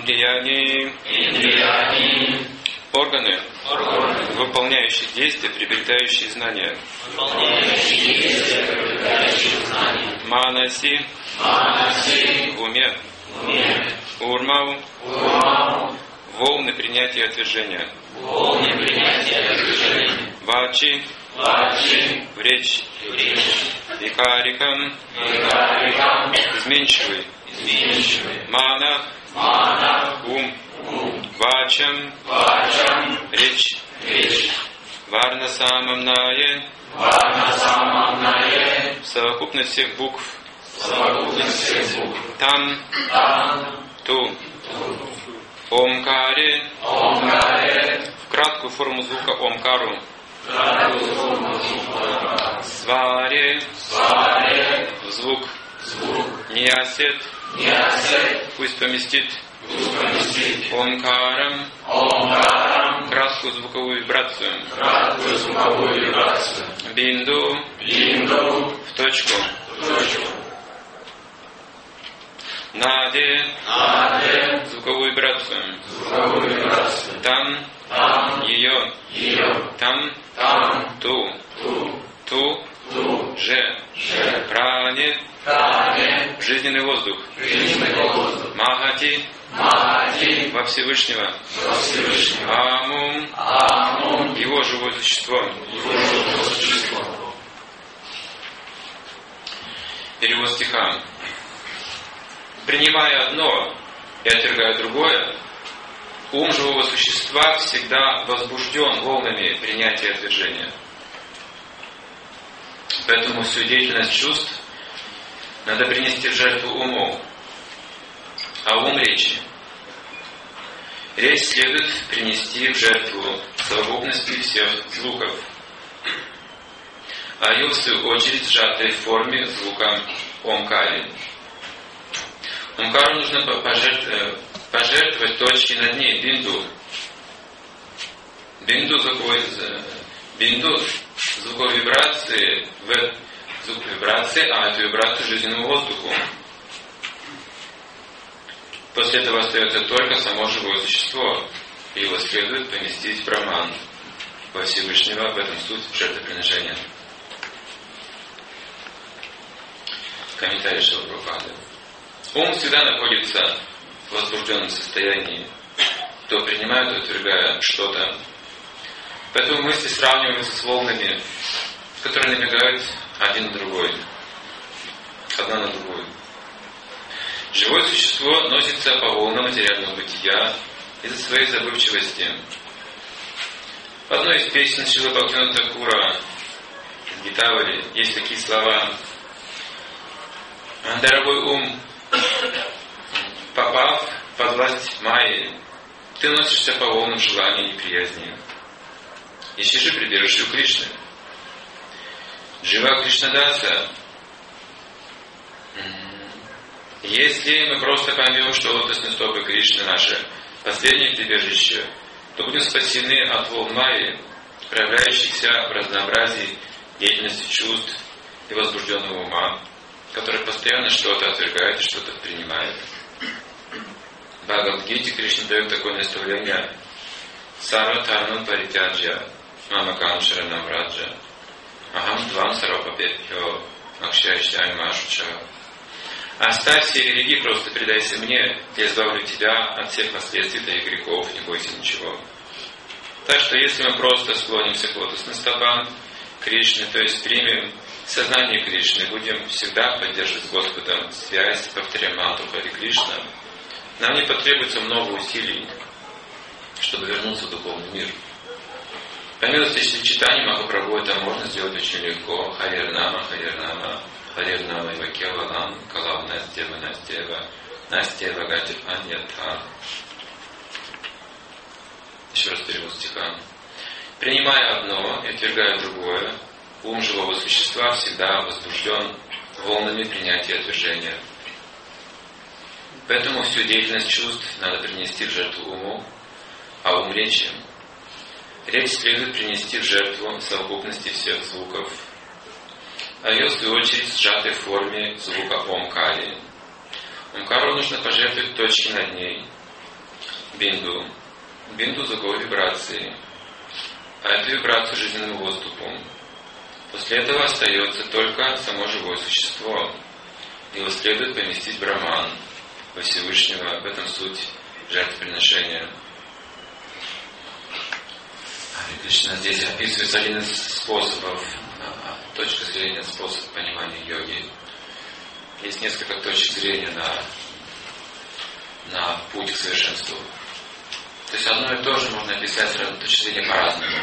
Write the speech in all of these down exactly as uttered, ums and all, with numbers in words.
Индрияни. Индрияни. Органы, Органы. Выполняющие действия, приобретающие знания. Выполняющие действия, приобретающие знания. Манаси. Манаси. В уме. В уме. Урмау. Урмау. Волны принятия и отвержения. Волны принятия и отвержения. Вачи. Вачи. В речь. В речь. Викарикам. Викарикам. Изменчивый. Изменчивый. Мана. Мана. Ум. Ум. Вачам. Вачам. Речь. Речь. Варна самамнае. Варна самамнае. Совокупность всех букв. Совокупность всех букв. Там. Там. Ту. Ту. Омкаре. Омкаре. В краткую форму звука Омкару. Краткую форму звука. Сваре. Сваре. Звук. Звук. Неосет. Неосет. Пусть поместит. Пусть поместит. Омкарам. Омкарам. Краткую звуковую вибрацию. Краткую звуковую вибрацию. Бинду. Бинду. В точку. В точку. Наде. Наде. Звуковую вибрацию. Звуковую вибрацию. Там. Там. Ее. Ее. Там. Там. Ту. Ту. Ту. Ту. Же. Же. Пране. Пране. Жизненный воздух. Жизненный воздух. Махати. Махати. Во Всевышнего. Во Всевышнего. Амум. Амум. Его живое существо. Его живое существо. Перевод стиха. Принимая одно и отвергая другое, ум живого существа всегда возбужден волнами принятия и отвержения. Поэтому всю деятельность чувств надо принести в жертву уму, а ум речи. Речь следует принести в жертву совокупности всех звуков, а ее в свою очередь сжатой в форме звука Омкари. Омкару нужно пожертвовать, пожертвовать точки над ней, бинду. Бинду звуковой, бинду звуковой вибрации, в звук вибрации, а эту вибрацию жизненному воздуху. После этого остается только само живое существо, и его следует поместить в Браман, во Всевышнего, в этом суть жертвоприношения. Комментарий Шрила Прабхупады. Ум всегда находится в возбужденном состоянии, то принимая, то отвергая что-то. Поэтому мысли сравниваются с волнами, которые набегают один на другой, одна на другую. Живое существо носится по волнам материального бытия из-за своей забывчивости. В одной из песен Шрилы Бхактивинода Тхакура в Гитавари есть такие слова: «Дорогой ум, попав под власть Майи, ты носишься по волнам желания и неприязни. Ищи же прибежище у Кришны. Джива Кришнадаса, если мы просто поймем, что лотосные стопы Кришны наше последнее прибежище, то будем спасены от волн Майи, проявляющихся в разнообразии деятельности чувств и возбужденного ума, который постоянно что-то отвергает и что-то принимает». В Бхагавад-гите Кришна дает такое наставление: «Сарватарнам паритяджя, мамакам шаранам раджа, ахам двам сарвапапепьо, акшаяшьяй машуча». Оставь все религии, просто предайся мне, я избавлю тебя от всех последствий твоих грехов, не бойся ничего. Так что если мы просто склонимся к лотосным стопам Кришны, то есть примем сознание Кришны, будем всегда поддерживать с Господом связь, повторяя мантру Хари Кришна, нам не потребуется много усилий, чтобы вернуться в духовный мир. По милости Шри Чайтаньи Махапрабху это можно сделать очень легко. Харирнама, Харирнама, Харирнама ива кевалам, калав настева, настева, настева гатив аньятха. Еще раз перевод стиха. Принимая одно и отвергая другое, ум живого существа всегда возбужден волнами принятия и отвержения. Поэтому всю деятельность чувств надо принести в жертву уму, а ум речи. Речь следует принести в жертву совокупности всех звуков, а ее, в свою очередь, в сжатой форме звука Омкари. Омкару нужно пожертвовать точки над ней, бинду. Бинду звуковой вибрации. А эту вибрацию жизненным воздухом. После этого остается только само живое существо. Его следует поместить в Браман, во Всевышнего. В этом суть жертвоприношения. Харе Кришна здесь описывается один из способов, точка зрения, способ понимания йоги. Есть несколько точек зрения на, на путь к совершенству. То есть одно и то же можно описать с разной точки зрения по-разному.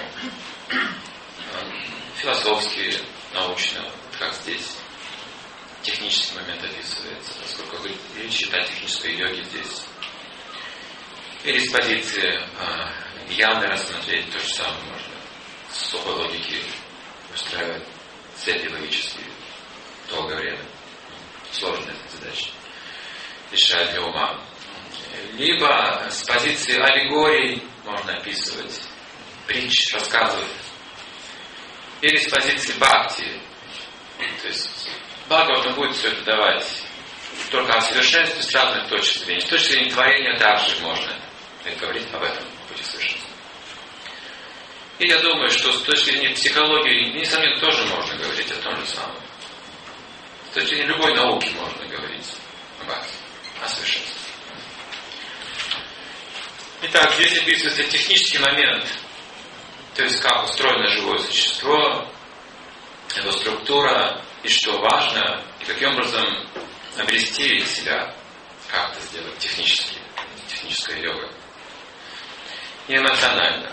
Философски, научно, как здесь. Технический момент описывается, поскольку речь идет о технической йоге здесь. Или с позиции э, явно рассмотреть то же самое можно. С сухой логики устраивать цепи логические долгое время. Сложная задача. Решать для ума. Либо с позиции аллегорий можно описывать, притч, рассказывать. Или с позиции бхакти. То есть Бхагаватам будет все это давать только о совершенстве с разных точек зрения. С точки зрения творения также можно говорить об этом пути совершенства. И я думаю, что с точки зрения психологии, несомненно, тоже можно говорить о том же самом. С точки зрения любой науки можно говорить об бхакти, о совершенстве. Итак, здесь описывается технический момент, то есть как устроено живое существо, его структура, и что важно, и каким образом обрести себя, как это сделать технически, техническая йога. И эмоционально.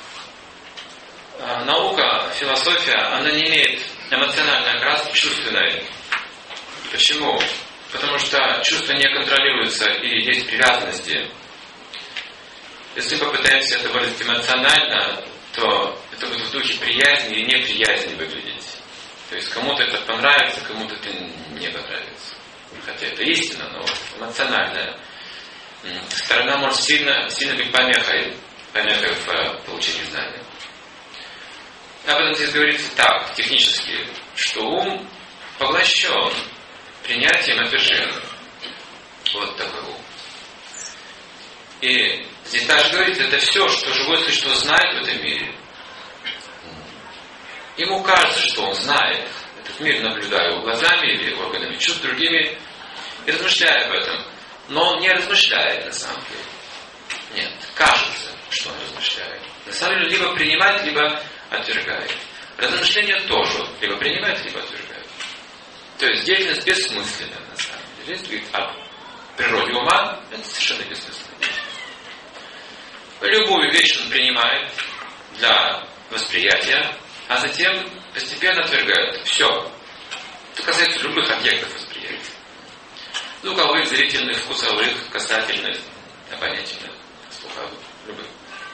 Наука, философия, она не имеет эмоциональной окраски чувственной. Почему? Потому что чувства не контролируются и есть привязанности. Если мы попытаемся это выразить эмоционально, то это будет в духе приязни или неприязни выглядеть. То есть кому-то это понравится, кому-то это не понравится. Хотя это истина, но эмоциональная сторона может сильно, сильно быть помехой, помехой в получении знания. Об этом здесь говорится так, технически, что ум поглощен принятием отвержения. Вот такой ум. И здесь также говорится, это все, что живое существо знает в этом мире. Ему кажется, что он знает этот мир, наблюдая его глазами или органами чувств другими, и размышляя об этом. Но он не размышляет на самом деле. Нет, кажется, что он размышляет. На самом деле, либо принимает, либо отвергает. Размышления тоже либо принимает, либо отвергает. То есть деятельность бессмысленная на самом деле. Если говорить о природе ума, это совершенно бессмысленно. Любую вещь он принимает для восприятия, а затем постепенно отвергает. Все. Это касается любых объектов восприятия. Звуковых, зрительных, вкусовых, касательных, обонятельных, слуховых, любых.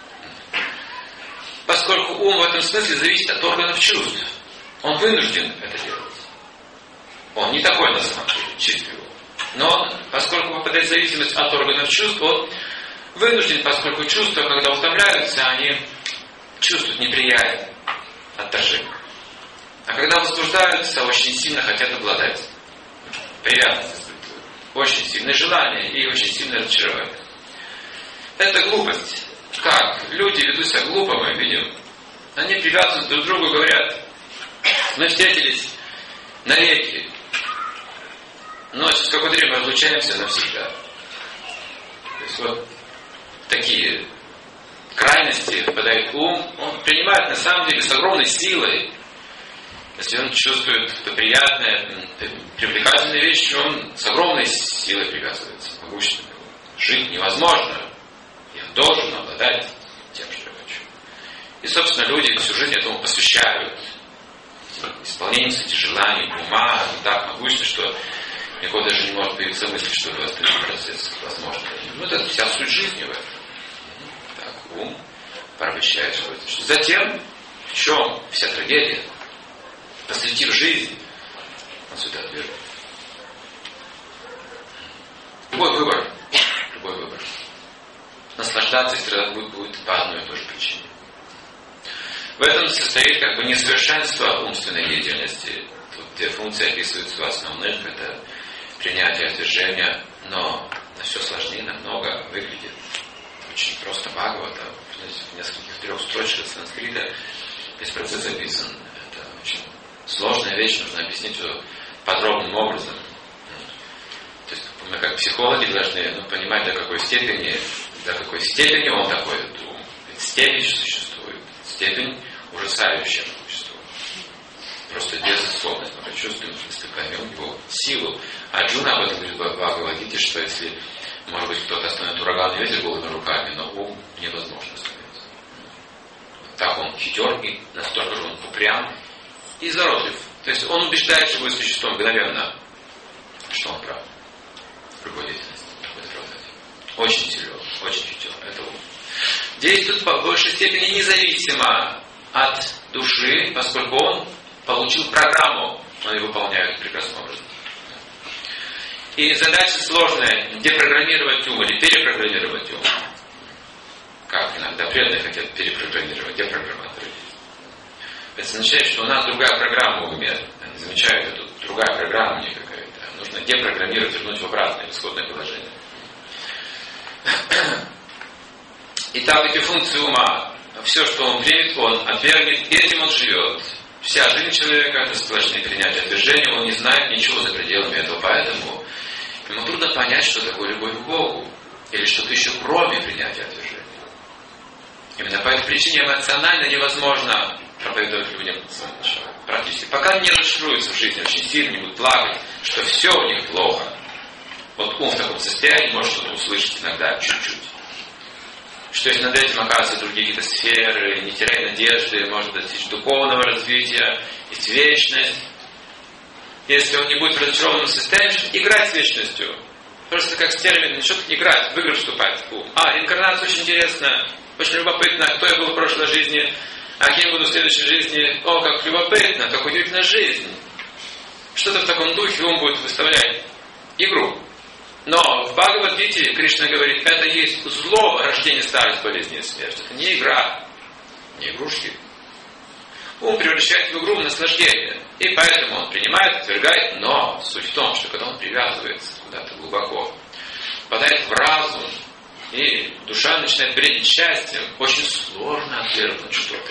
Поскольку ум в этом смысле зависит от органов чувств, он вынужден это делать. Он не такой на самом деле, чистый ум. Но поскольку попадает в зависимость от органов чувств, он вынужден, поскольку чувства, когда утомляются, они чувствуют неприязнь, отторжение. А когда возбуждаются, очень сильно хотят обладать. Привязанность испытывают. Очень сильное желание и очень сильное разочарование. Это глупость. Как? Люди ведут себя глупо, мы видим. Они привязываются друг к другу, говорят, мы встретились навеки, но через какое-то время разлучаемся навсегда. То есть вот такие крайности впадает ум, он принимает на самом деле с огромной силой. Если он чувствует что приятное, привлекательные вещи, он с огромной силой привязывается, могущественно. Жить невозможно. Я должен обладать тем, что я хочу. И, собственно, люди всю жизнь этому посвящают. Исполнением этих желаний, ума, так могущественно, что никого даже не может появиться мысль, что этот процесс возможен. Ну, это вся суть жизни в этом. Так, ум порабощает свой. Затем, в чем вся трагедия? Посвятив жизнь, он сюда отвергает. Любой выбор, любой выбор. Наслаждаться и страдать будет, будет по одной и той же причине. В этом состоит как бы несовершенство умственной деятельности. Тут две функции описываются в основных, это принятие отвержения, но все сложнее намного выглядит. очень просто Бхагавата, в нескольких трех строчках санскрита, весь процесс описан. Это очень сложная вещь, нужно объяснить все подробным образом. То есть мы как психологи должны ну, понимать, до какой степени, до какой степени он доходит ум. Ведь степень существует, степень ужасающая существует. Просто безусловность. Мы почувствуем, если поймем его силу. Арджуна об этом говорит в Бхагавад-гите, что если, может быть, кто-то остановит ураганный ветер голыми руками, но ум невозможно остановить. Так он хитер и настолько же он упрям и изворотлив. То есть он убеждает живое существо мгновенно, что он прав. В любой деятельности. Очень силен, очень хитер. Это ум. Действует по большей степени независимо от души, поскольку он получил программу, он ее выполняет прекрасным образом. И задача сложная — депрограммировать ум или перепрограммировать ум. Как иногда преданные хотят перепрограммировать, депрограмматоры. Это означает, что у нас другая программа в уме. Они замечают, это другая программа не какая-то. Нужно депрограммировать, вернуть в обратное исходное положение. Итак, эти функции ума, все, что он примет, он отвергнет, этим он живет. Вся жизнь человека — это сплошные принятия отвержения, он не знает ничего за пределами этого, поэтому ему трудно понять, что такое любовь к Богу, или что-то еще кроме принятия отвержения. Именно по этой причине эмоционально невозможно проповедовать людям практически. Пока не расшируются в жизни очень сильно, не будут плакать, что все у них плохо. Вот ум в таком состоянии может что-то услышать иногда, чуть-чуть. Что если над этим оказываются другие какие-то сферы, не теряя надежды, может достичь духовного развития, есть вечность. Если он не будет в разочарованном состоянии, что играть с вечностью. Просто как с термином, начнет играть, в игры вступать. А, реинкарнация очень интересна, очень любопытно, кто я был в прошлой жизни, а кем буду в следующей жизни. О, как любопытно, как удивительная жизнь. Что-то в таком духе ум будет выставлять игру. Но в Бхагавад-гите Кришна говорит, это есть зло, рождение, старость, болезни и смерть. Это не игра, не игрушки. Ум превращает в игру в наслаждение. И поэтому он принимает, отвергает, но суть в том, что когда он привязывается куда-то глубоко, попадает в разум, и душа начинает бредить счастьем, очень сложно отвергнуть что-то.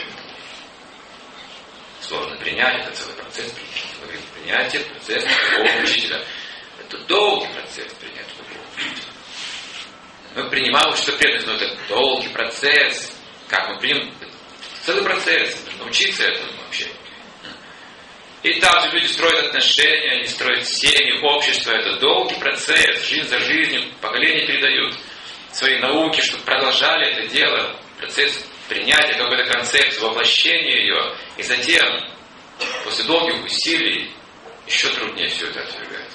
Сложно принять, это целый процесс принятия. Принятие, процесс любого учителя. Это долгий процесс принятия любого учителя. Мы принимаем что преданность, но это долгий процесс. Как мы примем? Целый процесс. Нужно научиться этому вообще. И также люди строят отношения, они строят семьи, общество. Это долгий процесс. Жизнь за жизнью. Поколения передают свои науки, чтобы продолжали это дело. Процесс принятия какой-то концепции, воплощения ее. И затем, после долгих усилий, еще труднее все это отвергать.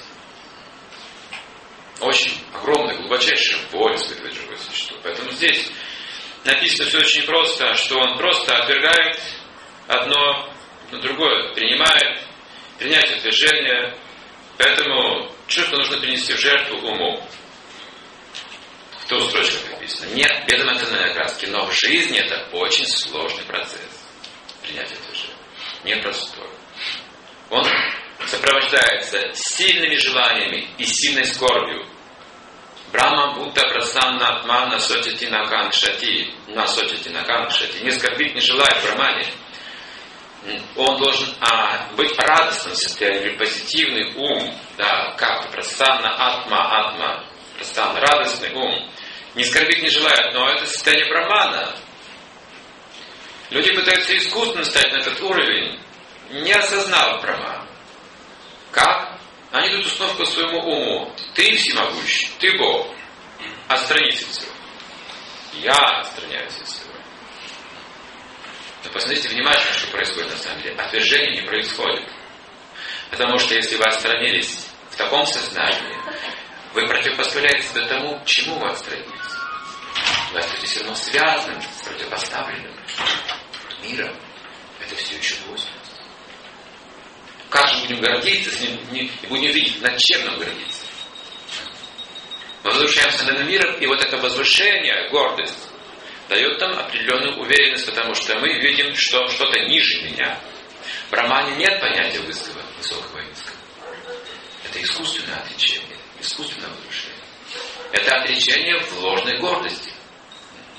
Очень огромная, глубочайшая боль испытывает живое существо. Поэтому здесь написано все очень просто, что он просто отвергает одно, но другое принимает, принятие отвержения. Поэтому чувство нужно принести в жертву уму. В двух строчках написано. Нет безэмоциональной окраски, но в жизни это очень сложный процесс принятия отвержения. Непростой. Он сопровождается сильными желаниями и сильной скорбью. Брахма Будда Прасанна Атма Насотити Накангшати. Насотити Накангшати. Не скорбить, не желает в Брахмане. Он должен а, быть в радостном состоянии, позитивный ум, да, как Прасанна Атма Атма. Прасанна, радостный ум. Не скорбить не желает, но это состояние Брахмана. Люди пытаются искусственно стать на этот уровень, не осознав Брахмана. Как? Они дают установку своему уму. Ты всемогущий, ты Бог. Отстранись от всего. Я отстраняюсь от всего. Но посмотрите внимательно, что происходит на самом деле. Отвержение не происходит. Потому что если вы отстранились в таком сознании, вы противопоставляете себя тому, к чему вы отстранились. Вы остаетесь все равно связанным с противопоставленным миром. Это все еще Господь. Как же будем гордиться с ним и будем видеть, над чем нам гордиться? Мы возвышаемся над миром, и вот это возвышение, гордость, дает нам определенную уверенность, потому что мы видим, что что-то ниже меня. В Брахмане нет понятия высокого, высокого и низкого. Это искусственное отречение, искусственное возвышение. Это отречение в ложной гордости.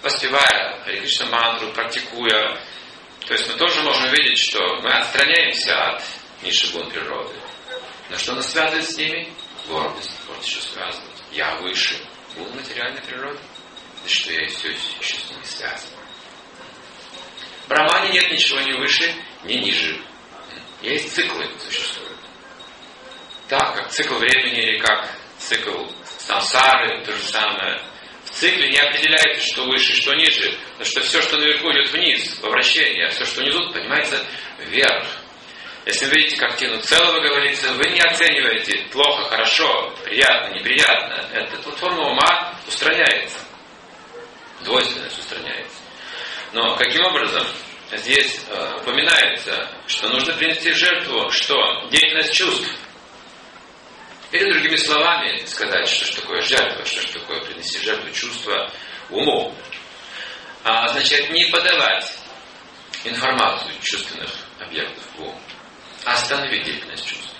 воспевая Харе Кришна мантру, практикуя, то есть мы тоже можем видеть, что мы отстраняемся от низших гун природы. Но что нас связывает с ними? Гордость. Вот еще сказано. Я выше гун материальной природы. Да что я все еще с ними связан. В Брахмане нет ничего ни выше, ни ниже. Есть циклы существуют. Так, как цикл времени или как цикл сансары, то же самое. В цикле не определяется, что выше, что ниже, но что все, что наверху, идет вниз, во вращение, а все, что внизу, поднимается вверх. Если вы видите картину целого, говорится, вы не оцениваете плохо, хорошо, приятно, неприятно. Эта форма ума устраняется. Двойственность устраняется. Но каким образом? Здесь э, упоминается, что нужно принести в жертву, что деятельность чувств. Или другими словами сказать, что же такое жертва, что же такое принести в жертву чувства уму. А означает не подавать информацию чувственных объектов в ум, а остановить деятельность чувств.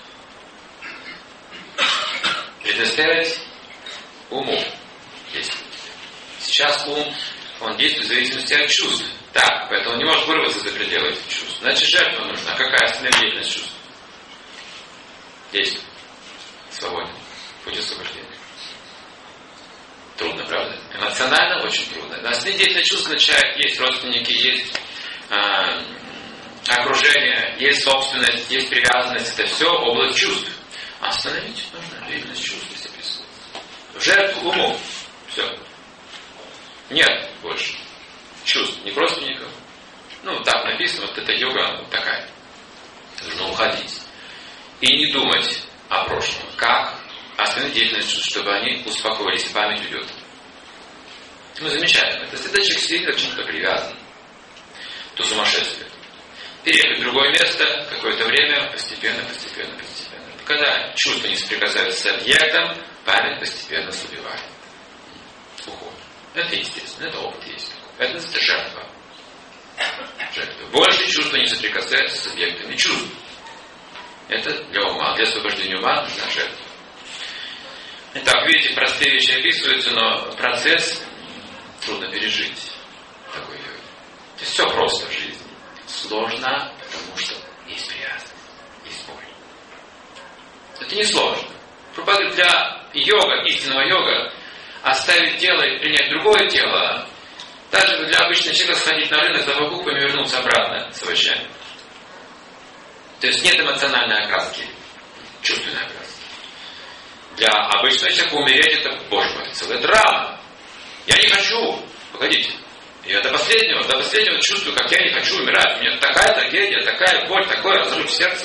Предоставить уму действовать. Сейчас ум, он действует в зависимости от чувств. Так, поэтому он не может вырваться за пределы этих чувств. Значит, жертва нужна. Какая основная деятельность чувств? Действует. Свободен. Путь освобождения. Трудно, правда? Эмоционально очень трудно. Основная деятельность чувств означает, есть родственники, есть э, окружение, есть собственность, есть привязанность. Это все область чувств. А остановить нужно деятельность чувств, если присутствует. В жертву уму. Все. Нет больше чувств, не просто никого. Ну, так написано, вот эта йога вот такая. Нужно уходить. И не думать о прошлом. Как остановить деятельность чувств, чтобы они успокоились, и память уйдет. Ну, замечательно. Это если человек сильно к чему-то привязан, то сумасшествие. Переехать в другое место, какое-то время, постепенно, постепенно, постепенно. Когда чувства не соприкасаются с объектом, память постепенно ослабевает. Уходит. Это естественно, это опыт есть. Это называется жертва. Жертва. Больше чувства не соприкасаются с объектами чувств. Это для ума. Для освобождения ума нужна жертва. Итак, видите, простые вещи описываются, но процесс трудно пережить. Такой. То есть все просто в жизни. Сложно, потому что есть привязанность, есть боль. Это не сложно. Для йога, истинного йога, оставить тело и принять другое тело, даже для обычного человека сходить на рынок за покупками и вернуться обратно с овощами. То есть нет эмоциональной окраски, чувственной окраски. Для обычного человека умереть это, боже мой, целая драма. Я не хочу. Погодите. Я до последнего, до последнего чувствую, как я не хочу умирать. У меня такая трагедия, такая боль, такой разрыв в сердце.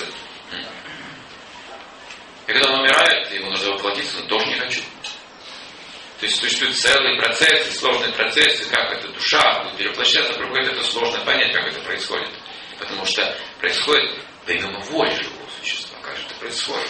И когда он умирает, ему нужно воплотиться, но тоже не хочу. То есть существуют целые процессы, сложные процессы, как эта душа будет перевоплощаться, происходит, это сложно понять, как это происходит. Потому что происходит помимо воли живого существа, как же это происходит.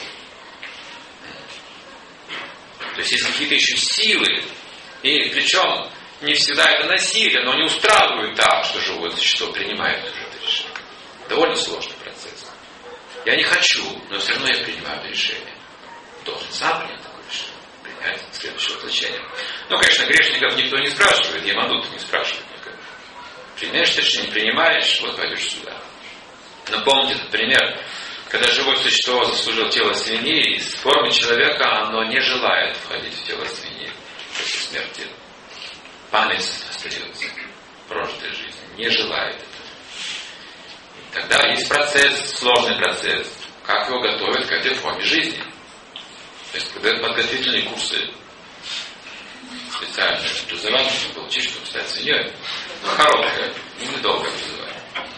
То есть есть какие-то еще силы, и причем не всегда это насилие, но они устраивают так, что живое существо принимает уже это решение. Довольно сложный процесс. Я не хочу, но все равно я принимаю это решение. Должен сам принять такое решение. Принять следующее воплощение. Ну, конечно, грешников никто не спрашивает, Ямадут не спрашивает никого. Принимаешь ты решение, не принимаешь, вот пойдешь сюда. Но помните этот пример, когда живое существо заслужило тело свиньи, из формы человека оно не желает входить в тело свиньи после смерти. Память остается прожитой жизни, не желает этого. И тогда есть процесс, сложный процесс, как его готовят к этой форме жизни. То есть, когда подготовительные курсы специальные образование нужно получить, чтобы стать свиньей, но короткое, недолгое образование.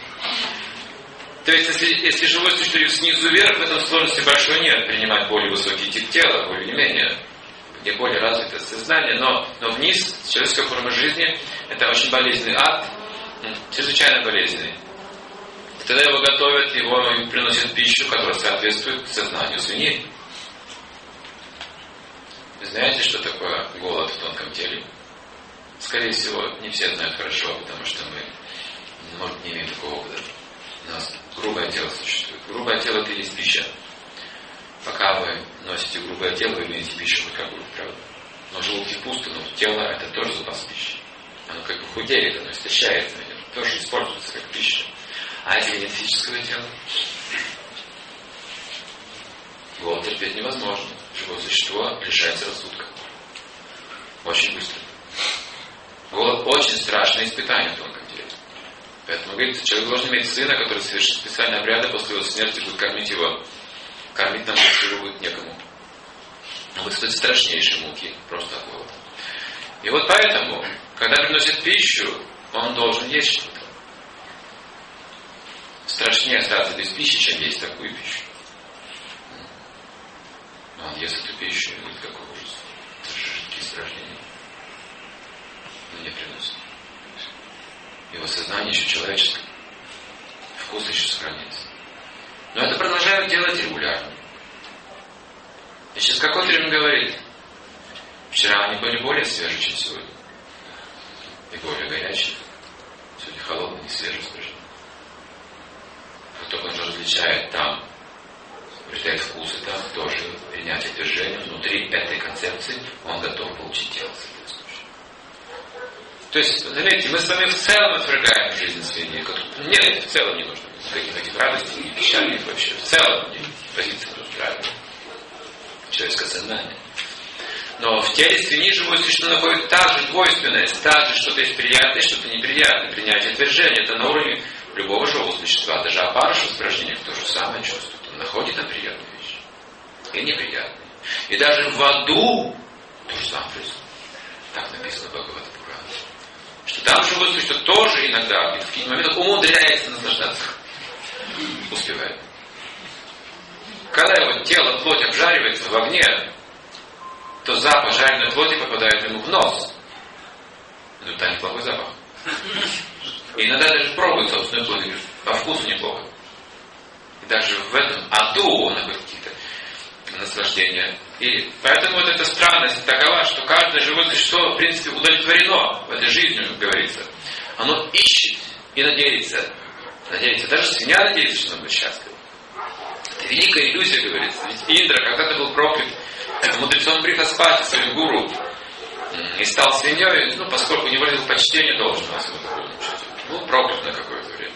То есть, если, если живое существо снизу вверх, в этом сложности большой нет, принимать более высокий тип тела, более менее, где более развитое сознание, но, но вниз, человеческая форма жизни, это очень болезненный ад, чрезвычайно болезненный. И тогда его готовят, его приносят пищу, которая соответствует сознанию свиньи. Вы знаете, что такое голод в тонком теле? Скорее всего, не все знают хорошо, потому что мы, может, не имеем такого опыта. У нас грубое тело существует. Грубое тело — это и есть пища. Пока вы носите грубое тело, вы имеете пищу хоть какую-то, правда? Но желудки пусты, но тело — это тоже запас пищи. Оно как бы худеет, оно истощается, оно тоже используется как пища. А если нет физического тела, голод терпеть невозможно. Живое существо лишается рассудка. Очень быстро. Голод очень страшное испытание в тонком теле. Поэтому, говорится, человек должен иметь сына, который совершит специальные обряды, после его смерти будет кормить его. Кормить нам его будет некому. Он будет стоить страшнейшие муки, просто от голода. И вот поэтому, когда приносит пищу, он должен есть что-то. Страшнее остаться без пищи, чем есть такую пищу. Но он ест эту пищу, и говорит, какой ужас. Это же жуткие испражнения. Но не приносит. Его сознание еще человеческое. Вкус еще сохранится. Но это продолжают делать регулярно. И через какое время говорит, вчера они были более свежие, чем сегодня. И более горячие. Сегодня холодные, не свежие испражнения. Вот только он же различает там, приобретает вкусы там, тоже принятие движения. Внутри этой концепции он готов получить тело. То есть, заметьте, мы с вами в целом отвергаем жизнь свиньи. Нет, в целом не нужно никаких таких радостей, ни печальных вообще. В целом позиция тут правильная. Человеческое сознание. Но в теле свиньи живое существо находит та же двойственность, та же что-то есть приятное, что-то неприятное. Принятие движения, это на уровне любого живого существа. Даже опарыш в испражнениях то же самое чувствует. Он находит там приятные вещи и неприятные. И даже в аду то же самое происходит. Так написано в Бхагавата Пуране. Что там живое существо тоже иногда в каких-то моментах умудряется наслаждаться. Успевает. Когда его тело, плоть обжаривается в огне, то запах жареной плоти попадает ему в нос. Ну, это неплохой запах. И иногда даже пробует собственную плоть, и по вкусу неплохо. И даже в этом аду он находит какие-то наслаждения. И поэтому вот эта странность такова, что каждое живое существо, в принципе, удовлетворено в этой жизни, как говорится. Оно ищет и надеется. Надеется. Даже свинья надеется, что оно будет счастливо. Это великая иллюзия, говорится. Ведь Индра когда-то был проклят мудрецом Брихаспати, своим гуру, и стал свиньей, ну, поскольку не выразил почтения должного своему гуру. Был проклят на какое-то время.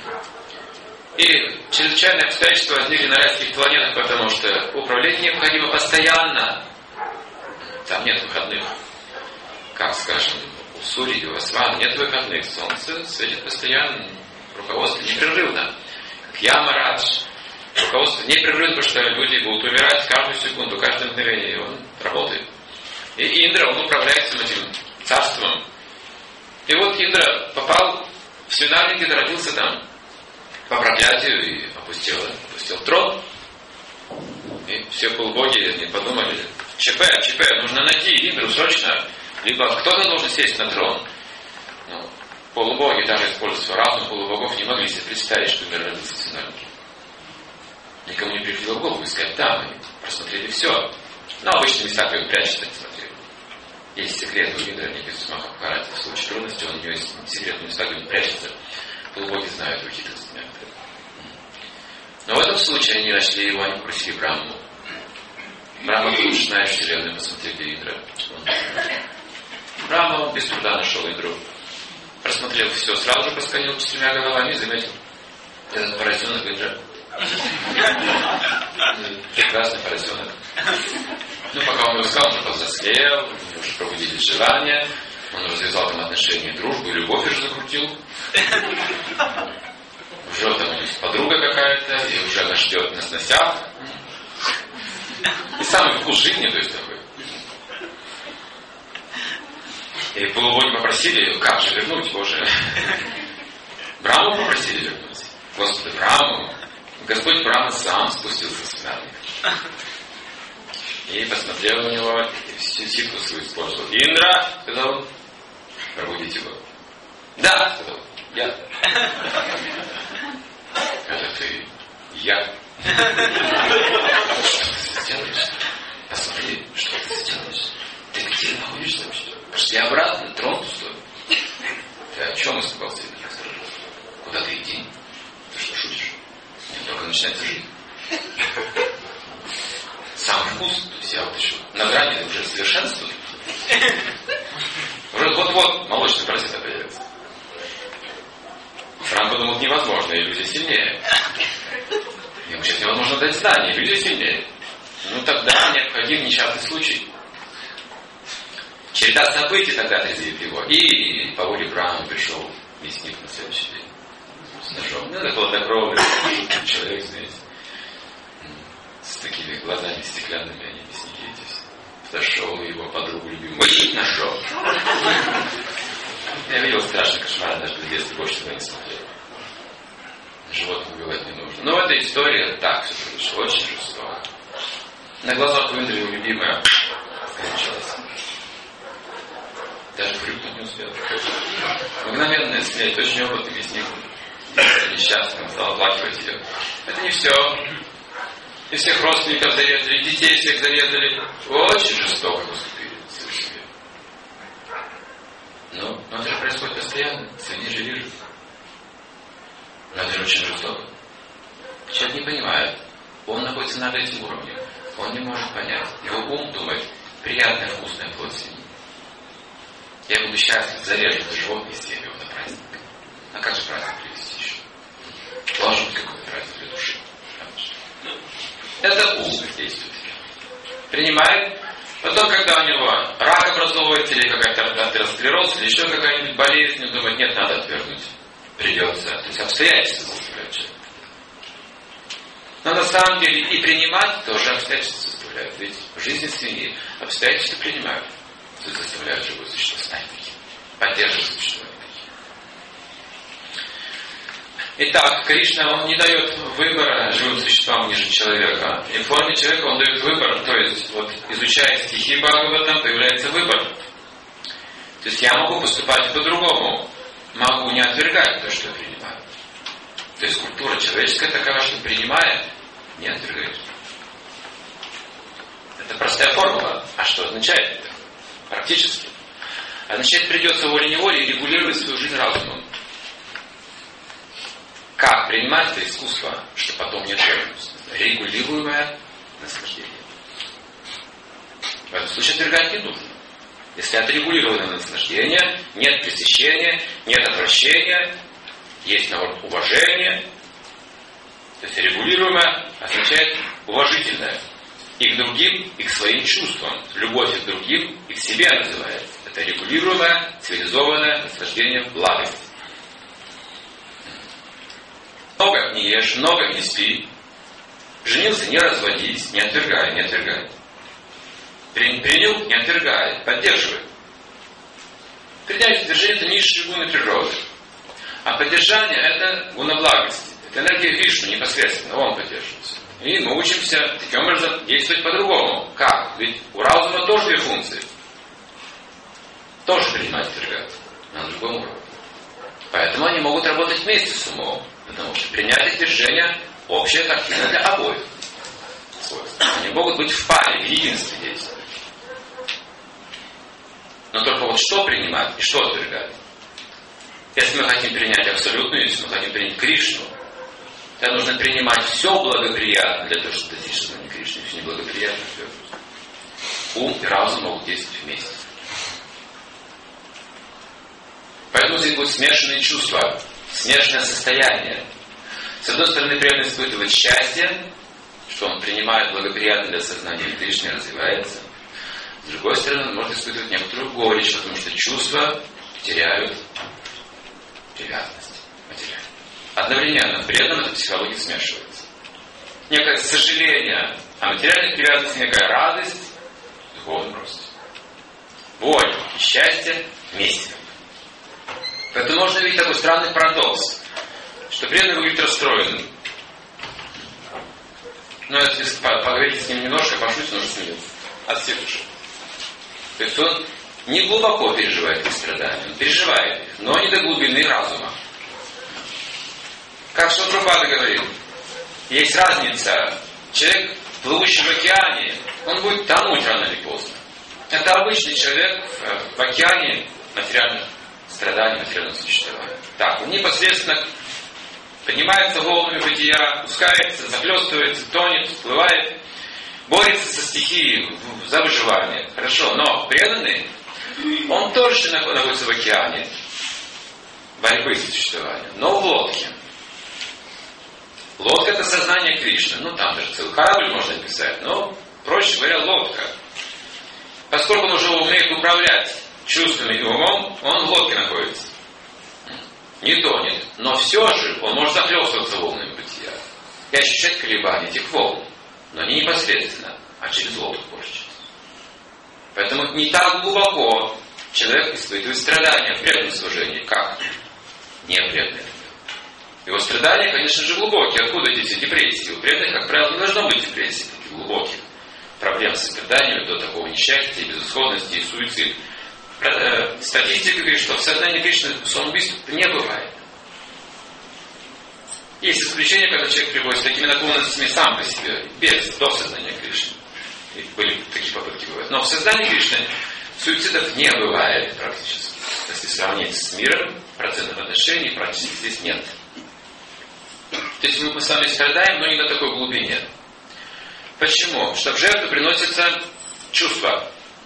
И чрезвычайные обстоятельства возникли на райских планетах, потому что управление необходимо постоянно. Там нет выходных. Как, скажем, у Сурьи, у Асвана нет выходных. Солнце светит постоянно, руководство непрерывно. Как Ямарадж. Руководство непрерывно, потому что люди будут умирать каждую секунду, каждое мгновение. И он работает. И Индра, он управляет всем этим царством. И вот Индра попал в свинарник и родился там. По проклятию и опустил, опустил трон. И все полубоги не подумали, ЧП, ЧП, нужно найти Индру срочно, либо кто-то должен сесть на трон. Ну, полубоги, даже используя свой разум, полубогов не могли себе представить, что Индра родился в свинарнике. Никому не приходило в голову искать там, они просмотрели все. Но обычно места, где он прячется, не смотрели. Есть секрет у Индры, они без Махабхарати. В случае трудности он у него есть секретные места, где он прячется. Полубоги знают его хитрости. Но в этом случае они нашли его, они попросили Браму. Брама, ты лучше знаешь Вселенную, посмотри, где Индра. Брама, он без труда нашел Индру. Просмотрел все, сразу же просканил четырьмя головами и заметил этот поросенок Индра. Прекрасный поросенок. Ну, пока он его искал, он уже повзрослел, уже пробудились желания. Он развязал там отношения, дружбу и любовь уже закрутил. Уже там у них подруга какая-то, и уже она ждет на сносях. И самый вкус жизни, то есть такой. И полубоги попросили, как же вернуть, Боже. Браму попросили вернуть. Господи, Браму. Господь Брама сам спустился с свинарника. И посмотрел на него, и всю силу свою использовал. Индра, сказал он, пробудите его. Да, сказал, я. Это ты, я. Что ты сделаешь? Посмотри, что ты сделаешь? Ты где находишься вообще? Пошли обратно, трон пустой. Ты о чем испугался? Куда ты иди? Ты что, шутишь? Только начинается жизнь. Сам вкус, то есть я вот еще на грани уже совершенства. Уже вот вот-вот молочный поросята появится. Франк подумал, невозможно, иллюзия сильнее. Ему сейчас невозможно дать знание, иллюзия сильнее. Ну тогда необходим несчастный случай. Череда событий тогда отрезвит его. И по воле Брахмы пришел мясник на следующий день. С ножом. Ну, это хладнокровный человек, знаете. С такими глазами стеклянными, они мясники эти. Подошел его подругу любимую. И ножом. Я видел страшный кошмар даже в детстве, больше всего не смотрел. Животных убивать не нужно. Но в этой истории так все произошло, очень жестоко. На глазах у Индры его любимая скончалась. Даже хрюкнуть не успел. Мгновенная смерть, очень опытный мясник. Несчастным стал оплакивать ее. Это не все. И всех родственников зарезали, детей всех зарезали. Очень жестоко поступили с себе. Ну, но это же происходит постоянно. Среди же вижу. Но это же очень жестоко. Человек не понимает. Он находится на этим уровне. Он не может понять. Его ум думает, приятная, вкусная плоть свиньи. Я буду счастлив, зарежу это животное и съем его на праздник. А как же праздник привести еще? Должен быть какой-то праздник для души. Это ум действует. Принимает. Потом, когда у него рак образовывается, или какая-то атеросклероз, или еще какая-нибудь болезнь, он думает, нет, надо отвергнуть. Придется. То есть обстоятельства заставляют человека. Но на самом деле и принимать тоже обстоятельства заставляют. Ведь в жизни свиньи обстоятельства принимают. То есть заставляют живое существо стать таким. Поддерживать существование таким. Итак, Кришна, он не дает выбора живым существам ниже человека. И в форме человека он дает выбор. То есть, вот изучая стихи Бхагаватам, появляется выбор. То есть я могу поступать по-другому. Могу не отвергать то, что я принимаю. То есть культура человеческая такова, что принимая, не отвергаешь. Это простая формула. А что означает это? Практически. Означает, придется волей-неволей регулировать свою жизнь разумом. Как принимать это искусство, что потом не отвергнуться? Регулируемое наслаждение. В этом случае отвергать не нужно. Если отрегулированное наслаждение, нет пресыщения, нет отвращения, есть, наоборот, уважение. То есть регулируемое означает уважительное. И к другим, и к своим чувствам. Любовь к другим, и к себе называется. Это регулируемое, цивилизованное наслаждение благости. Много не ешь, много не спи. Женился, не разводись, не отвергай, не отвергай. Принял, не отвергай, поддерживай. Принятие держания – это низшие гуны природы. А поддержание – это гуна благости. Это энергия Вишну непосредственно, он поддерживается. И мы учимся таким образом действовать по-другому. Как? Ведь у разума тоже две функции. Тоже принимать, отвергать. На другом уровне. Поэтому они могут работать вместе с умом. Потому что принятие движения – общая картина для обоих. Они могут быть в паре, в единстве действовать. Но только вот что принимать и что отвергать? Если мы хотим принять абсолютную, если мы хотим принять Кришну, то нужно принимать все благоприятно для того, чтобы достичь сознания Кришны. Все неблагоприятно. Ум и разум могут действовать вместе. Поэтому здесь будут смешанные чувства, смешанное состояние. С одной стороны, преданный испытывает счастье, что он принимает благоприятно для сознания Кришны и развивается. С другой стороны, он может испытывать некоторую горечь, потому что чувства теряют привязанность материальную. Одновременно в преданном эта психология смешивается. Некое сожаление о материальной привязанности, некая радость в духовном росте. Боль и счастье вместе. Поэтому можно видеть такой странный парадокс, что преданный выглядит расстроенным. Но если поговорить с ним немножко, пошутить, он уже смеется. От всей души. То есть он не глубоко переживает их страдания, он переживает их, но не до глубины разума. Как Шилапрабхупада говорил, есть разница. Человек, плывущий в океане, он будет тонуть рано или поздно. Это обычный человек в, в океане материальных страданий, материального существования. Так, он непосредственно поднимается волнами бытия, пускается, захлестывается, тонет, всплывает, борется со стихией за выживание. Хорошо, но преданный, Он тоже находится в океане борьбы за существование, но в лодке. Лодка — это сознание Кришны. Ну, там даже целый корабль можно написать, но, проще говоря, лодка. Поскольку он уже умеет управлять чувствами и умом, он в лодке находится. Не тонет, но все же он может захлестываться волнами бытия и ощущать колебания этих волн, но не непосредственно, а через лодку больше. Поэтому не так глубоко человек испытывает страдания в преданном служении, как не преданный. Его страдания, конечно же, глубокие. Откуда эти все депрессии? У преданных, как правило, не должно быть депрессий таких глубоких. Проблем с страданиями до такого несчастья, безысходности и суицида. Статистика говорит, что в сознании Кришны самоубийств не бывает. Есть исключения, когда человек приводит с такими наклонностями сам по себе, без, до сознания Кришны. И были такие попытки бывают. Но в сознании Кришны суицидов не бывает практически. Если сравнить с миром, процентов отношений практически здесь нет. То есть мы с вами страдаем, но не на такой глубине. Почему? Что в жертву приносятся чувства.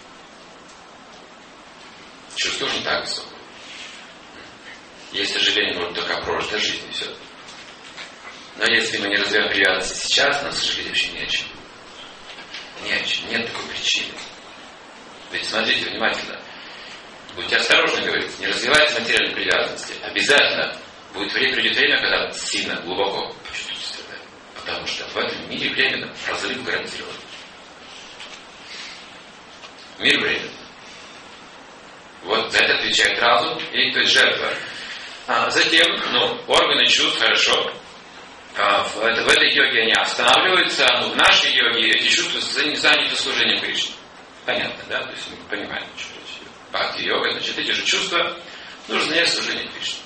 Чувство не так высокое. Есть сожаление, может, только прожитая жизнь и все. Но если мы не развиваем привязанность сейчас, нам сожалеть вообще не о чем. Не о чем. Нет такой причины. Ведь смотрите внимательно. Будьте осторожны, говорится, не развивайте материальной привязанности. Обязательно будет время, придет время, когда сильно, глубоко почувствуете страдания. Потому что в этом мире временно разрыв гарантирован. Мир временно. Вот за это отвечает разум, и то есть жертва. А затем, ну, органы чувств, хорошо. А в, это, в этой йоге они останавливаются, но в нашей йоге эти чувства заняты служением Кришне. Понятно, да? То есть мы понимаем, что это бхакти-йога, значит, эти же чувства нужно занять служением Кришне.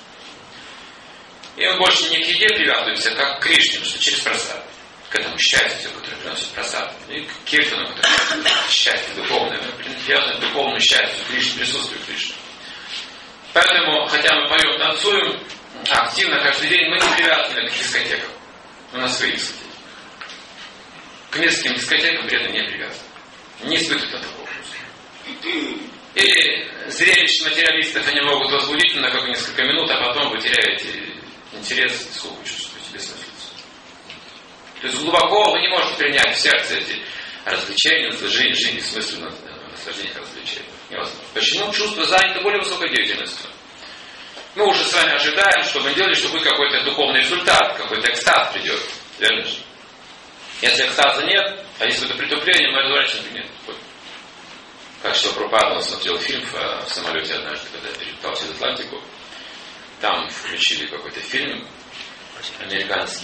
И мы больше не к еде привязываемся, как к Кришне, потому что через просад. К этому счастью, которое приносит просад. И к киртану, которое приносит счастье духовное. Мы привязаны к духовному счастью, Кришне, присутствию Кришны. Поэтому, хотя мы поем, танцуем активно каждый день, мы не привязаны к дискотекам. У нас свои дискотеки. К местным дискотекам преданно не привязаны. Не испытывают от такого вкуса. Или зрелищ материалистов они могут возбудить на как несколько минут, а потом вы теряете интерес и сколько чувствуете бессмыслицу. То есть глубоко вы не можете принять в сердце эти развлечения, наслаждения, жизни, бессмысленного наслаждения развлечения. Невозможно. Почему? Чувство занято более высокой деятельностью. Мы уже с вами ожидаем, что мы делали, что будет какой-то духовный результат, какой-то экстаз придет. Верно же? Если экстаза нет, а если это притупление, мы разворачиваем нет. Как что Прабхупада смотрел фильм в, в самолете однажды, когда перелетал через Атлантику. Там включили какой-то фильм американский.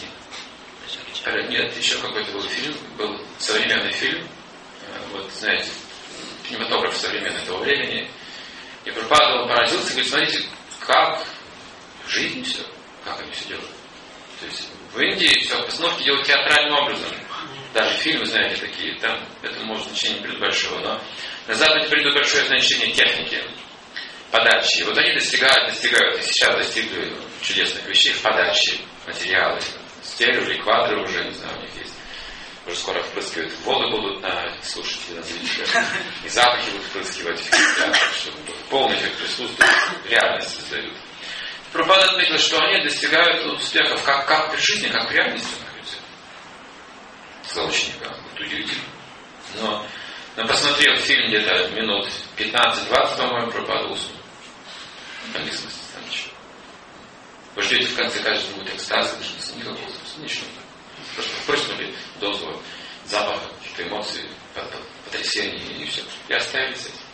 Нет, еще какой-то был фильм, был современный фильм. Вот, знаете, кинематограф современный того времени. И Прабхупада поразился и говорит, смотрите, как в жизни все, как они все делают. То есть в Индии все постановки делают театральным образом. Даже фильмы, знаете, такие, там это может значение придать большого, но на Западе придет большое значение техники, подачи. Вот они достигают, достигают, и сейчас достигли чудесных вещей в подаче материалы. Стерео или квадры уже, не знаю, у них есть. Уже скоро впрыскивают воду будут на слушателей, на зрителей. И запахи будут впрыскивать, чтобы полный эффект присутствия, реальность создают. Прабхупада отметил, что они достигают успехов как, как при жизни, как в реальности находятся. Сказал ученикам, вот удивительно. Но, но посмотрел фильм где-то минут пятнадцать-двадцать, по-моему, Прабхупада уснул. Там не смысла, там ничего. Вы ждете в конце каждого будет экстаз, никакого смысла, ничего. Просто впрыснули дозу запаха, каких-то эмоций, потрясений и все. И оставили с этим.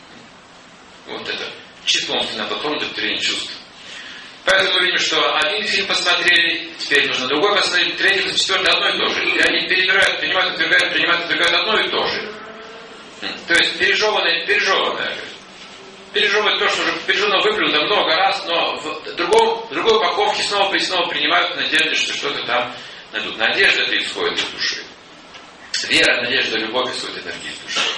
Вот это чисто умственно потом удовлетворение чувств. Поэтому мы видим, что один фильм посмотрели, теперь нужно другой посмотреть, третий, четвертый, одно и то же. И они перебирают, принимают, отвергают, принимают, отвергают одно и то же. То есть пережеванное, пережеванное. Пережевывают то, что уже пережевано, выплюнуто много раз, но в, другом, в другой упаковке снова и снова принимают в надежде, что что-то там найдут. Надежда это исходит из души. Вера, надежда, любовь исходит энергии из души.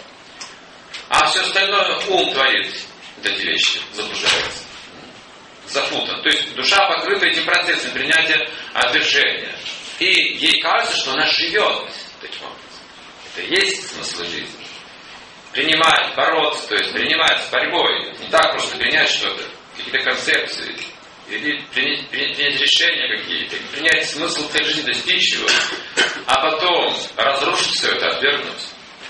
А все остальное ум творит вот эти вещи, заблуждается. Запутан. То есть душа покрыта этим процессом принятия отвержения. И ей кажется, что она живет таким образом. Это и есть смысл жизни. принимать, бороться, то есть принимать с борьбой. Не так просто принять что-то, какие-то концепции, или принять, принять, принять решения какие-то, принять смысл своей жизни, достичь его, а потом разрушить все это, отвергнуть.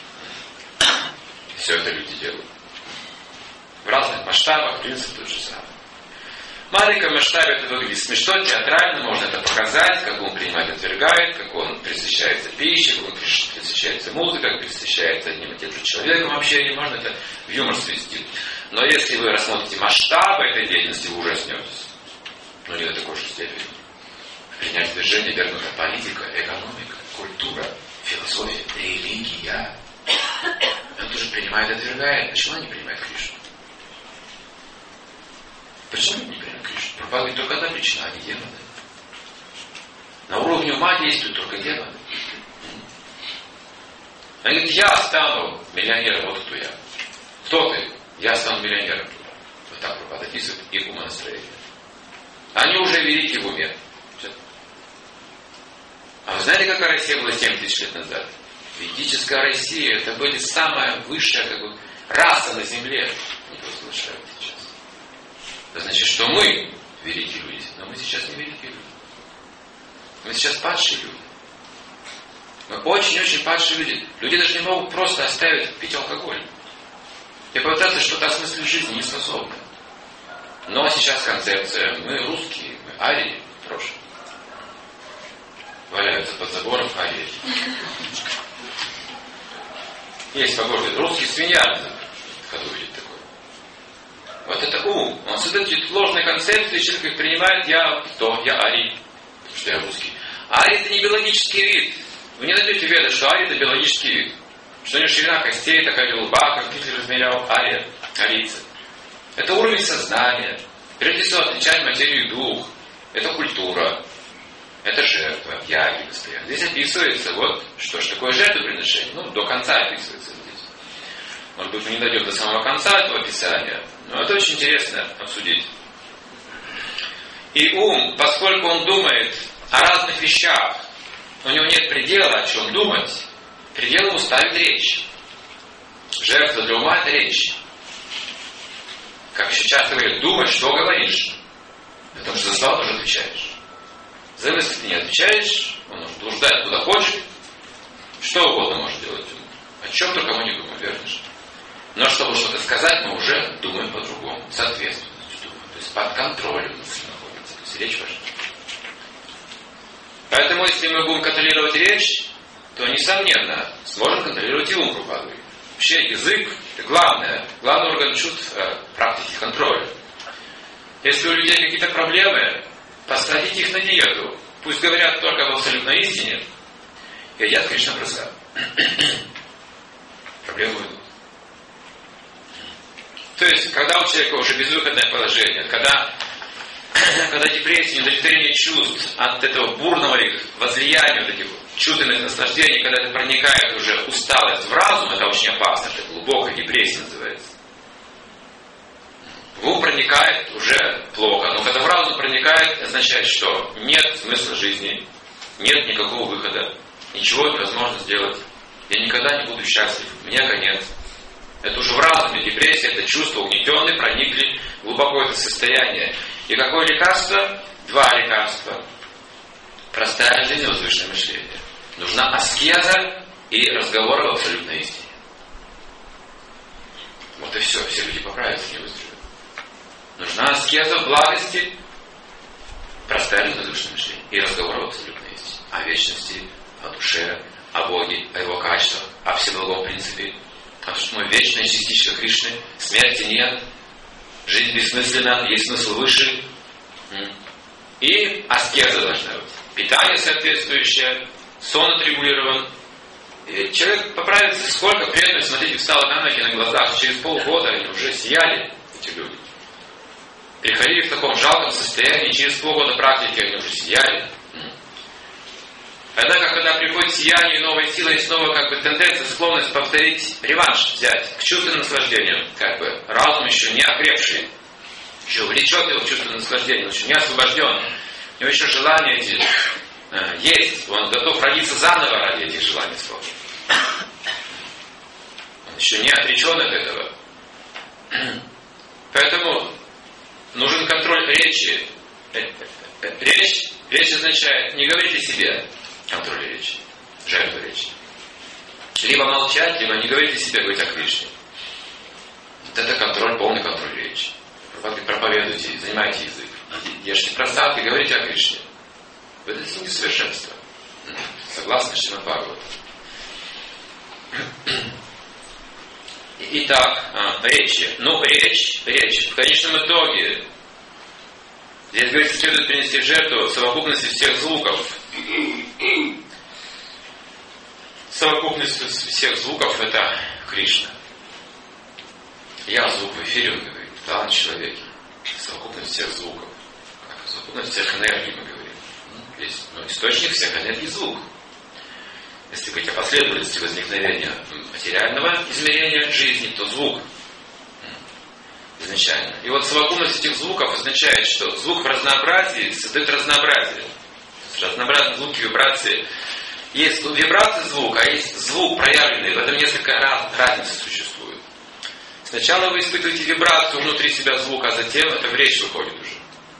Все это люди делают. В разных масштабах принцип тот же самый. В маленьком масштабе это выглядит смешно, театрально, можно это показать, как он принимает, отвергает, как он пресыщается пищей, как он пресыщается музыкой, как пресыщается одним и тем же человеком общения, можно это в юмор свести. Но если вы рассмотрите масштабы этой деятельности, вы ужаснетесь. Но не до такой же степени. Принять движение, вернута политика, экономика, культура, философия, религия. Он тоже принимает и отвергает. Почему он не принимает Кришну? Почему не принимает Кришну? Пропагандирует только одна причина, а не демоны. На уровне ума действуют только демоны. Они говорят, я стану миллионером, вот кто я. Кто ты? Я стану миллионером. Вот так Прабхупада описывает их умонастроение. Они уже велики в уме. А вы знаете, какая Россия была семь тысяч лет назад? Ведическая Россия, это были самая высшая как бы, раса на земле. Не просто высшая сейчас. Это значит, что мы великие люди, но мы сейчас не великие люди. Мы сейчас падшие люди. Мы очень-очень падшие люди. Люди даже не могут просто оставить пить алкоголь. И попытаться что-то осмыслить в жизни не способны. Но сейчас концепция, мы русские, мы арии, прошлое. Валяются под забором арии. Есть погожий, русский свинья, когда увидит такое. Вот это ум. Он создает ложные концепции, человек их принимает, я кто? Я арий, потому что я русский. Арий это не биологический вид. Вы не найдете веда, что арий это биологический вид. Что у него ширина костей, такая лба, как Гитлер размерял ария, арийцы. Это уровень сознания. Прежде всего отличать материю и дух. Это культура. Это жертва, яги постоянно. Здесь описывается, вот, что ж такое жертвоприношение. Ну, до конца описывается здесь. Может быть, мы не дойдем до самого конца этого описания, но это очень интересно обсудить. И ум, поскольку он думает о разных вещах, у него нет предела, о чем думать, предел ему ставит речь. Жертва для ума – это речь. Как еще часто говорят, думай, что говоришь. Потому что за слова тоже отвечаешь. За мысли ты не отвечаешь, он может блуждать куда хочет, что угодно может делать. О чем только мы не думаем, верно же? Но чтобы что-то сказать, мы уже думаем по-другому, соответственно. То есть под контролем мысли находится. То есть речь важна. Поэтому, если мы будем контролировать речь, то, несомненно, сможем контролировать и ум Прабхупады. Вообще язык – это главное, главный орган чувств практики контроля. Если у людей какие-то проблемы, посадите их на диету. Пусть говорят только об абсолютной истине и едят Кришна прасад. Проблемы уйдут. То есть, когда у человека уже безвыходное положение, когда, когда депрессия, недовлетворение чувств от этого бурного их возлияния, вот этих чувственных наслаждений, когда это проникает уже усталость в разум, это очень опасно, это глубокая депрессия называется. В ум проникает уже плохо, но когда в разум проникает, означает, что нет смысла жизни, нет никакого выхода, ничего невозможно сделать, я никогда не буду счастлив, мне конец. Это уже в разуме депрессия, это чувства угнетенные, проникли глубоко в это состояние. И какое лекарство? Два лекарства. Простая жизнь, возвышенное мышление. Нужна аскеза и разговор об абсолютной истине. Вот и все, все люди поправятся, не выздоровеют. Нужна аскеза в благости, простая жизнь, возвышенное мышление и разговор об абсолютной истине. О вечности, о душе, о Боге, о его качествах, о всеблагом принципе. Потому что мы вечная частичка Кришны, смерти нет, жизнь бессмысленна, есть смысл выше. И аскеза должна быть. Питание соответствующее, сон отрегулирован. И человек поправится, сколько преданных, смотрите, встало на ноги на глазах, через полгода они уже сияли, эти люди. Приходили в таком жалком состоянии, через полгода практики они уже сияли. Однако, когда приходит сияние и новая сила, и снова как бы тенденция, склонность повторить, реванш взять к чувственным наслаждениям, как бы разум еще не окрепший, еще влечет его к чувственным наслаждениям, он еще не освобожден, у него еще желания эти э, есть, он готов родиться заново ради этих желаний своих. Он еще не отречен от этого. Поэтому нужен контроль речи. Речь, речь означает не говорить о себе, контроль речи, жертва речи. Либо молчать, либо не говорить о себе, говорить о Кришне. Вот это контроль, полный контроль речи. Проповедуйте, занимайте язык. Ешьте просадки, говорите о Кришне. В этом есть несовершенство. Согласно Шримад Бхагаватам. Итак, речи. Ну, речь, речь. В конечном итоге, здесь говорится, следует принести в жертву совокупности всех звуков. Совокупность всех звуков — это Кришна. Я звук в эфире, он говорит, да, человеке. Совокупность всех звуков. Совокупность всех энергий, мы говорим. Есть, ну, источник всех энергий — звук. Если говорить о последовательности возникновения материального измерения жизни, то звук изначально. И вот совокупность этих звуков означает, что звук в разнообразии создает разнообразие. Разнообразные звуки, вибрации. Есть вибрация звука, а есть звук проявленный. В этом несколько раз разницы существует. Сначала вы испытываете вибрацию внутри себя звука, а затем это в речь выходит уже.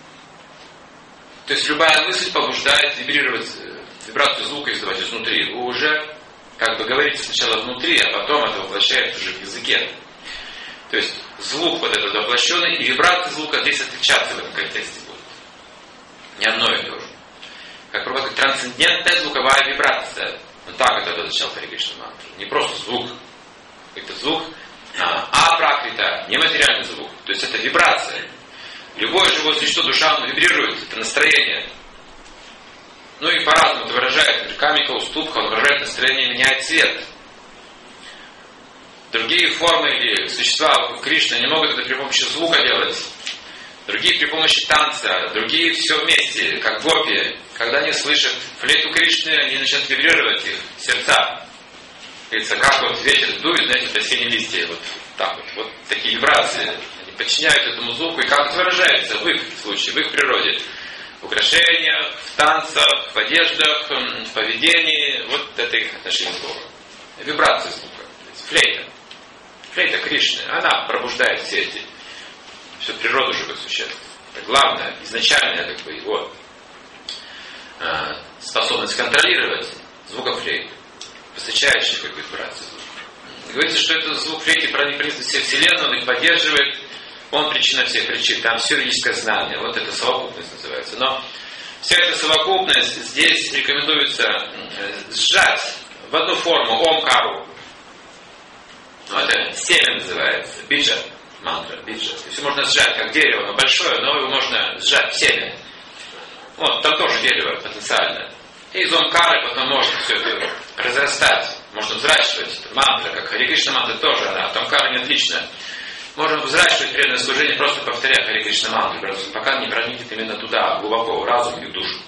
То есть любая мысль побуждает вибрировать, вибрацию звука издавать изнутри. Вы уже как бы говорите сначала внутри, а потом это воплощается уже в языке. То есть звук вот этот воплощенный, и вибрация звука здесь отличаться в этом контексте будет. Не одно и то же. Как правило, трансцендентная звуковая вибрация. Вот так это означал Харе Кришна мантра. Не просто звук. Это звук, а пракрита, нематериальный звук. То есть это вибрация. Любое живое существо, душа, оно вибрирует, это настроение. Ну и по-разному это выражает. Камика, уступка, он выражает настроение, меняет цвет. Другие формы или существа Кришны не могут это при помощи звука делать. Другие при помощи танца, другие все вместе, как гопи. Когда они слышат флейту Кришны, они начинают вибрировать их сердца. Говорится, как вот ветер дует, знаете, в осенние листья, вот так вот, вот такие вибрации. Они подчиняют этому звуку, и как это выражается в их случае, в их природе. В украшениях, в танцах, в одеждах, в поведении, вот это их отношение к Богу. Вибрация звука, флейта. Флейта Кришны, она пробуждает все эти, всю природу живых существ. Это главное, изначальная как бы его э, способность контролировать звуков флейты, посвящающий как бы вибрации звука. Говорится, что этот звук флейты проник в всю Вселенную, он их поддерживает, он причина всех причин, там все ведическое знание, вот это совокупность называется. Но вся эта совокупность здесь рекомендуется сжать в одну форму омкару. Ну, это семя называется, биджа, мантра, биджа. То есть можно сжать, как дерево, оно большое, но его можно сжать в семя. Вот, там тоже дерево потенциально. И из омкары потом можно все это разрастать, можно взращивать. Мантра, как Харе Кришна мантра тоже, она от омкары не отлична. Можно взращивать преданное служение, просто повторяя Харе Кришна мантру, пока не проникнет именно туда, глубоко, в разум и в душу.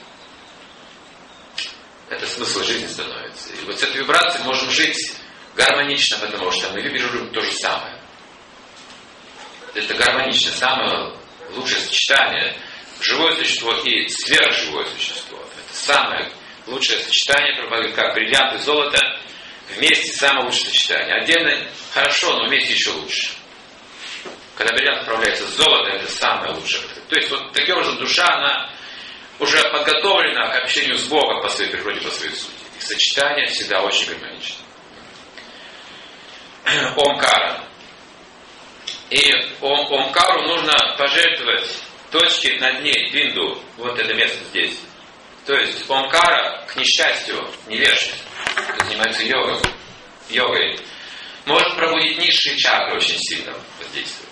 Это смысл жизни становится. И вот с этой вибрацией можем жить гармонично, потому что мы вибрируем то же самое. Это гармонично, самое лучшее сочетание. Живое существо и сверхживое существо. Это самое лучшее сочетание, как бриллиант и золото, вместе самое лучшее сочетание. Отдельно хорошо, но вместе еще лучше. Когда бриллиант отправляется с золотом, это самое лучшее. То есть вот таким образом душа, она уже подготовлена к общению с Богом по своей природе, по своей сути. И сочетание всегда очень гармонично. Омкара. И ом, Омкару нужно пожертвовать точки над ней, бинду, вот это место здесь. То есть Омкара, к несчастью, невежд, кто занимается йогой, йогой, может пробудить низшие чакры очень сильно воздействовать.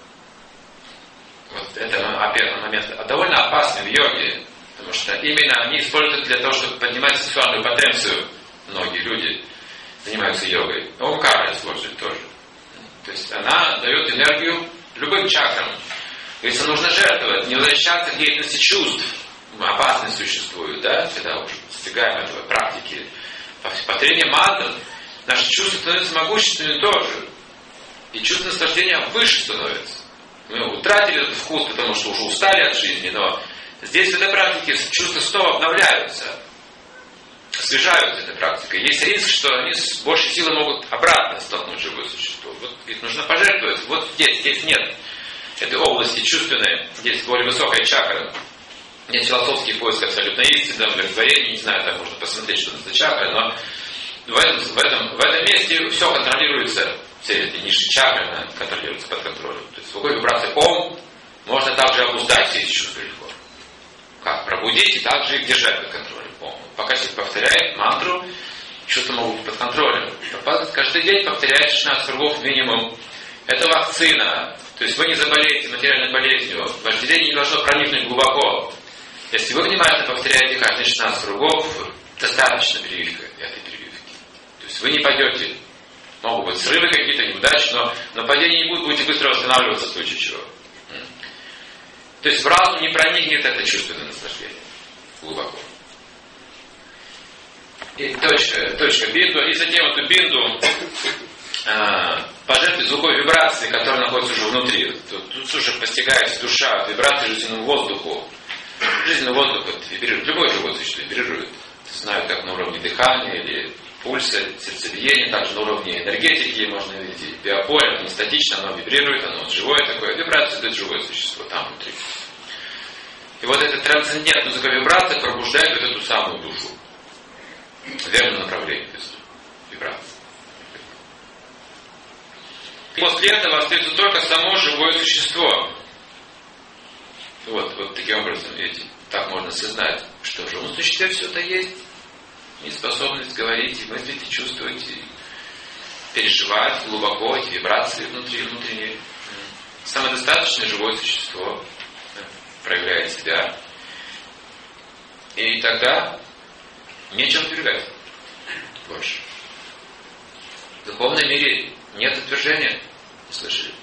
Вот это первый момент. А довольно опасный в йоге, потому что именно они используют для того, чтобы поднимать сексуальную потенцию. Многие люди занимаются йогой. Омкара используют тоже. То есть она дает энергию любым чакрам. Если нужно жертвовать, не возвращаться к деятельности чувств. Опасность существует, да, когда уже достигаем этого практики. Повторение мантр, наши чувства становятся могущественными тоже. И чувство наслаждения выше становится. Мы утратили этот вкус, потому что уже устали от жизни, но здесь в этой практике чувства снова обновляются. освежают этой практикой. Есть риск, что они с большей силой могут обратно столкнуть живое существо. Вот их нужно пожертвовать. Вот здесь, здесь нет этой области чувственной, здесь более высокая чакра. Нет философский поиск абсолютной истины, умиротворения, не знаю, там можно посмотреть, что это за чакра, но в этом, в этом, в этом месте все контролируется, все эти низшие чакры контролируются под контролем. То есть в какой вибрации ом можно также опускать все эти чувства легко. Как? Пробудить и также их держать под контролем. Ом. Пока человек повторяет мантру, чувства могут быть под контролем. Каждый день повторяет шестнадцать кругов минимум. Это вакцина. То есть вы не заболеете материальной болезнью. Вожделение не должно проникнуть глубоко. Если вы внимательно повторяете каждые шестнадцать кругов, достаточно прививки этой прививки. То есть вы не пойдете. Могут быть срывы какие-то, неудачи, но, но падение не будет, будете быстро восстанавливаться в случае чего. То есть в разум не проникнет это чувственное наслаждение глубоко. И точка, точка бинду, и затем эту бинду э, пожертвовать звуковой вибрации, которая находится уже внутри. Тут, тут уже постигается душа, вибрации жизненному воздуху. Жизненный воздух вот, вибрирует, любое живое существо вибрирует. Знаю, как на уровне дыхания или пульса, сердцебиения, также на уровне энергетики можно видеть биополе, оно не статично, оно вибрирует, оно живое такое. Вибрация это живое существо там внутри. И вот эта трансцендентная звуковая вибрация пробуждает вот эту самую душу в верном направлении, то есть вибрация. И после этого остается только само живое существо. Вот, вот таким образом, видите, так можно осознать, что в живом существе все это есть. Неспособность говорить, и мыслить, и чувствовать, и переживать глубоко эти вибрации внутри, внутренние. Самодостаточное живое существо проявляет себя. И тогда нечего отвергать больше. В духовном мире нет отвержения. Не слышали?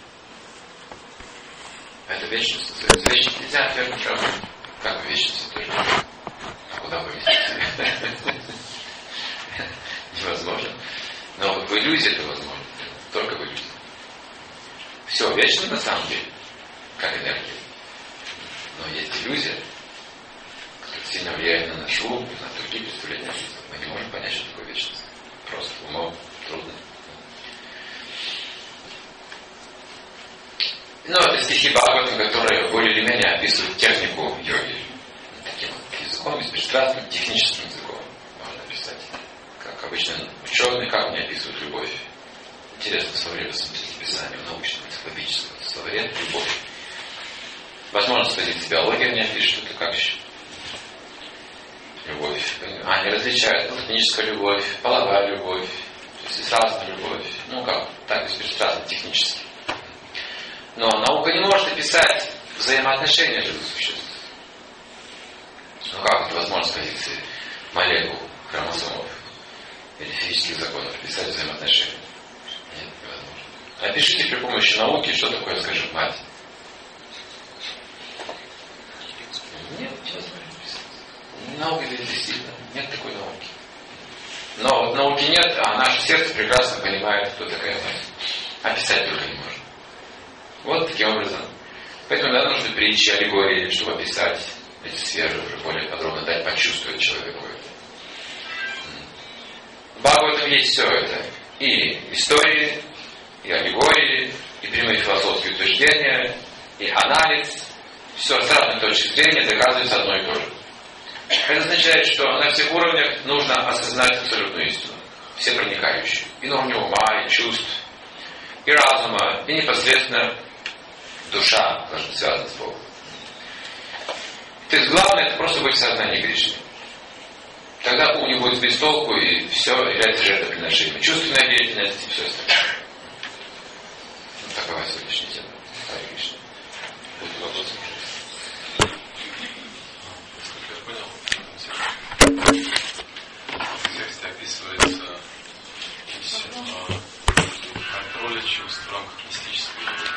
Это вечность. Вечность нельзя отвергнуть, правда? Как в вечности тоже? А куда поместить? Невозможно. Но в иллюзии это возможно. Только в иллюзии. Все вечно на самом деле, как энергия. Но есть иллюзия, которая сильно влияет на наш ум, на другие представления о жизни. Мы не можем понять, что такое вечность. Просто умом трудно. Ну, это стихи Бхагаватам, которые более или менее описывают технику йоги. Таким вот языком, беспристрастным, техническим языком можно описать. Как обычно ученые, как они описывают любовь. Интересно словаре посмотреть описание научного, энциклопедического словаря любовь. Возможно, с позиции биологии они опишут, это как еще? Любовь. А, они различают платоническая любовь, половая любовь, то есть разная любовь. Ну, как, так беспристрастно, технически. Но наука не может описать взаимоотношения живых существ. Ну как это возможно с позиции молекул, хромосомов или физических законов описать взаимоотношения? Нет, невозможно. Опишите при помощи науки, что такое, скажем, мать. Нет, невозможно описать. Наука здесь действительно нет такой науки. Но вот науки нет, а наше сердце прекрасно понимает, кто такая мать. Описать только не может. Вот таким образом. Поэтому нам нужны притчи, аллегории, чтобы описать эти сферы уже более подробно, дать почувствовать человеку это. В Бхагаватам есть все это. И истории, и аллегории, и прямые философские утверждения, и анализ. Все с разной точки зрения доказывается одно и то же. Это означает, что на всех уровнях нужно осознать абсолютную истину. Все проникающие. И на уровне ума, и чувств, и разума, и непосредственно душа должна связана с Богом. То есть главное это просто быть в сознании Кришны. Тогда ум не будет сбить с толку, и все является жертвоприношением. Чувственная деятельность и все остальное. Вот такова сегодняшняя тема. Харе Кришна. Будут вопросы? Я понял. В тексте описывается контроля чувств в рамках мистической любви.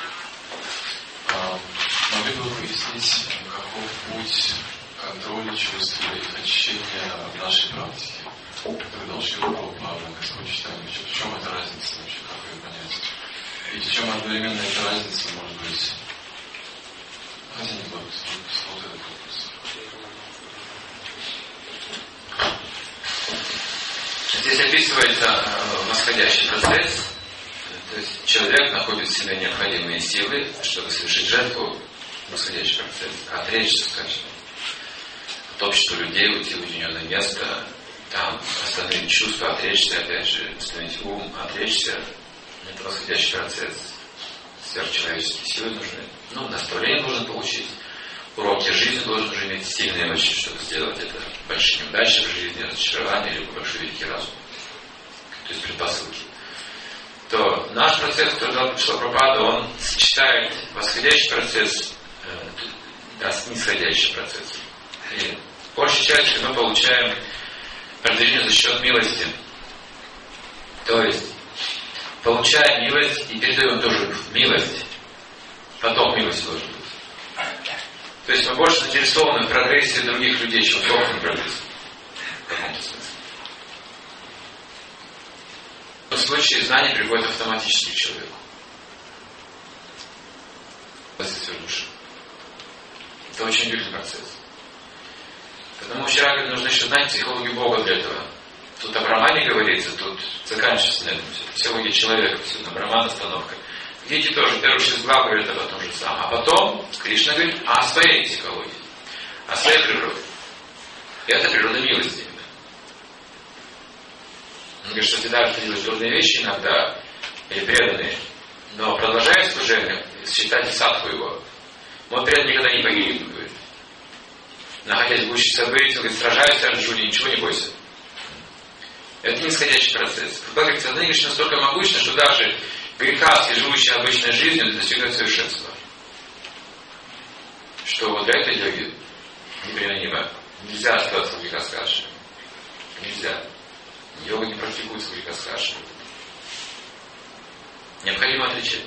Могли бы вы пояснить, каков путь контроля чувств или их очищения в нашей практике? Как дал Шрила Прабхупада, Господь читание, в чем эта разница вообще, как ее понять? Ведь в чем одновременно эта разница может быть? Хотя не только, вот этот вопрос. Здесь описывается восходящий процесс. То есть человек находит в себе необходимые силы, чтобы совершить жертву, восходящий процесс, отречься, скажем, от общества людей, уйти в уединенное место, там остановить чувства, отречься, опять же, остановить ум, отречься. Это восходящий процесс. Сверхчеловеческие силы нужны. Ну, наставление нужно получить. Уроки жизни должен уже иметь сильные очень, чтобы сделать это. Большие неудачи в жизни, разочарование, либо большой великий разум. То есть предпосылки. То наш процесс, который дал Шилапрапада, он сочетает восходящий процесс э, да, с нисходящим процессом. И большей частью мы получаем продвижение за счет милости. То есть, получая милость и передаем тоже милость, поток милости должен быть. То есть мы больше заинтересованы в прогрессе других людей, чем в собственном прогрессе. В каком-то смысле. В случае знания приходит автоматически к человеку. Позиция души. Это очень длительный процесс. Потому вчера говорит, нужно еще знать психологию Бога для этого. Тут о Брахмане говорится, тут заканчивается на этом все. Психология человека, все на Брахман остановка. Гити тоже, первый шесть глав говорит об том же самом. А потом Кришна говорит о своей психологии, о своей природе. И это природа милости. Он говорит, что ты даже делаешь трудные вещи иногда, или преданные, но продолжая служение, считайте садху его. Мой преданный никогда не погибнет, говорит. Находясь в гуще событий, говорит, сражайся, Арджуни, ничего не бойся. Это нисходящий процесс. Когда говорит, сознание Кришны настолько могущественно, что даже греховски, живущие обычной жизнью, достигают совершенства. Что вот для этой йоги неприменимо. Нельзя оставаться в грехоскашем. Нельзя. Йога не практикуется в грехоскашем. Необходимо отречение.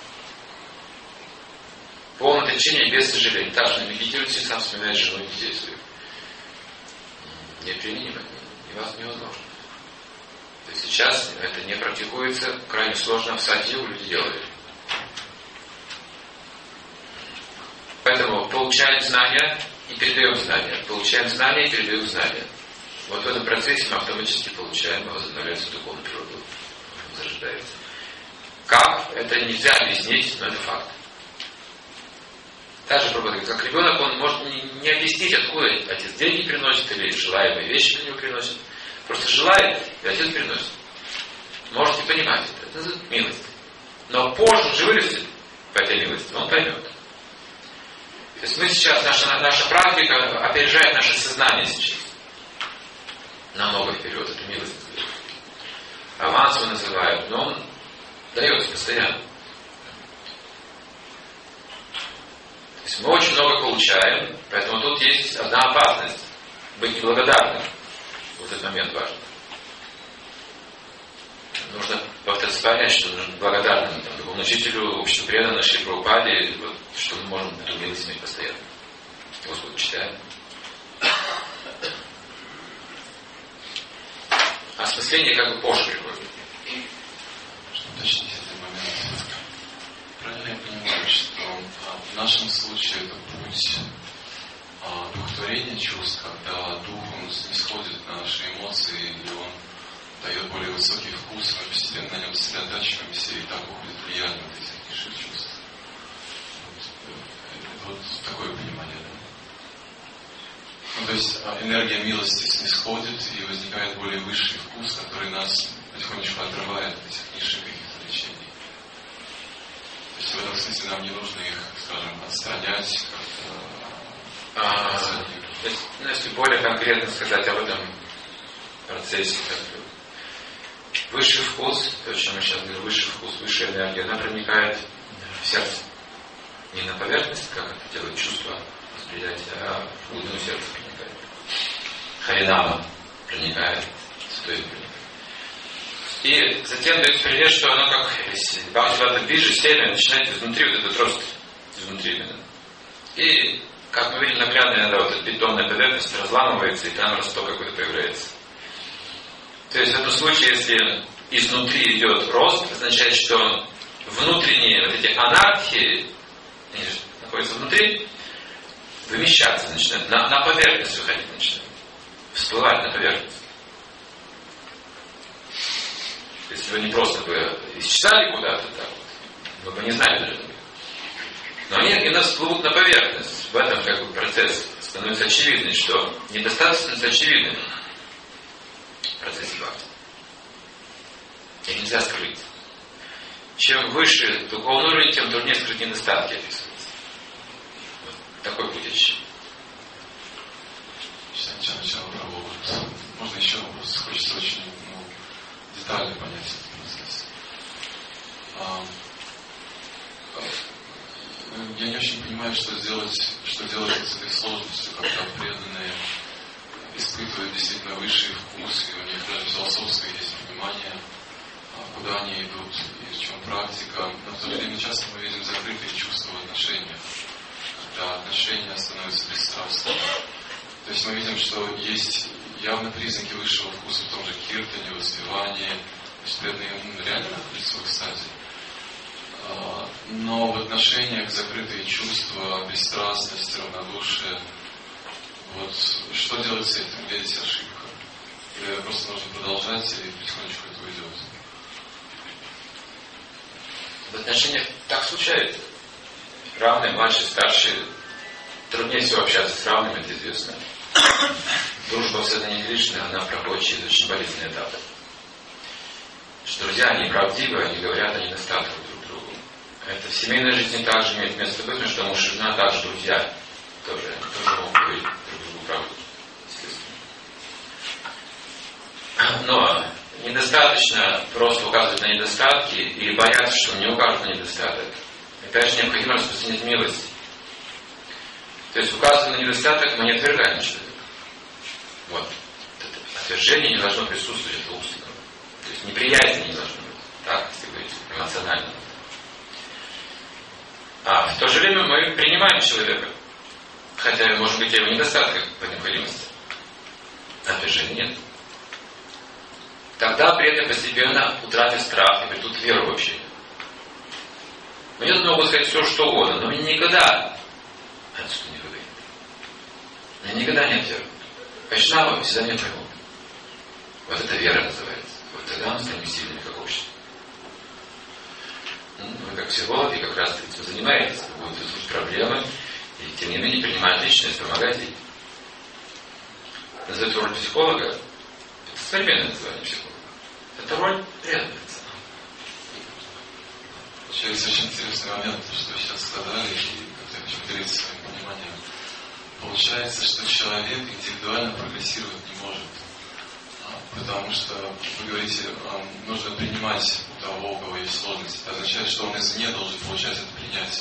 Полное отречение без сожаления. Так что медитируйте, сам вспоминает жену и детей своих. Неприменимо. Невозможно. То есть сейчас это не практикуется, крайне сложно, в садху люди делают. Поэтому получаем знания и передаем знания. Получаем знания и передаем знания. Вот в этом процессе мы автоматически получаем, возобновляется духовная природа, зажигается. Как? Это нельзя объяснить, но это факт. Также Прабхупада говорит, как ребенок, он может не, не объяснить, откуда отец деньги приносит или желаемые вещи для него приносит. Просто желает, и отец приносит. Можете понимать это. Это милость. Но позже он же вырастет по этой милости, он поймет. То есть мы сейчас, наша, наша практика опережает наше сознание сейчас. Намного вперед, это милость. Аванс его называют, но он дается постоянно. То есть мы очень много получаем, поэтому тут есть одна опасность. Быть неблагодарным. Вот этот момент важен. Нужно попытаться понять, что нужно быть благодарным там, любому учителю, обществу преданному, Шри Прабхупаде, вот, что мы можем эту милость иметь постоянно. Господь читаем. Осмысление как бы позже приходит. Чтобы уточнить этот момент, правильно я понимаю, что а, в нашем случае это путь а, духотворения чувств, когда дух он снисходит на наши эмоции, и он дает более высокий вкус, мы постепенно на нем сосредотачиваемся, и так уходит влияние вот этих низших чувств. Вот, вот такое понимание, да? Ну, то есть энергия милости снисходит, и возникает более высший вкус, который нас потихонечку отрывает от этих низших каких-то влечений. То есть в этом смысле нам не нужно их, скажем, отстранять как-то. А, то есть, ну, если более конкретно сказать об этом процессе, как высший вкус, то, о чем мы сейчас говорим, высший вкус, высшая энергия, она проникает в сердце. Не на поверхность, как это делает чувство восприятия, а в глубину сердца проникает. Харинама проникает, стоит проникать. И затем дается пример, что оно как Бхактивинода Биджа, семя начинает изнутри, вот этот рост, изнутри именно. И, как мы видим наглядно, иногда вот эта бетонная поверхность разламывается, и там росток какой-то появляется. То есть в этом случае, если изнутри идет рост, означает, что внутренние вот эти анархии, они находятся внутри, вымещаться начинают, на, на поверхность выходить начинают, всплывать на поверхность. если бы они просто бы исчезали куда-то так вот, мы бы не знали даже. Но они иногда всплывут на поверхность. В этом как бы процесс становится очевидным, что недостаток становится очевидным в процессе бхакти. И нельзя скрыть. Чем выше духовный уровень, тем труднее скрыть недостатки описываются. Вот такой путь ощущения. Сначала про Бога. Можно еще вопрос? Хочется очень ну, детально понять этот процесс. А, я не очень понимаю, что сделать, что делать с этой сложностью, когда преданные испытывают действительно высший вкус, и у них даже философское есть понимание, куда они идут и в чем практика. Но в то же время часто мы видим закрытые чувства в отношениях, когда отношения становятся бесстрастными. То есть мы видим, что есть явные признаки высшего вкуса в том же киртане, воспевании. То есть преданные ну, реально находятся в экстазе. Но в отношениях закрытые чувства, бесстрастность, равнодушие. Вот что делать с этим? Где здесь ошибка? Или просто нужно продолжать и потихонечку это уйдет? В отношениях так случается. Равные, младшие, старшие. Труднее всего общаться с равными, это известно. Дружба в сознании Кришны, она проходит через очень болезненные этапы. Что друзья, они правдивы, они говорят о недостатках друг другу. Это в семейной жизни также имеет место быть, что муж и жена также друзья. Тоже, тоже могут говорить друг другу правду. Естественно. Но недостаточно просто указывать на недостатки или бояться, что не укажут на недостаток. Опять же, необходимо распространять милость. То есть, указывая на недостаток, мы не отвергаем человека. Вот. Это отвержение не должно присутствовать, это устно. То есть, неприязни не должно быть. Так, если говорить эмоционально. А в то же время мы принимаем человека. Хотя, может быть, его недостатках по необходимости. Отвержения нет. Тогда преданные постепенно утратят страх и обретут веру в общение. Мне тут могут сказать все, что угодно, но мне никогда отсюда не выгонят. Мне никогда нет веры. Вайшнавы всегда меня поймут. Вот это вера называется. Вот тогда мы станем сильными, как общество. Ну, вы как психологи как раз этим занимаетесь. Вы будете слушать проблемы и тем не менее принимать личность, помогать ей. Называется роль психолога. Это современное название психолога. Это роль преданного. Есть очень интересный момент, что вы сейчас сказали, и как я хочу поделиться своим пониманием. Получается, что человек индивидуально прогрессировать не может. Потому что, вы говорите, нужно принимать того, у кого есть сложности. Это означает, что он извне должен получать это принятие.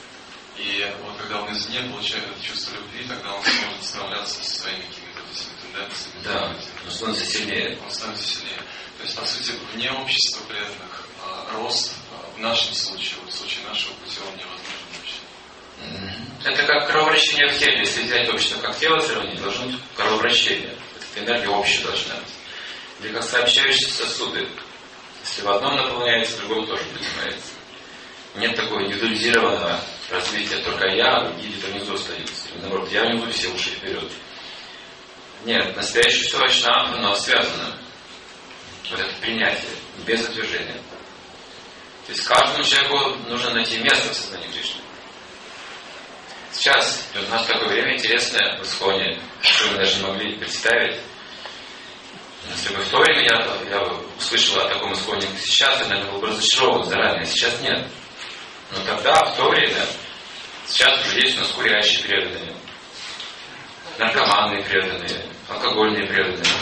И вот когда он извне получает это чувство любви, тогда он сможет справляться со своими какими-то тенденциями. Да, он становится сильнее. Он становится сильнее. То есть, по сути, вне общества преданных рост в нашем случае, вот в случае нашего пути, он невозможен вообще. Это как кровообращение в теле. Если взять общество как тело сравнить, должно быть кровообращение. Эта энергия общая должна быть. Или как сообщающиеся сосуды. Если в одном наполняется, в другом тоже поднимается. Нет такого индивидуализированного развития. Только я, а другие где-то внизу остаются. Или наоборот, я внизу, все уши вперед. Нет, настоящее все вайшнава, оно связано. Вот это принятие, без отвержения. То есть каждому человеку нужно найти место в сознании Кришны. Сейчас у нас такое время интересное в Исхоне, что мы даже не могли представить. Если бы в то время я, я услышал о таком Исхоне, как сейчас, я, наверное, был бы разочарован заранее, сейчас нет. Но тогда, в то время, сейчас уже есть у нас курящие преданные, наркоманные преданные, алкогольные преданные,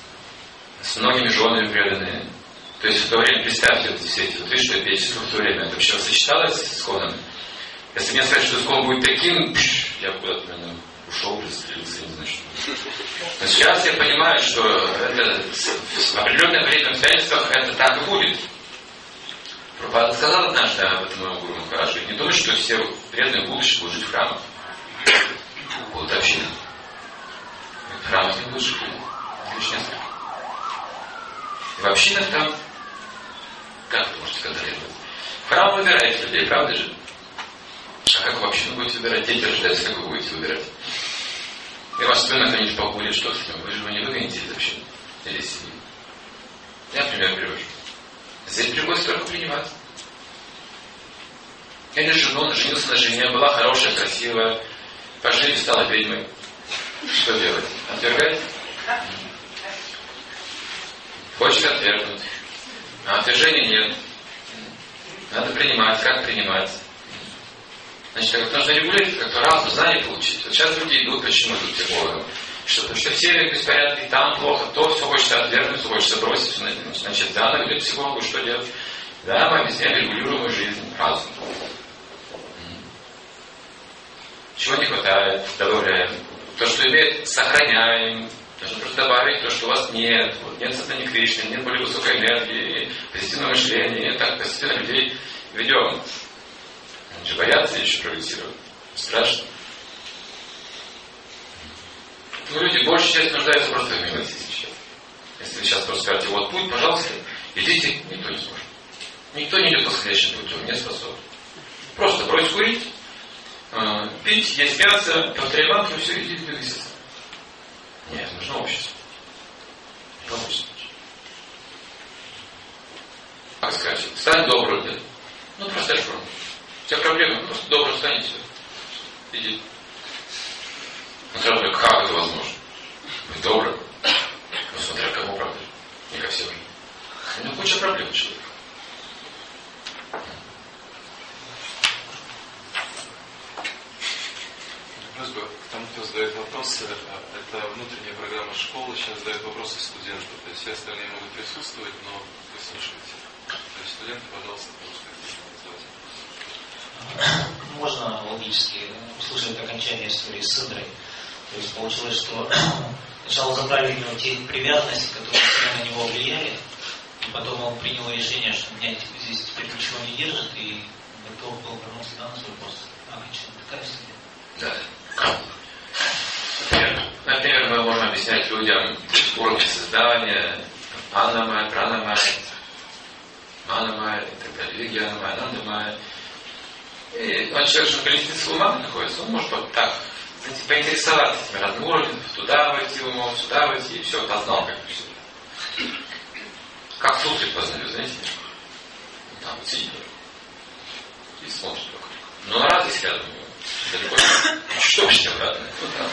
с многими женами преданные. То есть в то время, представьте, вот все эти, вот видите, что я перечислил в то время, это вообще сочеталось с Исхоном? Если мне сказать, что Исхон будет таким, пш, я куда-то, наверное, ушел, пристрелился, не знаю, что. Но сейчас я понимаю, что это в определенных временных обстоятельствах это так и будет. Прабхупада сказал однажды об этом моему гуру Махараджи. Не думай, что все преданные в будущем будут жить в храмах. Будут общины. В храмах не будут жить люди. Лишь несколько. И в общинах там, как вы можете сказать, в храм выбираете людей, правда же? А как в общину будете выбирать? Дети рождаются, как вы будете выбирать? И ваш сын кто-нибудь побудет, что с ним? Вы же его не выгоните из общины или из семьи. Я пример привожу. Здесь приходится только принимать. Или жену, он женился на жене, была хорошая, красивая, пожили, стала ведьмой. Что делать? Отвергать? Хочет отвергнуть. А отвержения нет. Надо принимать. Как принимать? Значит, как нужно регулировать, как-то разум, знание получить. Вот сейчас люди идут, почему идут к психологам? Что, потому что все беспорядки, там плохо, то, все хочется отвергнуть, все хочется бросить. Значит, да, надо идти к психологу, что делать? Да, мы объясняем регулируемую жизнь, разум. Чего не хватает, добавляем. То, что имеет, сохраняем. Нужно просто добавить то, что у вас нет. Вот, нет сознания Кришны, нет более высокой энергии, позитивного мышления. Нет, так позитивно людей ведем. Они же боятся еще прогрессировать. Страшно. Ну, люди большей частью нуждаются просто в милости сейчас. Если вы сейчас просто скажете, вот путь, пожалуйста, идите, никто не сможет. Никто не идет восходящим путем, не способен. Просто брось курить, э, пить, есть мясо, повторяй мантру, все, иди двигайся. Нет, нужно общество. Не получится. Как сказать, стань добрым, да? Ну, простая форма. У тебя проблемы, просто добрым стань, все. Иди. Он сразу говорит, как это возможно? Быть добрым? Ну, смотря кому, правда? Не ко всем. Ну, куча проблем у человека. Просьба к тому, кто задает вопросы. Это внутренняя программа школы. Сейчас задают вопросы студенты. То есть все остальные могут присутствовать, но вы слушаете. То есть студенты, пожалуйста, задавайте. Можно логически услышать окончание истории с Идрой. То есть получилось, что сначала забрали у него те привязанности, которые на него влияли, и потом он принял решение, что меня здесь теперь ничего не держит, и готов был вернуться на свой пост. Окончание. Такая история. Да. Например, например, мы можем объяснять людям уровни создания, анамая, пранамая, манамая, и так далее, вигьянамая, анандамая. И он человек, что количество ума находится, он может вот так поинтересоваться этими разными уровнями, туда войти умом, сюда войти, и все, познал как бы все. Как сутры познаю, знаете? Там вот сидит и смотрит только. Но на раз сидят у него. Что ж обратно?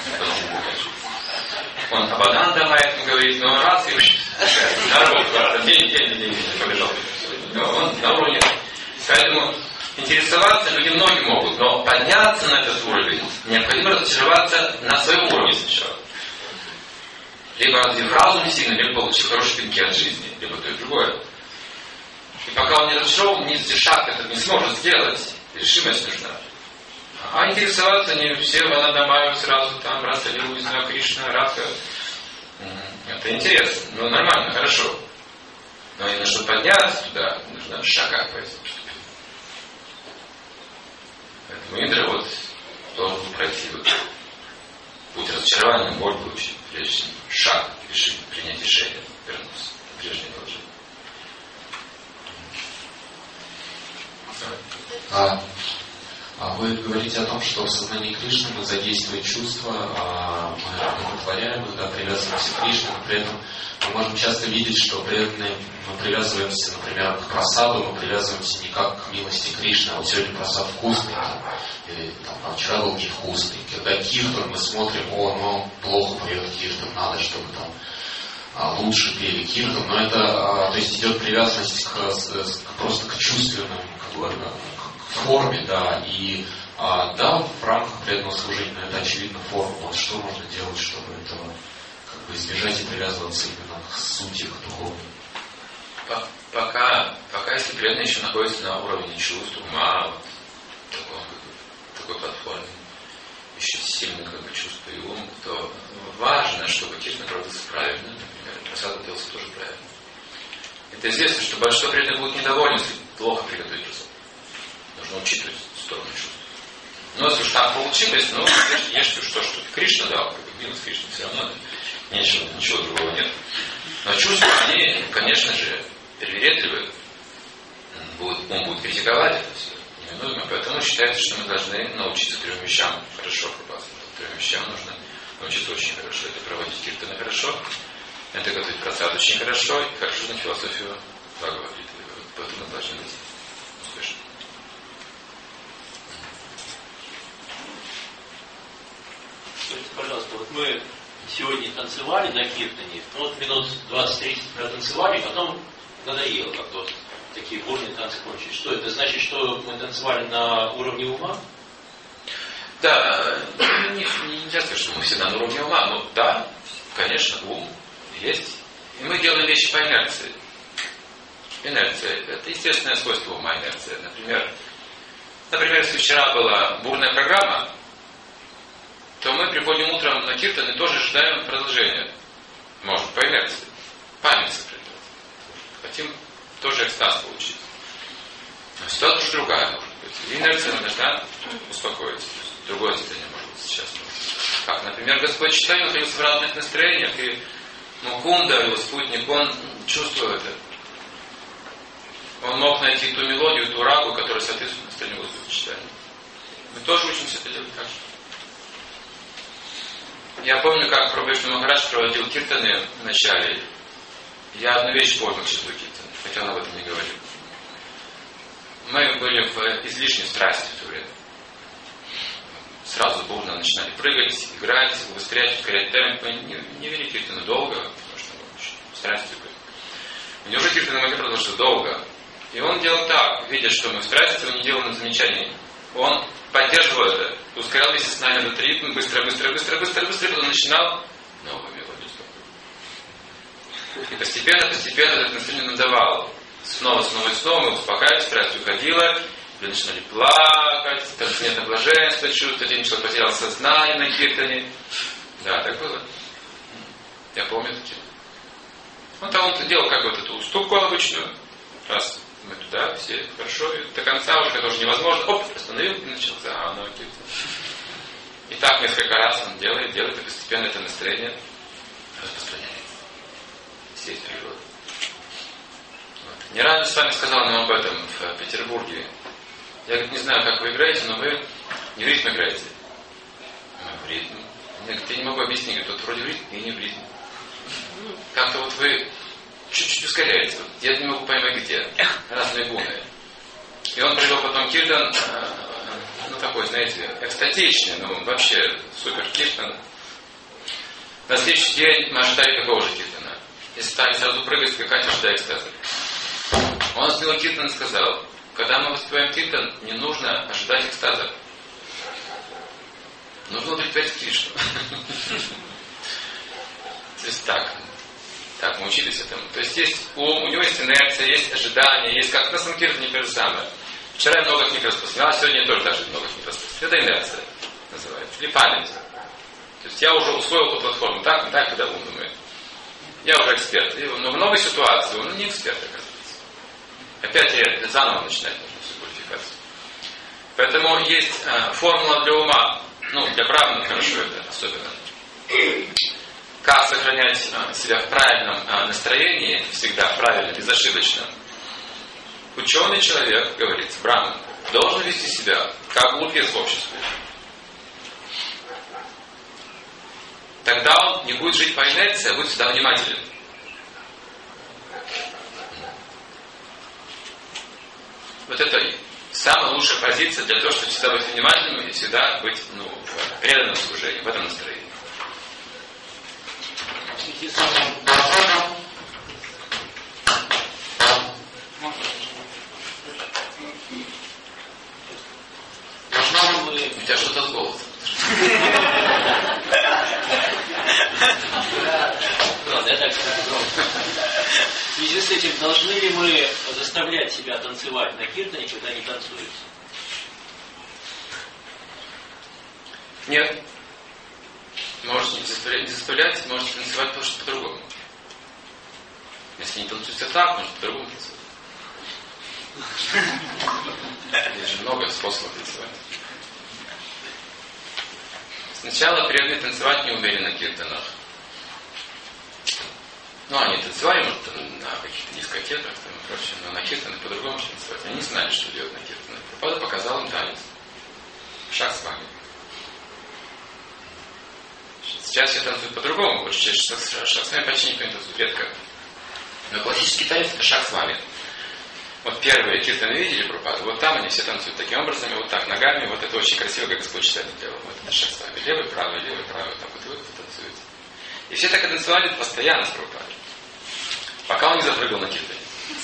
Он Абананда Майк говорит, но раз и на работу, день, день, день, побежал. Он на уровне. Поэтому интересоваться люди многие могут, но подняться на этот уровень необходимо разочароваться на своем уровне сначала. Либо развив разум сильно, либо получить хорошие пинки от жизни, либо то и другое. И пока он не разочарован, ни шаг этот не сможет сделать, решимость нужна. А интересоваться не все Ванадамаю сразу там, раз Аллилуйя, Кришна, Радха. Это интересно, ну нормально, хорошо. Но именно чтобы подняться туда, нужно в шагах пойти. Поэтому Индра вот должен пройти вот путь разочарования, боль получить, прежде чем шаг решить, принять решение, вернуться к прежней должности. А, а вы говорите о том, что в сознании Кришны мы задействуем чувства, а мы одухотворяем их, да, привязываемся к Кришне, но при этом мы можем часто видеть, что преданные мы привязываемся, например, к прасаду, мы привязываемся не как к милости Кришны, а вот сегодня прасад вкусный, там, или там, а вчера был невкусный. Когда киртан мы смотрим, о, ну плохо поет киртан, надо, чтобы там а, лучше пели киртан, но это, а, то есть идет привязанность к, к, просто к чувственному, как бы, к форме, да, и а, да, в рамках преданного служения, это очевидно форма. Вот что можно делать, чтобы этого как бы избежать и привязываться именно к сути, к духовной? Пока, пока если преданный еще находится на уровне чувств, ума, вот, такой, такой платформе, еще сильно как бы чувство и ум, то важно, чтобы киртан проводился правильно, например, прасад делался тоже правильно. Это известно, что большинство преданных будут недовольны, если плохо приготовить прасад. Нужно учитывать сторону чувств. Но если уж так получилось, ну, ешьте, ешьте уж то, что Кришна дал, как бы милость Кришны, все равно ничего, ничего другого нет. Но чувства, они, конечно же, привередливы, будут, он будет критиковать это все, неминуемо, поэтому считается, что мы должны научиться трем вещам хорошо попасть. Трем вещам нужно научиться очень хорошо. Это проводить киртаны хорошо, это готовить прасад очень хорошо, и хорошо знать философию Бхагавад-гиты. поэтому мы должны быть успешны. Скажите, пожалуйста, вот мы сегодня танцевали на киртане, ну вот минут двадцать-тридцать протанцевали, потом надоело как-то вот такие бурные танцы кончились. Что это значит, что мы танцевали на уровне ума? Да, не, не ясно, что мы всегда на уровне ума, но да, конечно, ум есть. И мы делаем вещи по инерции. Инерция – это естественное свойство ума, инерция. Например, например, если вчера была бурная программа, то мы приходим утром на киртан и тоже ожидаем продолжения. Может, по инерции. Память сохранить. Хотим тоже экстаз получить. Но ситуация другая может быть. И инерция должна успокоиться. Другое состояние может быть сейчас. Как, например, Господь Чайтанья находился в разных настроениях, и Мукунда, его спутник, он чувствовал это. Он мог найти ту мелодию, ту рагу, которая соответствует настроению Господа Чайтаньи. Мы тоже учимся это делать так же. Я помню, как Прабху Вишну Махарадж проводил киртаны в начале. Я одну вещь понял, что такое киртан, хотя он об этом не говорил. Мы были в излишней страсти в то время. Сразу бурно начинали прыгать, играть, убыстрять, ускорять темп. Мы не, не вели киртаны долго, потому что мы страстью были. У него же киртаны могли продолжаться долго. И он делал так, видя, что мы в страсти, он не делал нам замечаний. Он поддерживал это, ускорял вместе с нами этот ритм, быстро, быстро, быстро, быстро, быстро, потом начинал новую мелодию. И постепенно, постепенно это настроение надавало. Снова, снова и снова мы успокаивались, страсть уходила, люди начинали плакать, трансцендентное блаженство чувствовать, один человек потерял сознание на киртане. Да, так было. Я помню такие. Он там он делал как вот эту уступку обычную. Раз мы туда, все хорошо, и до конца уже, когда уже невозможно, оп, остановил и начался, а оно киртан. И так несколько раз он делает, делает, и постепенно это настроение распространяется. Сеть природы. Вот. Не раз с вами сказал нам об этом в Петербурге. Я говорит, не знаю, как вы играете, но вы не в ритм играете. Мы в ритм. Я говорит, я не могу объяснить, говорит, вот вроде в ритм и не в ритм. Как-то вот вы чуть-чуть ускоряете. Вот я не могу поймать, где. Разные гуны. И он привел потом киртан, ну такой, знаете, экстатичный, ну вообще супер киртан. На следующий день мы ожидали такого же киртана. И стали сразу прыгать, скакать, ожидая экстаза. Он сделал киртан и сказал, когда мы воспеваем киртан, не нужно ожидать экстаза. Нужно удовлетворять Кришну. То есть так. Так, мы учились этому. То есть есть ум, у него есть инерция, есть ожидание, есть как на самом киртане то же самое. Вчера я много книг распространял, а сегодня я тоже даже много книг распространял. Это инерция называется. Или память. То есть я уже усвоил эту платформу. Так, так, когда ум думает. Я уже эксперт. Но в новой ситуации он не эксперт, оказывается. Опять я заново начинать нужно всю квалификацию. Поэтому есть э, формула для ума. Ну, для правильного хорошо это особенно. Как сохранять э, себя в правильном э, настроении, всегда правильно, безошибочно. Ученый человек, говорится, браман, должен вести себя как глупец в обществе. Тогда он не будет жить по инерции, а будет всегда внимателен. Вот это самая лучшая позиция для того, чтобы всегда быть внимательным и всегда быть ну, в преданном служении, в этом настроении. У тебя что-то с голосом. Ладно, я так скажу. В связи с этим, должны ли мы заставлять себя танцевать на киртане, когда не танцуете? Нет. Можете не заставлять, не заставлять, можете танцевать просто по-другому. Если не танцуете так, может по-другому танцевать. Есть же много способов танцевать. Сначала преданные танцевать не умели на киртанах. Ну, они танцевали, может, на каких-то дискотеках там, и прочее, но на киртанах по-другому что танцевать. Они не знали, что делать на киртанах. Прабхупада показал им танец. Шаг с вами. Сейчас все танцуют по-другому, больше шаг с вами почти никто не танцует, редко. Но классический танец это шаг с вами. Вот первые киртаны видели Прабхупаду? Вот там они все танцуют таким образом, вот так, ногами. Вот это очень красиво, как Господь читает дело. Вот это шастами. Левый, правый, левый, правый. Вот так вот, вот танцуют. И все так и танцевали постоянно с Прабхупадой. Пока он не запрыгал на киртане.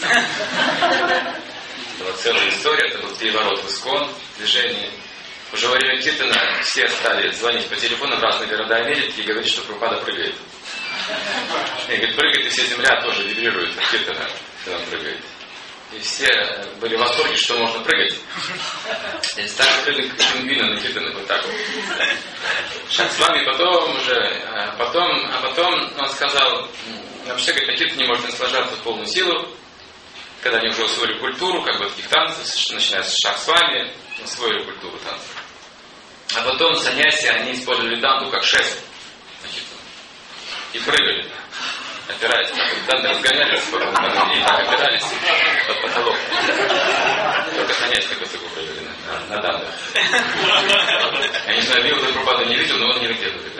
Была целая история, это был переворот в Искон, движение. Уже во время киртана все стали звонить по телефону в разные города Америки и говорить, что Прабхупада прыгает. И говорит, прыгает, и вся земля тоже вибрирует от киртана, когда он прыгает. И все были в восторге, что можно прыгать. И стали прыгать пингвины на киртаны, вот так вот. С вами потом уже, потом, а потом он сказал, вообще, говорит, на киртане можно наслаждаться в полную силу, когда они уже усвоили культуру, как бы таких танцев, начиная с шах-свами, усвоили культуру танцев. А потом саньяси, они использовали данду как шест на киртане. И прыгали, опираясь, так вот, данды разгонялись, и так опирались под потолок. Только саньяси так высоко прыгали на, на, на дандах. Я не знаю, видел, Прабхупаду не видел, но он не делает.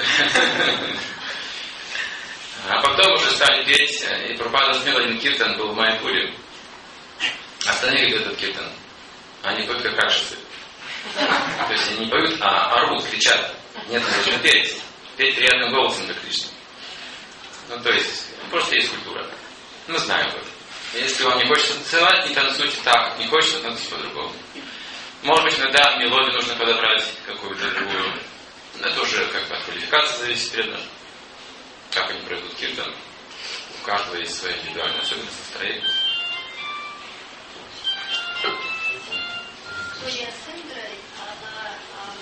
А потом уже стали петь, и Прабхупада снял один киртан, был в Майяпуре. Остановили этот киртан. Они поют как ракшасы. То есть они не поют, а орут, кричат. Нет, они должны петь. Петь приятным голосом для Кришны. Ну, то есть, просто есть культура. Мы знаем об этом. Если вам не хочется танцевать, не танцуйте так. Не хочется, танцуйте по-другому. Может быть, иногда мелодию нужно подобрать какую-то другую. Это уже как бы от квалификации зависит, вредно. Как они проведут киртан. У каждого есть своя индивидуальная особенность настроения. История с Индрой, она,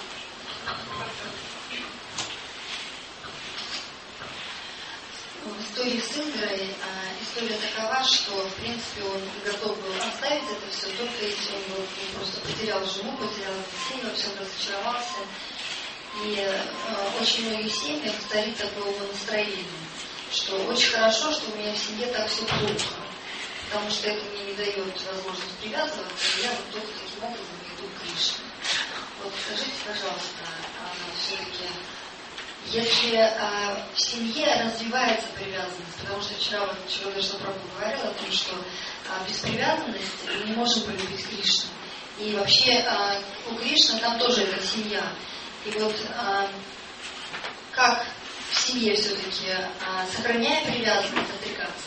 в истории с Индрой история такова, что в принципе он готов был оставить это все, только если он, был, он просто потерял жену, потерял детей, во всем разочаровался. И э, очень в многих семьях царит такое настроение, что очень хорошо, что у меня в семье так все плохо, потому что это мне не дает возможность привязываться, и я вот только таким образом иду к Кришне. Вот скажите, пожалуйста, все-таки, если а, в семье развивается привязанность, потому что вчера вот Чивадешна Прабху говорил о том, что а, без привязанности мы не можем полюбить Кришну. И вообще а, у Кришны там тоже это семья. И вот а, как в семье все-таки, а, сохраняя привязанность, отрекаться?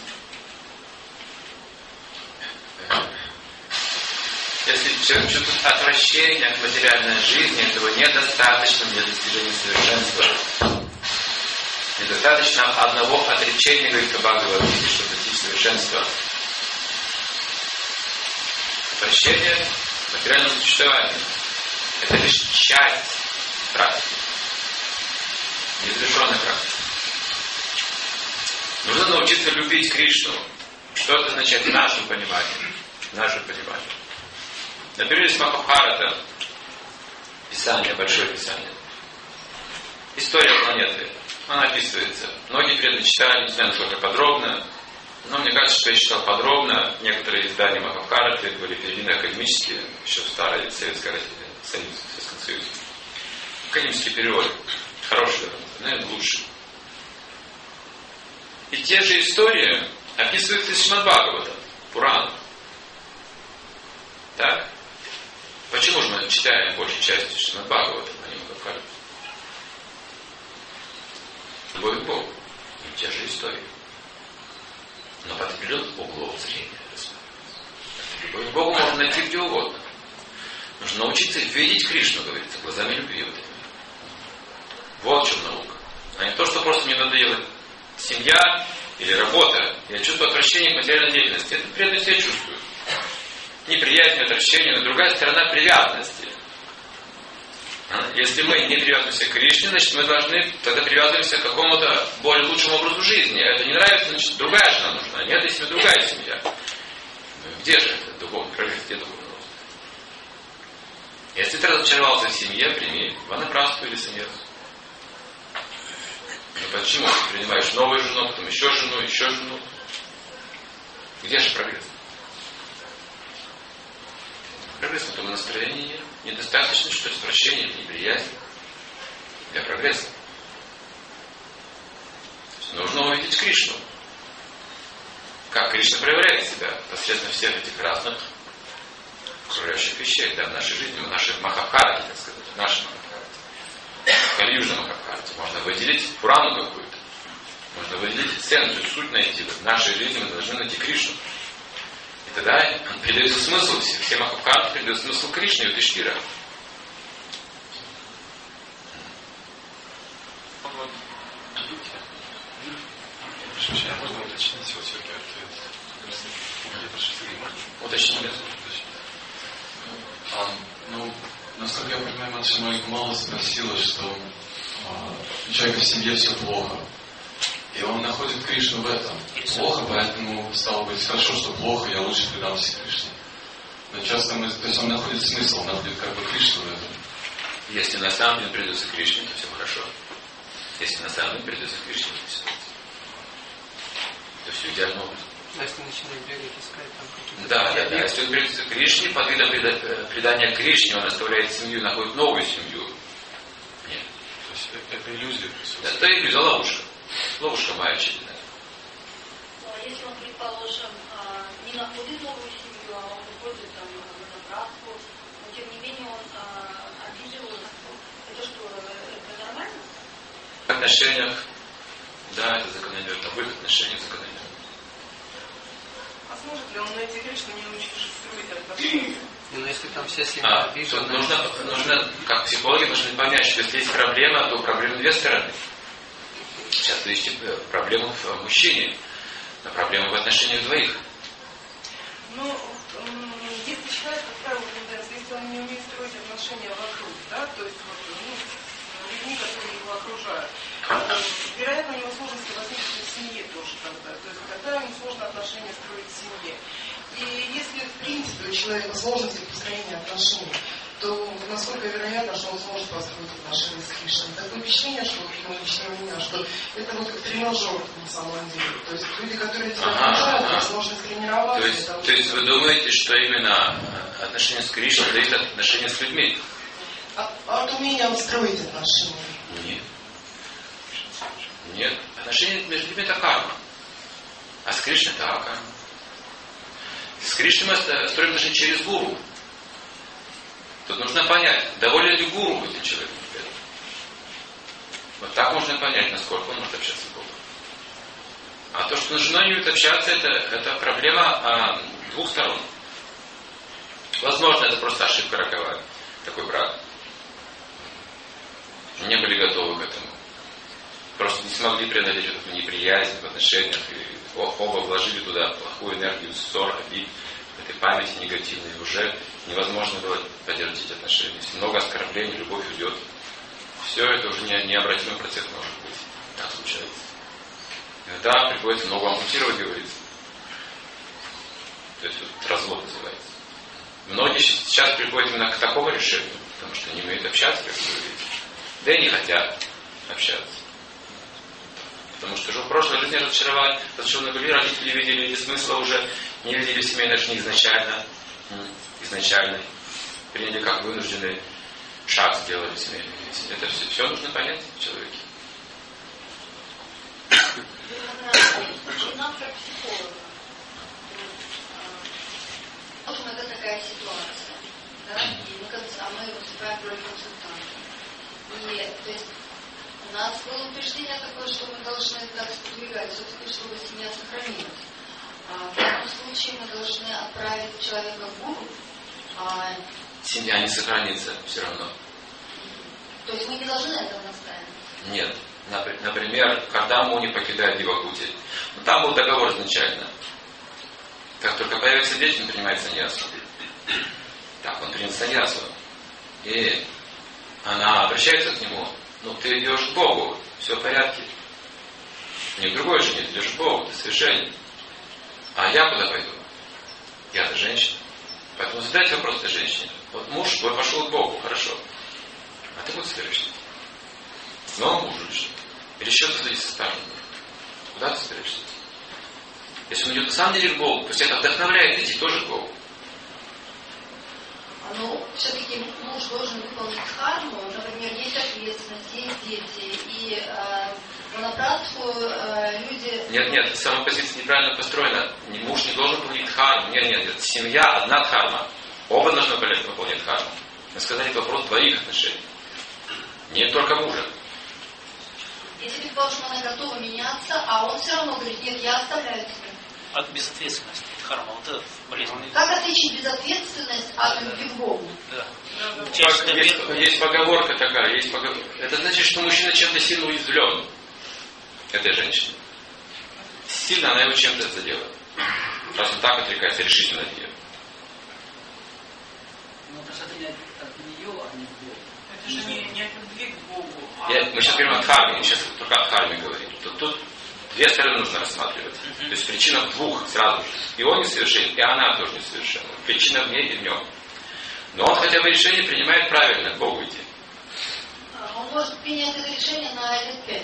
Если человек чувствует отвращение к материальной жизни, этого недостаточно для достижения совершенства. Недостаточно одного отречения, говорит Бхагавад-гите, чтобы достичь совершенства. Отвращение к материальному существованию – это лишь часть практики, незавершенной практики. Нужно научиться любить Кришну. Что это означает в нашем понимании? В нашем понимании. Например, из Махабхарата, Писание, большое Писание. История планеты. Она описывается. Многие преданные читали, не знаю, насколько подробно. Но мне кажется, что я читал подробно. Некоторые издания Махабхараты были переведены академически, еще в старой Советской России, Союз, Советском Союзе. Академический перевод. Хороший, наверное, лучше. И те же истории описываются из Шримад Бхагавата, Пурана. Так? Почему же мы читаем большей частью Шримад Бхагавата, а не Махабхарата? Любовь к Богу. И те же истории. Но под определенным углом зрения. Любовь к Богу можно найти где угодно. Нужно научиться видеть Кришну, говорится, глазами любви. Вот, вот в чем наука. А не то, что просто мне надоела семья или работа. Я чувствую отвращение к материальной деятельности. Это преданность я чувствую. Неприязнь, отвращение, но другая сторона привязанности. Если мы не привязываемся к Кришне, значит мы должны тогда привязываемся к какому-то более лучшему образу жизни. Это не нравится, значит другая жена нужна. Нет, если другая семья. Где же это духовный прогресс, где духовный рост? Если ты разочаровался в семье, прими ванапрасту или саньясу. Ну почему? Ты принимаешь новую жену, потом еще жену, еще жену. Где же прогресс? Прогресса в том настроении нет. Недостаточно, что отвращение или неприязнь для прогресса. Нужно увидеть Кришну. Как Кришна проявляет себя посредством всех этих разных окружающих вещей, да, в нашей жизни, в нашей Махабхарате, так сказать, в нашей Махабхарате. В Кали-южной Махабхарате можно выделить Пурану какую-то, можно выделить эссенцию, суть найти. В нашей жизни мы должны найти Кришну. И тогда передается смысл, все, все Махабхараты передают смысл Кришны и Юдхиштхира. Я можно уточнить вот все-таки ответ? Уточнить. А, ну, насколько я понимаю, Матша мало спросила, что а, у человека в семье все плохо. И он находит Кришну в этом. Плохо, поэтому стало быть хорошо, что плохо, я лучше предамся Кришне. Но часто мы, то есть он находит смысл, он находит как бы Кришну в этом. Если на самом деле придется к Кришне, то все хорошо. Если на самом деле придется к Кришне, то все, то все идеально образом. А если начинает бегать, искать там какие-то... Да, да, да. Если он придется к Кришне, под видом предания Кришне, он оставляет семью, находит новую семью. Нет. То есть это иллюзия присутствует. Это иллюзия, ловушка. Ловушка моя очевидная. Если он, предположим, не находит новую семью, а он уходит там на братство, но тем не менее он обидел, это что, это нормально? В отношениях, да, это закономерно. В их отношениях закономерно. А сможет ли он найти Кришну, не научившись строить отношения? Ну, если там вся семья А, обижена... нужно, нужно, как психологи должны понять, что если есть проблема, то у проблемы две стороны. Сейчас вы ищете проблему в мужчине, но проблема в отношениях двоих. Ну, если человек, как правило, тенденция, если он не умеет строить отношения вокруг, да, то есть вот, ну, с людьми, которые его окружают, вероятно, у него сложности возникнут в семье тоже тогда. То есть тогда ему сложно отношения строить в семье. И если, в принципе, у человека сложности в построении отношений, то насколько вероятно, что он сможет построить отношения с Кришной. Такое впечатление, что ну, лично у меня, что это вот как тренажер на самом деле. То есть люди, которые тебя ага, окружают, ага. возможность тренироваться. То есть, это то есть вы думаете, что именно отношения с Кришной зависит от отношения с людьми? От, от умения строить отношения. Нет. Нет. Отношения между людьми это карма. А с Кришной это акарма. С Кришной мы строим отношения через гуру. Тут нужно понять, доволен ли гуру этим человеком. Вот так можно понять, насколько он может общаться с Богом. А то, что жена не любит общаться, это, это проблема а, двух сторон. Возможно, это просто ошибка роковая, такой брак. Не были готовы к этому. Просто не смогли преодолеть эту неприязнь в отношениях. И оба вложили туда плохую энергию, ссор, обид, этой памяти негативной. Уже невозможно было поддержать эти отношения. Если много оскорблений, любовь уйдет. Все это уже не, необратимый процесс может быть. Так случается. Иногда приходится много ампутировать, говорится. То есть вот развод называется. Многие сейчас приходят именно к такому решению, потому что не умеют общаться, как вы говорите. Да и не хотят общаться. Потому что уже в прошлой жизни разочаровали, разочарованные были, родители видели эти смысла уже, не видели в семейной жизни изначально, изначально, приняли как вынужденный шаг, сделали в семейной жизни. Это все, все нужно понять в человеке. Нам как психолога. Вот у нас такая ситуация, да, и мы, а мы выступаем в роли консультанта. И, то есть, у нас было утверждение такое, что мы должны так продвигать, все-таки, чтобы семья сохранилась. А в этом случае мы должны отправить человека в гуру. А... Семья не сохранится все равно. То есть мы не должны на этом настаивать? Нет. Например, когда Муни покидает Девакути, ну, там был договор изначально. Как только появится дети, он принимает саньясу. Так, он принят саньясу. И она обращается к нему. Ну, ты идешь к Богу, все в порядке. Не к другой жене, ты идешь к Богу, ты совершенен. А я куда пойду? Я-то женщина. Поэтому задайте вопрос этой женщине. Вот муж твой пошел к Богу, хорошо. А ты куда собираешься? Снова мужу лишь? Или еще ты со старым? Куда ты собираешься? Если он идет на самом деле к Богу, пусть это вдохновляет идти тоже к Богу. Ну, все-таки муж должен выполнить дхарму, например, есть ответственность, есть дети, и э, понапраску э, люди... Нет, нет, сама позиция неправильно построена. Муж не должен выполнить дхарму. Нет, нет, нет, семья одна дхарма. Оба должны выполнять дхарму. Мы сказали, это вопрос двоих отношений. Не только мужа. Если, предположим, она готова меняться, а он все равно говорит, нет, я оставляю тебя. От безответственности. Дхарма, вот это болезнь. Как отличить безответственность от любви к Богу? Да. Как, есть, есть поговорка такая, есть поговорка. Это значит, что мужчина чем-то сильно уязвлен этой женщине. Сильно она его чем-то задела. Раз он так отрекается решительно от нее. Ну, это же от нее, а не к Богу. Это же не, не от любви к Богу. А Я, мы сейчас говорим о дхарме, мы сейчас только о дхарме говорим. Тут, тут две стороны нужно рассматривать. Mm-hmm. То есть причина в двух сразу же. И он несовершенен, и она тоже несовершенна. Причина в ней и в нем. Но он хотя бы решение принимает правильно, к Богу идти. Он может принять это решение на лет пять.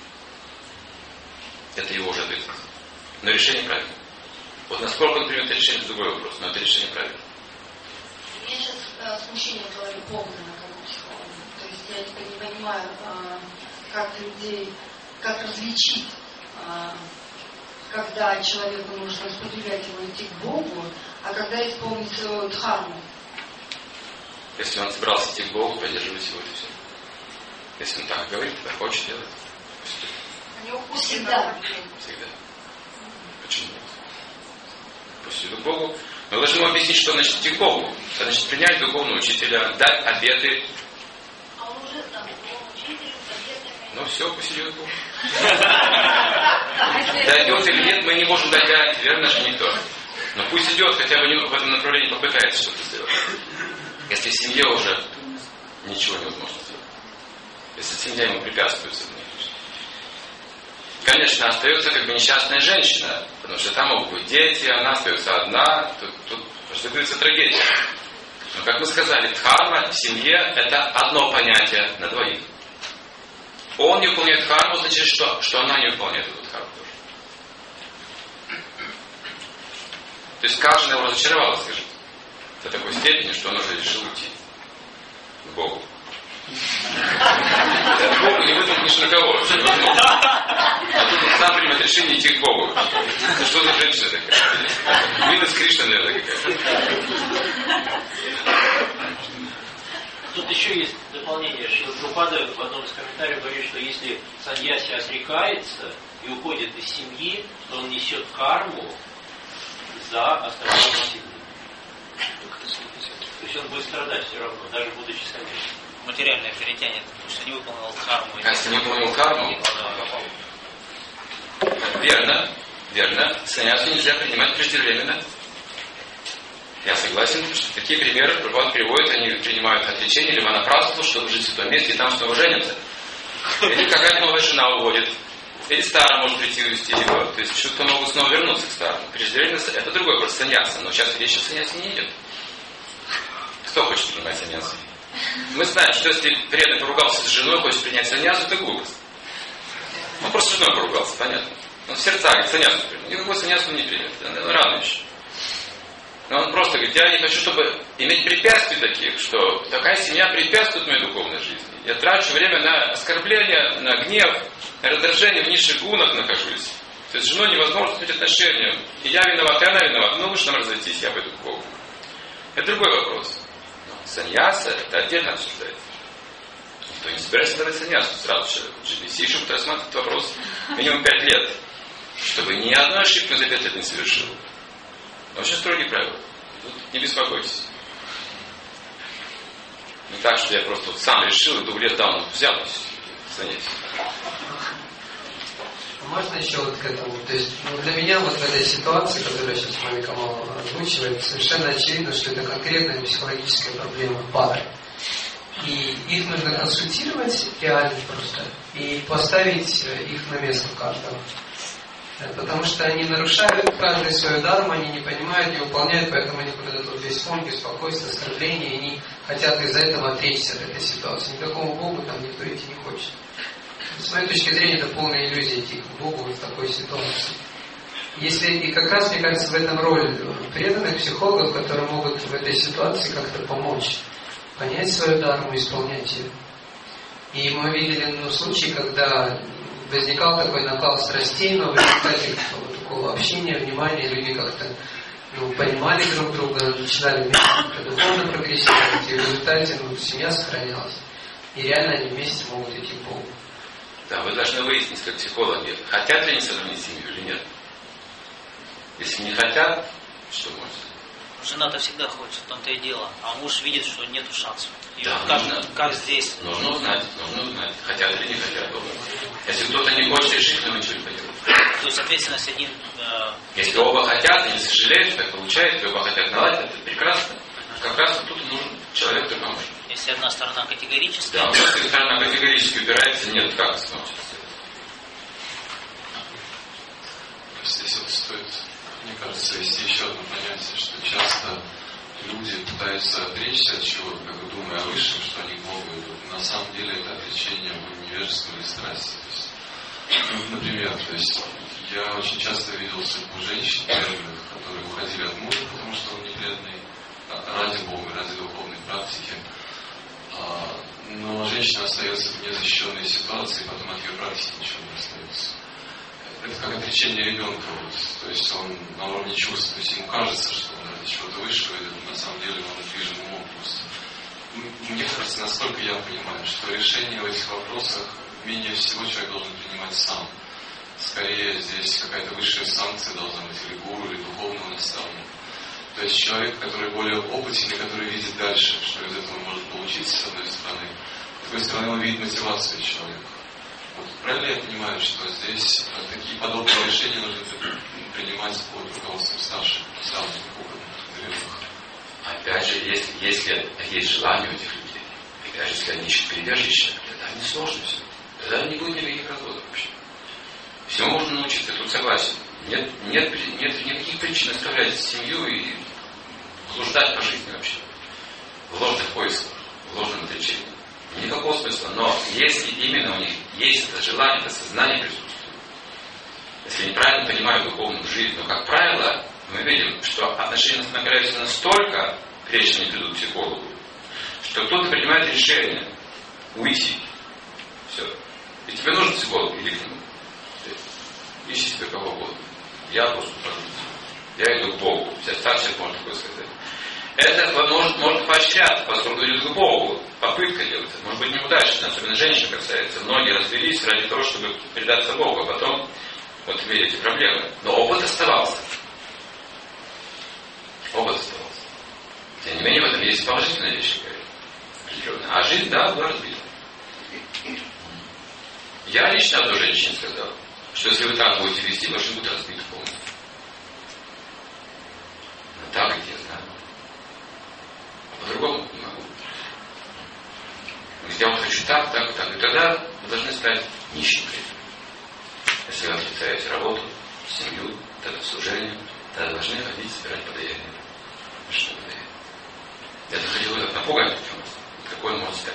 Это его уже ответственность. Но решение правильно. Вот насколько он примет это решение, это другой вопрос. Но это решение правильно. Я сейчас э, с мужчиной говорю полно, как у психолога. То есть я теперь не понимаю, э, как людей, как различить, э, когда человеку нужно сподвигать его идти к Богу, а когда исполнить свою дхарму. Если он собирался идти к Богу, поддерживать его, это все. Если он так говорит, так хочет делать. Пусть всегда. Всегда. Почему нет? Пусть идут к Богу. Мы должны ему объяснить, что значит идти к Богу. Это значит принять духовного учителя, дать обеты. А он уже там, он учитель, обетами. Ну все, пусть идет к Богу. Дойдет или нет, мы не можем дать гарантии, верно же никто. Но пусть идет, хотя бы в этом направлении попытается что-то сделать. Если в семье уже ничего невозможно сделать. Если семья ему препятствует. Конечно, остается как бы несчастная женщина, потому что там могут быть дети, она остается одна, тут, тут разыгрывается трагедия. Но, как мы сказали, дхарма в семье – это одно понятие на двоих. Он не выполняет дхарму, значит, что? Что она не выполняет эту дхарму тоже. То есть каждый его разочаровал, скажите, до такой степени, что он уже решил уйти к Богу. К Богу не выдохнешь на кого. А тут он сам примет решение идти к Богу. Ну что за женщина такая? Милость Кришна, наверное, какая-то. Тут еще есть дополнение, что Прабхупада в одном из комментариев говорит, что если саньяси отрекается и уходит из семьи, то он несет карму за остальные семьи. То есть он будет страдать все равно, даже будучи саньяси. Материальное перетянет, потому что не выполнил карму. А если не выполнил карму? Верно, верно. Саньясу нельзя принимать преждевременно. Я согласен, что такие примеры Прабхупада приводит, они принимают отречение либо на празднство, чтобы жить в том месте и там снова женятся. Или какая-то новая жена уводит. Или старая может прийти и увести его. То есть что-то могут снова вернуться к старому. Преждевременно это другой вопрос, саньяса. Но сейчас речь о саньясе не идет. Кто хочет принимать саньясу? Мы знаем, что если преданный поругался с женой, хочет принять саньясу, это глупость. Он просто с женой поругался, понятно. Он в сердца говорит, саньясу примет. Никакой саньясу не примет. Это рано еще. Но он просто говорит, я не хочу, чтобы иметь препятствий таких, что такая семья препятствует моей духовной жизни. Я трачу время на оскорбление, на гнев, на раздражение, в низших гунах нахожусь. То есть с женой невозможно быть отношением. И я виноват, и она виновата. Ну лучше нам разойтись, я пойду к Богу. Это другой вопрос. Но саньяса, это отдельно обсуждается. Никто не собирается давать саньясу сразу человеку. джи би си, чтобы рассматривать вопрос минимум пять лет. Чтобы ни одной ошибки за пять лет не совершил. Очень строгие правила. Тут не беспокойтесь. Не так, что я просто вот сам решил, и двух лет давно взял занятие. Можно еще вот к этому? То есть ну, для меня вот в этой ситуации, которую сейчас Мами Камал озвучивает, совершенно очевидно, что это конкретная психологическая проблема пары. И их нужно консультировать реально просто и поставить их на место каждого. Потому что они нарушают каждый свою дарму, они не понимают, не выполняют, поэтому они вот этот вот весь фон беспокойства, оскорбления, и они хотят из-за этого отречься от этой ситуации. Никакому Богу там никто идти не хочет. С моей точки зрения, это полная иллюзия идти к Богу в такой ситуации. Если, и как раз, мне кажется, в этом роль преданных психологов, которые могут в этой ситуации как-то помочь, понять свою дарму, исполнять ее. И мы видели ну, случаи, когда возникал такой накал страстей, но в результате вот такого общения, внимания люди как-то ну, понимали друг друга, начинали вместе духовно прогрессировать, и в результате ну, семья сохранялась. И реально они вместе могут идти к Богу. Да, вы должны выяснить, как психологи, хотят ли они сохранить семью или нет. Если не хотят, что может? Жена-то всегда хочет, в том-то и дело. А муж видит, что нету шансов. И да, как, нужно, как здесь? Нужно узнать, нужно узнать, хотят или не хотят оба. Если кто-то не хочет решить, то ничего не поделать. То есть ответственность один... Э... Если оба хотят и не сожалеют, так получается, оба хотят наладить, это прекрасно. Как раз тут нужен человек, который поможет. Если одна сторона категорически... Да, если сторона категорически упирается, нет, как это сможется? Здесь вот стоит, мне кажется, ввести еще одно понятие, что часто люди пытаются отречься от чего-то, как бы думая о высшем, что они к Богу идут. На самом деле это отречение в невежестве или страсти. То есть, ну, например, то есть я очень часто видел судьбу женщин, преданных, которые уходили от мужа, потому что он не преданный, ради Бога, ради духовной практики. Но женщина остается в незащищенной ситуации, и потом от ее практики ничего не остается. Это как отречение ребенка, вот. То есть он на уровне чувств, то есть ему кажется, что он ради чего-то высшего идет, но на самом деле он движим умом просто. Мне кажется, насколько я понимаю, что решение в этих вопросах менее всего человек должен принимать сам. Скорее здесь какая-то высшая санкция должна быть, или гуру, или духовного наставника. То есть человек, который более опытен, и который видит дальше, что из этого может получиться, с одной стороны. С другой стороны, он видит мотивацию человека. Вот, правильно я понимаю, что здесь такие подобные решения нужно принимать под руководством старших, наставников, опытных, древних? Опять же, если, если есть желание у этих людей, и даже если они ищут прибежище, тогда не сложно все. Тогда не будет никаких разводов вообще. Всему можно научиться, я тут согласен. Нет, нет, нет никаких причин оставлять семью и блуждать по жизни вообще. В ложных поисках, в ложном отречении. Никакого смысла. Но если именно у них есть это желание, это сознание присутствует, если они правильно понимают духовную жизнь, но, как правило, мы видим, что отношения накаляются настолько, прежде чем они придут к психологу, что кто-то принимает решение уйти. Все. И тебе нужен психолог, иди к нему. Ищи себе кого угодно. Я просто я иду к Богу. Сейчас так сейчас можно такое сказать. Это может, может поощряться, поскольку идет к Богу. Попытка делается. Может быть неудачно, особенно женщин касается. Многие развелись ради того, чтобы предаться Богу, а потом вот имели эти проблемы. Но опыт оставался. Опыт оставался. Тем не менее, в этом есть положительная вещь. А жизнь, да, была разбита. Я лично одной женщине сказал, что если вы так будете вести, ваши будут разбиты полностью. Но так ведь я знаю. А по-другому не могу. Я вот хочу так, так, так. И тогда вы должны стать нищенкой. Если вы отрицаете работу, семью, тогда служение, тогда должны ходить собирать подаяние. Что подаяние? Я захотел ее так напугать, какой он может стать.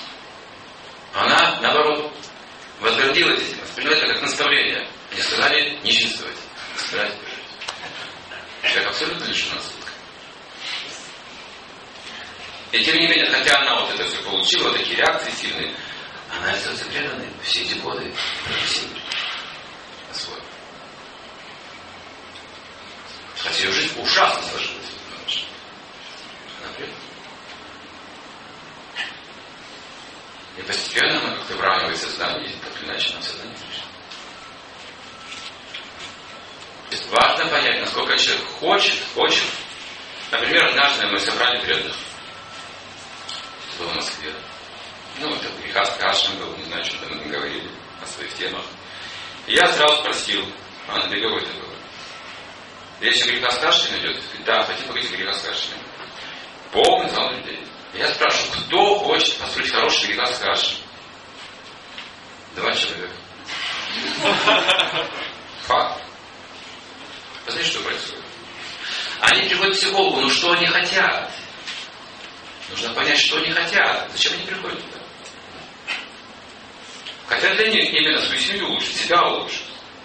Она, наоборот, возгордилась этим, восприняла это как наставление. Мне сказали нищенствовать, собирать жить. Человек абсолютно лишен рассудка. И тем не менее, хотя она вот это все получила, вот такие реакции сильные, она остается преданной все эти годы профессионально освоила. Хотя ее жизнь ужасно сложилась. Она предана. И постепенно она как-то выравнивает сознание, и так или иначе нам сознание лишь. То есть важно понять, насколько человек хочет, хочет. Например, однажды мы собрали преданных. Это было в Москве. Ну, это греха с кашем был, не знаю, что там мы говорили о своих темах. И я сразу спросил, а на Беговой это было. Если греха с кашем идет, да, хотим поговорить о греха с кашем. Полный зал людей. Я спрашиваю, кто хочет построить хороший греха с кашем? Два человека. Факт. Посмотрите, что происходит. Они приходят к психологу, но что они хотят? Нужно понять, что они хотят. Зачем они приходят туда? Хотят ли они именно свою семью улучшить, себя улучшить?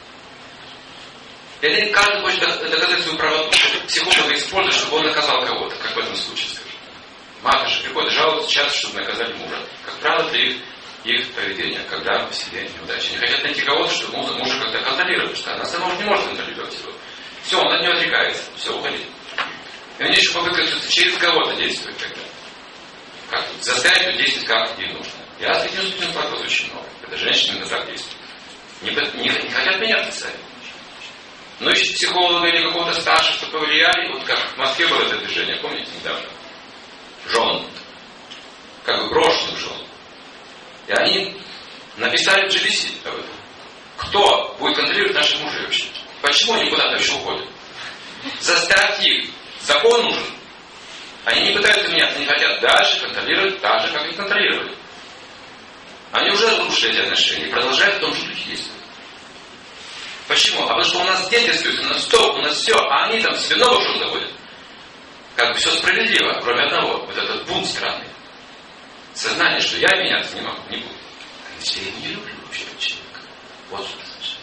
Или каждый хочет доказать свою правоту, психолога использует, чтобы он наказал кого-то, как в этом случае, скажем. Матушки приходят жаловаться часто, чтобы наказать мужа. Как правило, это их, их поведение, когда в себе неудача. Они хотят найти кого-то, чтобы мужа, мужа как-то контролировать, потому что она сама уже не может контролировать его. Все, он от него отрекается. Все, уходи. И у нее еще попытка через кого-то действовать тогда. Как тут? Заставить ее действовать как ей нужно. Я с таким случаем сталкивался очень много. Это женщины именно так действуют. Не, не, не хотят меняться сами. Но ищут психолога или какого-то старшего, чтобы повлияли. Вот как в Москве было это движение, помните, недавно? Жен. Как бы брошенных жен. И они написали в джи би си об этом. Кто будет контролировать наших мужей вообще? Почему они куда-то еще уходят? Заставьте их. Закон нужен. Они не пытаются меняться, они хотят дальше контролировать так же, как их контролировали. Они уже разрушили эти отношения и продолжают в том же духе действовать. Почему? А потому что у нас дети остаются, у нас стоп, у нас все, а они там себе новых жен заводят. Как бы все справедливо, кроме одного. Вот этот бунт странный. Сознание, что я меняться не могу, не буду. Я не люблю вообще человека. Вот что это значит.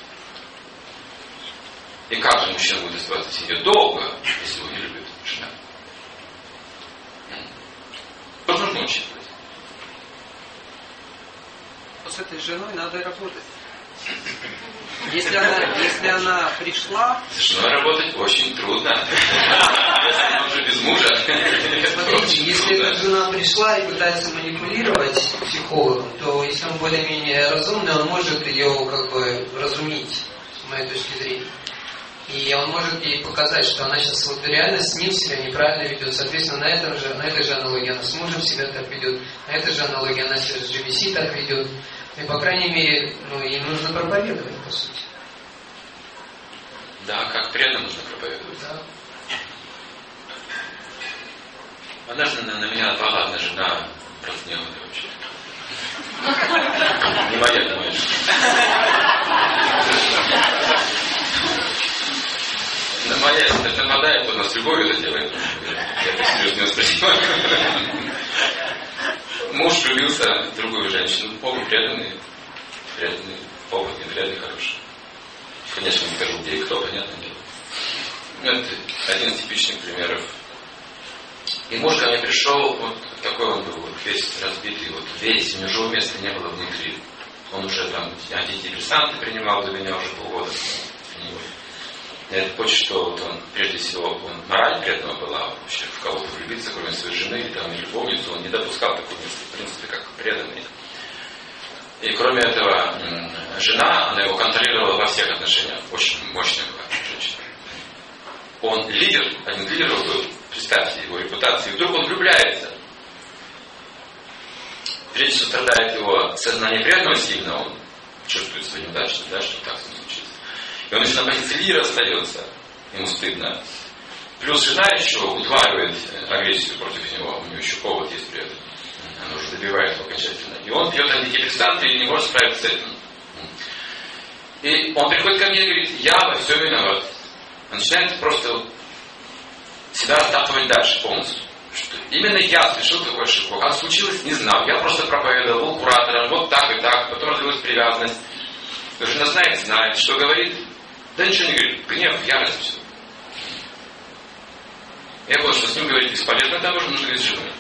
И как же мужчина будет оставаться в семье долго, если его не любит жена? Вот нужно учитывать. С этой женой надо работать. Если она, если она пришла... С женой работать очень трудно. Если она уже без мужа. Смотрите, если эта жена пришла и пытается манипулировать психологом, то если он более-менее разумный, он может ее как бы разумить, с моей точки зрения. И он может ей показать, что она сейчас вот реально с ним себя неправильно ведет. Соответственно, на, этом же, на этой же аналогии она с мужем себя так ведет. На этой же аналогии она себя с джи би си так ведет. И, по крайней мере, ну, им нужно проповедовать, по сути. Да, как преданно нужно проповедовать. Да. Однажды на, на меня напала одна жена разгневанная вообще. Не моя, не моя жена. На моя, если нападает, то нас любовью это делает. Я это серьезно воспринимаю. Муж влюбился в другую женщину. Оба преданные. Преданные. Оба не преданные, хорошие. Конечно, не скажу, где и кто, понятное дело. Это один из типичных примеров. И муж ко мне пришел, вот такой он был, вот весь разбитый, вот весь, у него живого места не было внутри. Он уже там антидепрессанты принимал для меня уже полгода. Я понял, что вот он, прежде всего, он мораль преданного была, вообще в кого-то влюбиться, кроме своей жены или там любовницу, он не допускал такой мысли, в принципе, как преданный. И кроме этого, жена, она его контролировала во всех отношениях, очень мощная была женщина. Он лидер, один из лидеров был, представьте, его репутации, и вдруг он влюбляется. Прежде всего страдает его сознание преданного сильно, он чувствует свою неудачу, да, что так с ним случится. И он еще на позиции лидера остается, ему стыдно. Плюс жена еще удваивает агрессию против него, у него еще повод есть при этом. Она уже добивает его окончательно. И он пьет антидепрессанты и не может справиться с этим. И он приходит ко мне и говорит, я во всем виноват. Он начинает просто себя раздатывать дальше полностью. Что именно я совершил такую ошибку. Как случилось, не знал. Я просто проповедовал, был куратором, вот так и так, потом развилась привязанность. Жена знает, знает, что говорит. Да ничего не говорит. Гнев, ярость, все. Я понял, что с ним говорить бесполезно, там уже нужно говорить с женой.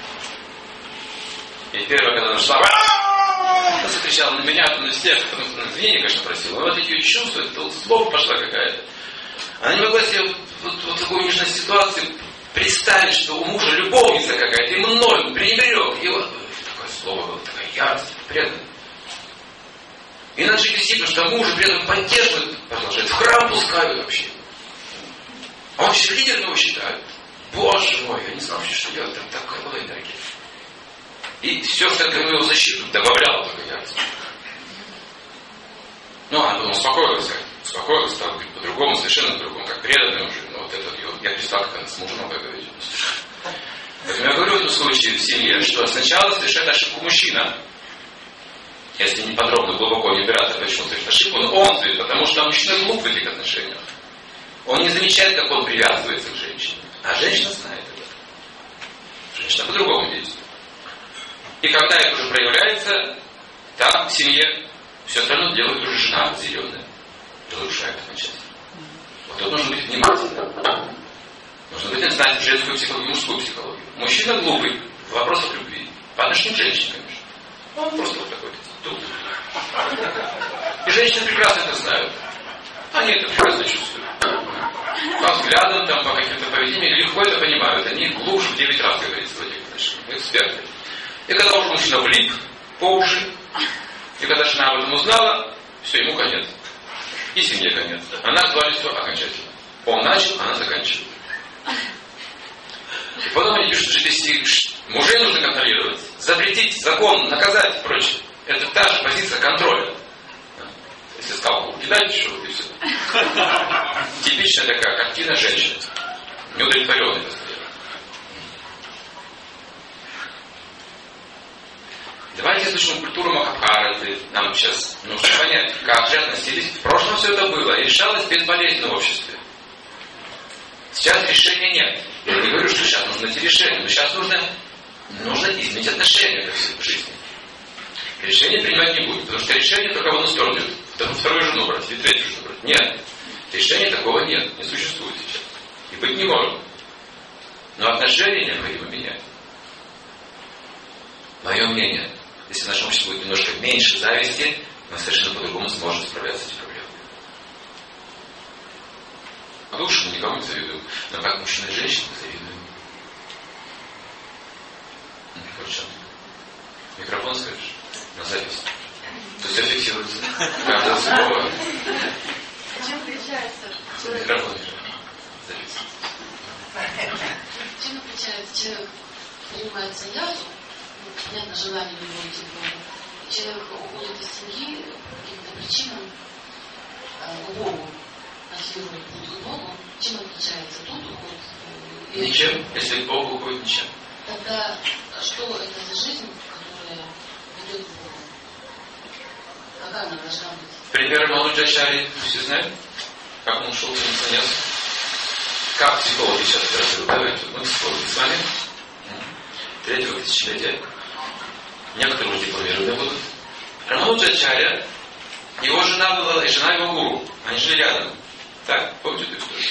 И первое, когда она шла, она закричала на меня, на всех, потому что она извинения, конечно, просила. Но вот эти чувства, это вот злоба пошла какая-то. Она не могла себе вот, вот, вот такую нежную ситуацию представить, что у мужа любовница какая-то, и мной он пренеберег. И вот такое слово было, такая ярость, преданность. И надо же вести, потому что мужа при этом поддерживают, продолжают, в храм пускают вообще. А он вообще лидером его считают. Боже мой, я не знал, что делать, там такая была энергия. И все, что я говорил в защиту, добавляло только ярость. Ну, она потом успокоилась, успокоилась, стала говорить по-другому, совершенно по-другому, как преданная уже. Но вот это, я представил, как она с мужем об этом говорит. Поэтому я говорю в этом случае в семье, что сначала совершает ошибку мужчина. Если не подробно, глубоко не убираться, почему совершит ошибку, но он совершит, потому что мужчина глуп в этих отношениях. Он не замечает, как он привязывается к женщине. А женщина знает это. Женщина по-другому действует. И когда это уже проявляется, там в семье все остальное делает уже жена зеленая. Разрушает окончательно. Вот тут нужно быть внимательным. Нужно быть знать женскую психологию, мужскую психологию. Мужчина глупый в вопросах любви. По отношению к женщине, конечно. Он просто вот такой тут. И женщины прекрасно это знают. Они это прекрасно чувствуют. взглядам, там, по каким-то поведениям, легко это понимают. Они глубже в девять раз, говорится, в этих отношениях. Эксперты. И когда уже мужчина влип по уши, и когда жена об этом узнала, все, ему конец. И семье конец. Она звали все окончательно. Он начал, она заканчивает. И потом они пишут, что если мужей нужно контролировать, запретить закон, наказать и прочее. Это та же позиция контроля. Если скалку кидать, что и все. Типичная такая картина женщины. Неудовлетворенной постоянно. Давайте изучим культуру Махабхараты. Нам сейчас нужно понять, как же относились. В прошлом все это было и решалось безболезненно в обществе. Сейчас решения нет. Я не говорю, что сейчас нужно найти решение, но сейчас нужно, нужно изменить отношение ко всей жизни. Решение принимать не будет, потому что решение только в одну сторону идет. Вторую жену брать или третью жену брать. Нет. Решения такого нет, не существует сейчас. И быть не может. Но отношения необходимо менять. Мое мнение, если в нашем обществе будет немножко меньше зависти, мы совершенно по-другому сможем справляться с этими проблемами. А лучше мы никому не завидуем. Но как мужчина и женщина завидуем. Короче, микрофон скажешь? На запись. То есть фиксируется. Каждое слово. Чем отличается человек? Микрофон запись. Чем отличается человек, принимает саньясу, понятно, желание любого типа, человек уходит из семьи по каким-то причинам, к Богу, ассоциирует путь к Богу, чем отличается тут уход? Ничем, если к Богу уходит, ничем. Тогда что это за жизнь, которая ведет к Богу? Какая она должна быть? Пример Махараджачари все знают, как он ушел в саньяс. Как психологи сейчас это разбирают? Мы психологи с вами. Третьего тысячелетия. Некоторые уже дипломированные будут. Рамануджачарья, его жена была, и жена его гуру. Они жили рядом. Так, помните эту историю?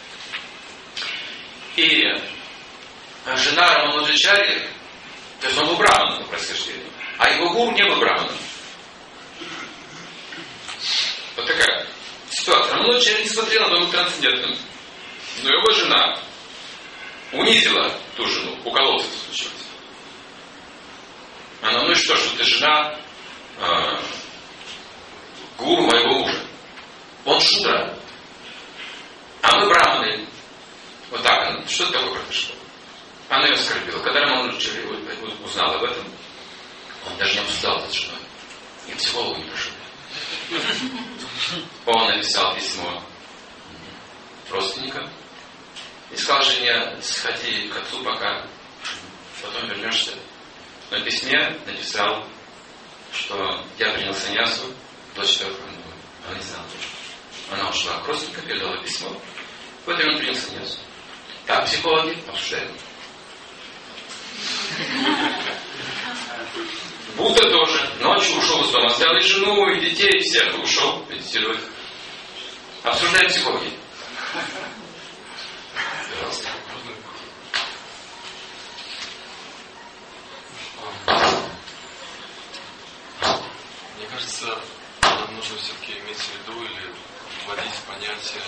И жена Рамануджачарьи, то есть он был браманом по происхождению, а его гуру не был браманом. Вот такая ситуация. Рамануджачарья не смотрела, он был трансцендентным. Но его жена унизила ту жену, у колодца это случилось. Она, ну и что, что ты жена э, гуру моего мужа. Он шудра. А мы браманы. Вот так она. Что такое произошло? Она ее оскорбила. Когда Рамануджачарья узнал об этом, он даже не обсуждал это с женой. И к психологу не пошел. Он написал письмо родственникам и сказал жене: сходи к отцу пока, потом вернешься. На письме написал, что я принял саньясу двадцать четвёртого года. Она не знала точно. Она ушла к родственникам, передала письмо. В это время он принял саньясу. Так психологи обсуждают. Будда тоже ночью ушел из дома, оставил и жену, и детей, и всех, и ушел медитировать. Обсуждаем психологи. Пожалуйста. Мне кажется, нам нужно все-таки иметь в виду или вводить понятие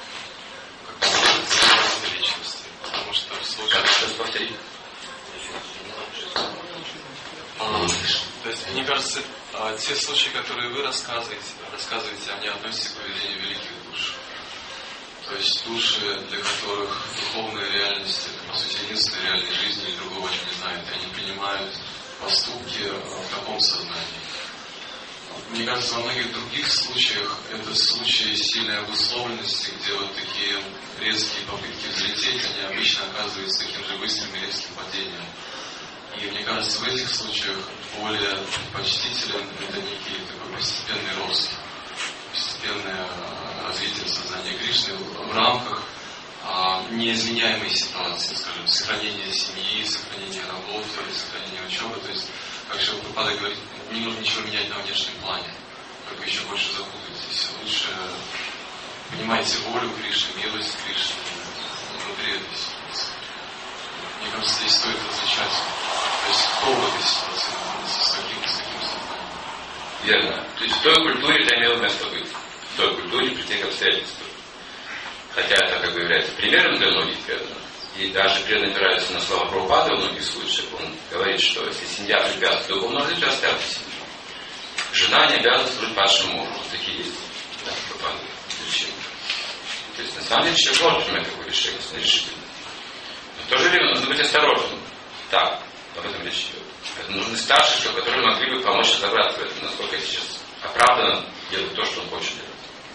как личности. Потому что в случае... Как сейчас повторить? А, то есть, мне кажется, те случаи, которые вы рассказываете, рассказываете, они относятся к поведению великих душ. То есть души, для которых духовная реальность, это, по сути, единственная реальная жизнь, и другого не знают, и они принимают поступки в таком сознании. Мне кажется, во многих других случаях это случаи сильной обусловленности, где вот такие резкие попытки взлететь, они обычно оказываются таким же быстрым и резким падением. И мне кажется, в этих случаях более почтителен это некий такой постепенный рост, постепенное развитие сознания Кришны в рамках а, неизменяемой ситуации, скажем, сохранения семьи, сохранения работы, сохранения учебы. То есть, как Шрила Прабхупада говорит, не нужно ничего менять на внешнем плане, как вы еще больше запутаетесь. Лучше понимайте волю Кришны, милость Кришны внутри этой ситуации. Мне кажется, здесь стоит различать, то есть кто в этой ситуации находится, с каким, с каким сознанием. Верно. То есть в той культуре это имело место быть. В той культуре, при тех обстоятельствах. хотя это как бы является примером для многих преданных, и даже преданные опираются на слова Прабхупады в многих случаях, он говорит, что если семья препятствует духовному развитию, оставьте семью. Жена не обязана служить вашему мужу. Вот такие есть, да, Прабхупады решения. То есть на самом деле человек может принимать такое решение, если решительно. Но в то же время нужно быть осторожным. Так, об этом речь идет. Поэтому нужны старшие, которые могли бы помочь разобраться в этом, насколько сейчас оправданно делать то, что он хочет делать.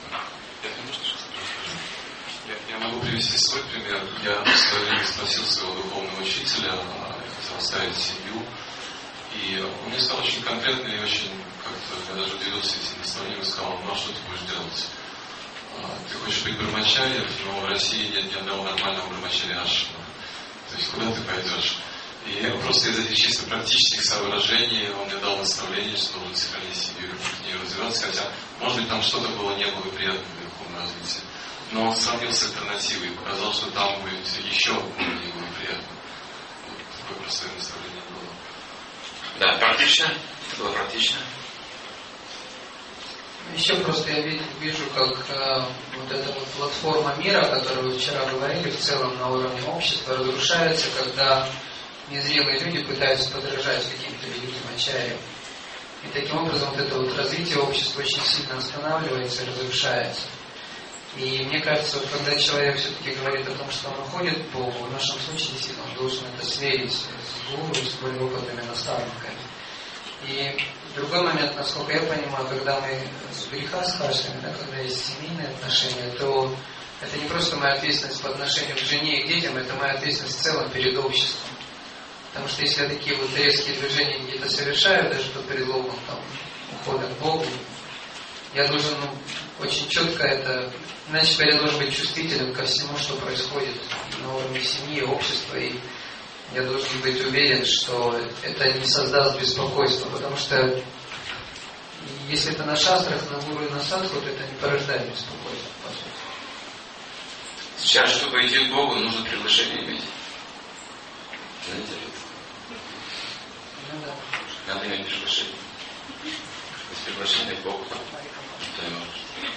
Я, я могу привести свой пример. Я в свое время спросил своего духовного учителя, хотел оставить семью. И он мне сказал очень конкретно и очень как-то, я даже удивился этим наставлением и сказал: ну а что ты будешь делать? Ты хочешь быть брамачарием, но в России нет ни одного нормального брамачария ашрама. То есть куда ты пойдешь? И просто из этих чисто практических соображений он мне дал наставление, что нужно сохранить семью и в ней развиваться, хотя, может быть, там что-то было неблагоприятное в духовном развитии. Но он сравнил с альтернативой и показал, что там будет еще более неблагоприятно. Вот такое простое наставление было. Да, практично. Это было практично. Еще просто я вижу, вижу как э, вот эта вот платформа мира, о которой вы вчера говорили, в целом на уровне общества, разрушается, когда незрелые люди пытаются подражать каким-то великим ачарьям. И таким образом вот это вот развитие общества очень сильно останавливается и разрушается. И мне кажется, вот когда человек все-таки говорит о том, что он уходит к Богу, в нашем случае действительно он должен это сверить с гуру, с более опытными наставниками. И другой момент, насколько я понимаю, когда мы с греха схватываем, да, когда есть семейные отношения, то это не просто моя ответственность по отношению к жене и к детям, это моя ответственность в целом перед обществом. Потому что если я такие вот резкие движения где-то совершаю, даже под предлогом там, ухода к Богу, я должен ну, очень четко это, иначе я должен быть чувствителен ко всему, что происходит на уровне семьи, общества, и я должен быть уверен, что это не создаст беспокойства, потому что если это на шастрах, на гуру и на садху, то это не порождает беспокойства, по сути. Сейчас, чтобы идти к Богу, нужно приглашение иметь. Знаете ли? Ну да. Надо иметь приглашение. Без приглашения к Богу, то не может.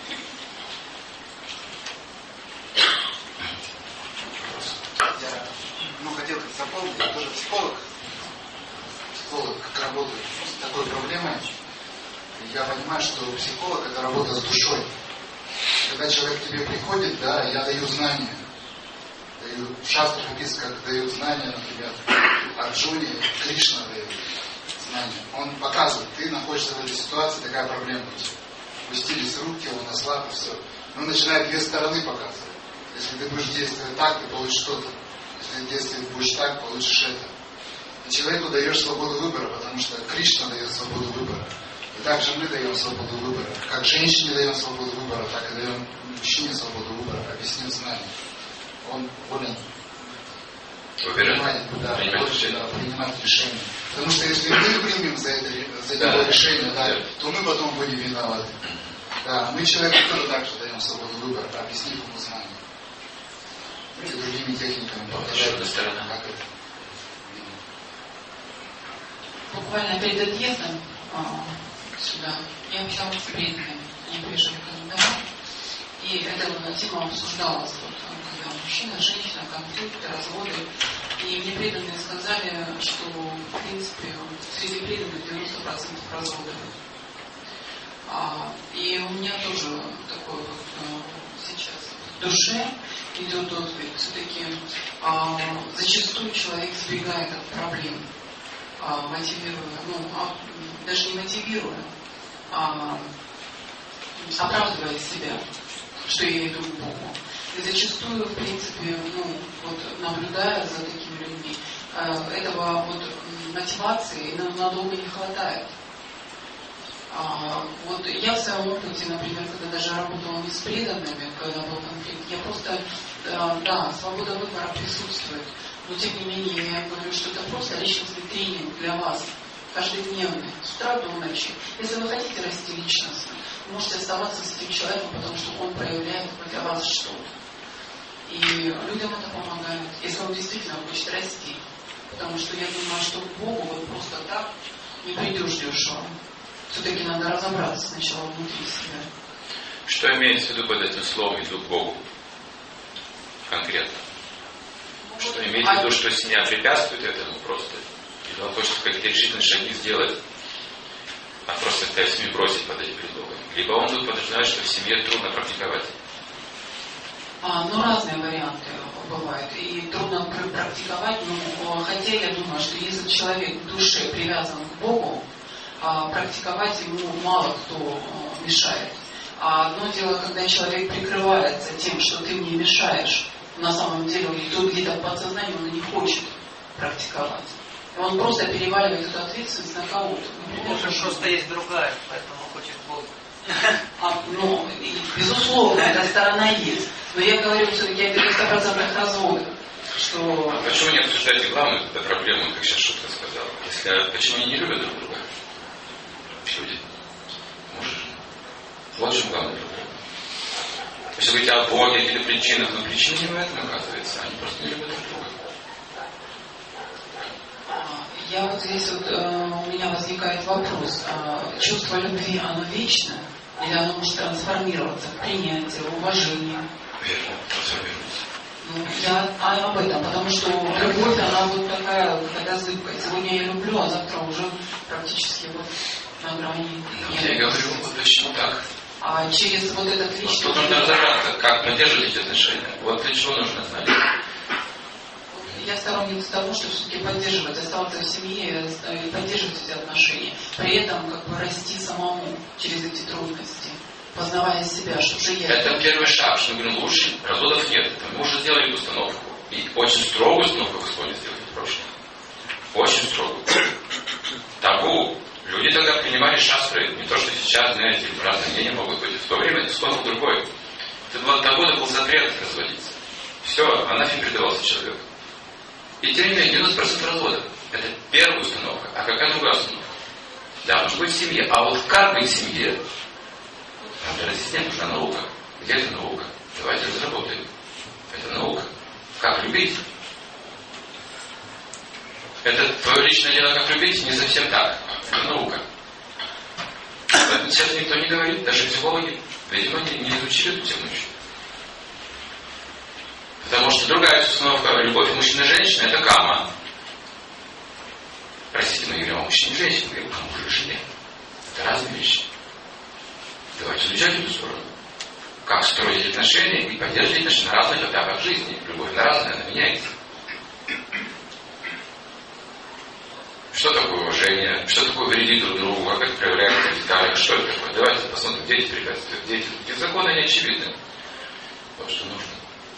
Я ну, хотел как запомнить, я тоже психолог. Психолог, как работает с такой проблемой. Я понимаю, что психолог — это работа с душой. Когда человек к тебе приходит, да, я даю знания. Даю, в шастрах написано, как дают знания, например, Арджуне, Кришна дает знания. Он показывает, ты находишься в этой ситуации, такая проблема. Пустились руки, он ослаб, и все. Он начинает две стороны показывать. Если ты будешь действовать так, ты получишь что-то. Если ты действовать будешь так, получишь это. И человеку даешь свободу выбора, потому что Кришна дает свободу выбора. И также мы даем свободу выбора. Как женщине даем свободу выбора, так и даем мужчине свободу выбора, объяснив знания. Он волен принимать, да, принимать, да, принимать решения. Потому что если мы примем за, это, за да, него решение, да, да, то мы потом будем виноваты. Да, мы человеку тоже так же даем свободу выбора, объяснив ему знания. И другими техниками показать, как это. Буквально перед отъездом а, сюда я общалась с преданными, они приезжали ко мне домой, и эта тема обсуждалась, вот, когда мужчина, женщина, конфликты, разводы, и мне преданные сказали, что в принципе среди преданных девяносто процентов разводов. А, и у меня тоже такое вот сейчас в душе идет отклик. Все-таки а, зачастую человек сбегает от проблем, а, мотивируя, ну, а, даже не мотивируя, а оправдывая себя, что я иду к Богу. И зачастую, в принципе, ну, вот, наблюдая за такими людьми, этого вот мотивации надолго не хватает. А, вот я в своем опыте, например, когда даже работала не с преданными, когда был конфликт, я просто, да, свобода выбора присутствует, но тем не менее я говорю, что это просто личностный тренинг для вас, каждодневный, с утра до ночи. Если вы хотите расти личностно, вы можете оставаться с этим человеком, потому что он проявляет для вас что-то. И людям это помогает, если он действительно хочет расти. Потому что я думаю, что к Богу вот просто так не придешь дешево. Все-таки надо разобраться сначала внутри себя. Что имеется в виду под этим словом «иду к Богу»? конкретно. Что имеется в виду, что семья препятствует этому просто. Или он хочет какие-то решительные шаги сделать, а просто в семью бросить под эти предлогами. Либо он тут подразумевает, что в семье трудно практиковать. А, ну, разные варианты бывают. И трудно практиковать, но хотя я думаю, что если человек в душе привязан к Богу, практиковать ему мало кто мешает. А одно дело, когда человек прикрывается тем, что ты мне мешаешь, на самом деле он тут где-то в подсознании он не хочет практиковать. И он просто переваливает эту ответственность на кого-то. Например, просто есть другая, поэтому хочет Бог. А, ну, и, безусловно, эта сторона есть. Но я говорю все-таки о девяносто процентов разводах. Что... А почему не обсуждаете главную эту проблему, как сейчас Шутка сказала? Если, почему они не любят друг друга? Люди. Муж и жена. Вот в чем главная проблема. Если говорить о Боге или причинах, но причины не в этом оказывается. Они просто не любят друг друга. Я вот здесь вот, э, у меня возникает вопрос. Э, чувство любви, оно вечно? Или оно может трансформироваться в принятие, в уважение? Верно, трансформируется. Ну, я а, об этом, потому что любовь, она вот такая, какая-то зыбкая. Сегодня я люблю, а завтра уже практически вот на грани. Ну, я, я говорю, вот почему так? А через вот этот личный... Тут нужно разобраться, как поддерживать эти отношения. Вот для чего нужно знать. Я сторонник того, что все-таки поддерживать, оставаться в семье и поддерживать эти отношения. При этом как бы расти самому через эти трудности, познавая себя, что же я... Это первый шаг, что мы говорим, лучше разводов нет. Мы уже сделали эту установку. И очень строгую установку в исходе сделали в прошлом. Очень строгую. Табу. Люди тогда принимали шастры. Не то, что сейчас, знаете, разные мнения могут быть. В то время установка другой. Это два года был запрет разводиться. Все, анафеме предавался человек. И тем не менее, девяносто процентов разводов. Это первая установка. А какая другая установка? Да, может быть в семье. А вот как быть в семье? Надо разъяснять, нужна наука. Где эта наука? Давайте разработаем. Это наука. Как любить? Это твое личное дело, как любить, не совсем так. Это наука. Поэтому сейчас никто не говорит, даже психологи, видимо, не, не изучили эту тему еще. Потому что другая установка, любовь мужчины и женщины, это кама. Простите, мы говорим о мужчине и женщине, мы говорим о муже и жене. Это разные вещи. Давайте изучать эту сторону. Как строить отношения и поддерживать отношения на разных этапах жизни. Любовь на разные, она меняется. Что такое уважение? Что такое вредить друг другу? Как это проявляется в деталях? Что это такое? Давайте посмотрим. Дети препятствуют. Дети. И законы не очевидны. Вот что нужно.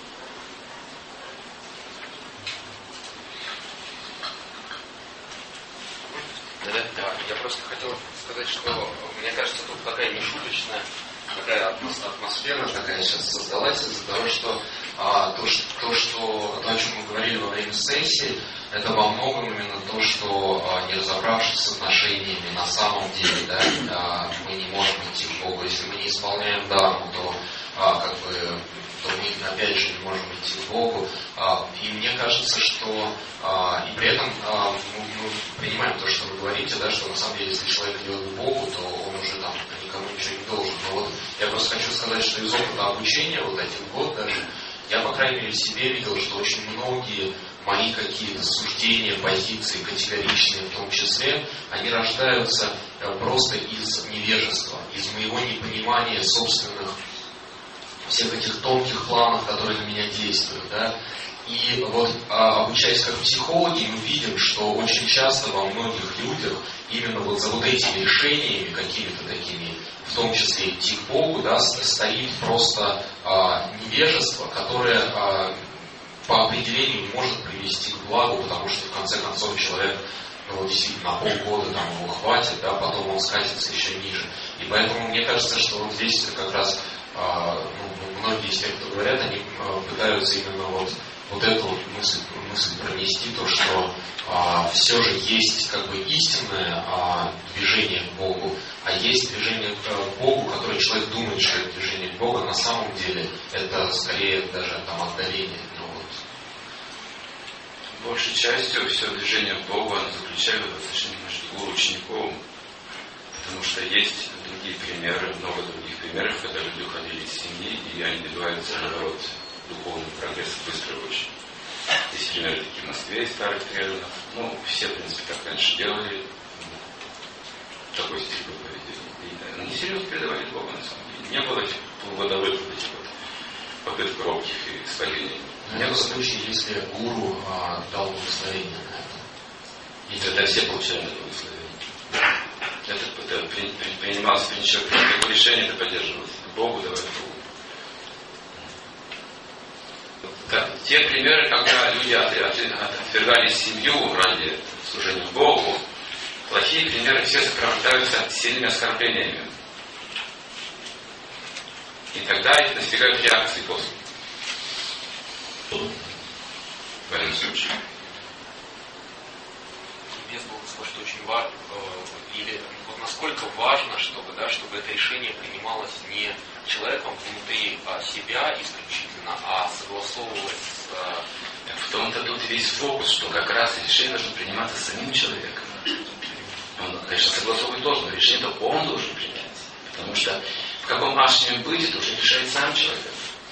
Да, да, я просто хотел сказать, что мне кажется, тут такая нешуточная такая атмосфера такая сейчас создалась из-за того, что, а, то, что, то, что то, о чем мы говорили во время сессии, это во многом именно то, что а, не разобравшись с отношениями на самом деле, да, а, мы не можем идти к Богу. Если мы не исполняем дарму, то а, как бы то мы опять же не можем идти к Богу. А, и мне кажется, что а, и при этом а, мы, мы принимаем то, что вы говорите, да, что на самом деле, если человек идет к Богу, то он уже там никому ничего не должен. Но вот я просто хочу сказать, что из опыта обучения, вот один год даже, я, по крайней мере, в себе видел, что очень многие мои какие-то суждения, позиции, категоричные в том числе, они рождаются просто из невежества, из моего непонимания собственных всех этих тонких планов, которые на меня действуют, да. И вот а, обучаясь как психологи, мы видим, что очень часто во многих людях именно вот за вот этими решениями, какими-то такими, в том числе идти к Богу, да, стоит просто а, невежество, которое а, по определению не может привести к благу, потому что в конце концов человек, ну, действительно, на полгода там его хватит, да, потом он скатится еще ниже. И поэтому мне кажется, что вот здесь как раз а, ну, многие из тех, кто говорят, они а, пытаются именно вот вот эту мысль, мысль пронести, то, что а, все же есть как бы истинное а, движение к Богу, а есть движение к Богу, которое человек думает, что это движение к Богу, на самом деле это скорее даже там отдаление. Ну, вот. Большей частью все движение к Богу, оно заключается в отношении между учеником, потому что есть другие примеры, много других примеров, когда люди уходили из семьи, и они добиваются, наоборот, духовный прогресс быстро очень. Есть примеры такие в Москве, старых преданных. Ну, все, в принципе, так раньше делали. Такой стиль был поведения. И они серьезно передавали Бога, на самом деле. Не было этих полугодовых вот этих вот попыток робких и исполнений. Не было случая, если гуру а, дал благословение на это. И тогда все получали это благословение. Это, это при, при, принималось, при человек принял такое решение, это поддерживалось. Богу давай Богу. Так, те примеры, когда люди отвергали семью ради служения Богу, плохие примеры все сопровождаются сильными оскорблениями. И тогда их достигают реакции после. В этом случае. Без Бога, что очень важно, или вот насколько важно, чтобы, да, чтобы это решение принималось не человеком внутри а, себя исключительно, а согласовывалось с... А... В том-то тут весь фокус, что как раз решение должно приниматься самим человеком. Он, конечно, согласовывать должен, но решение-то он должен принять. Потому что в каком ашраме быть, это уже решает сам человек.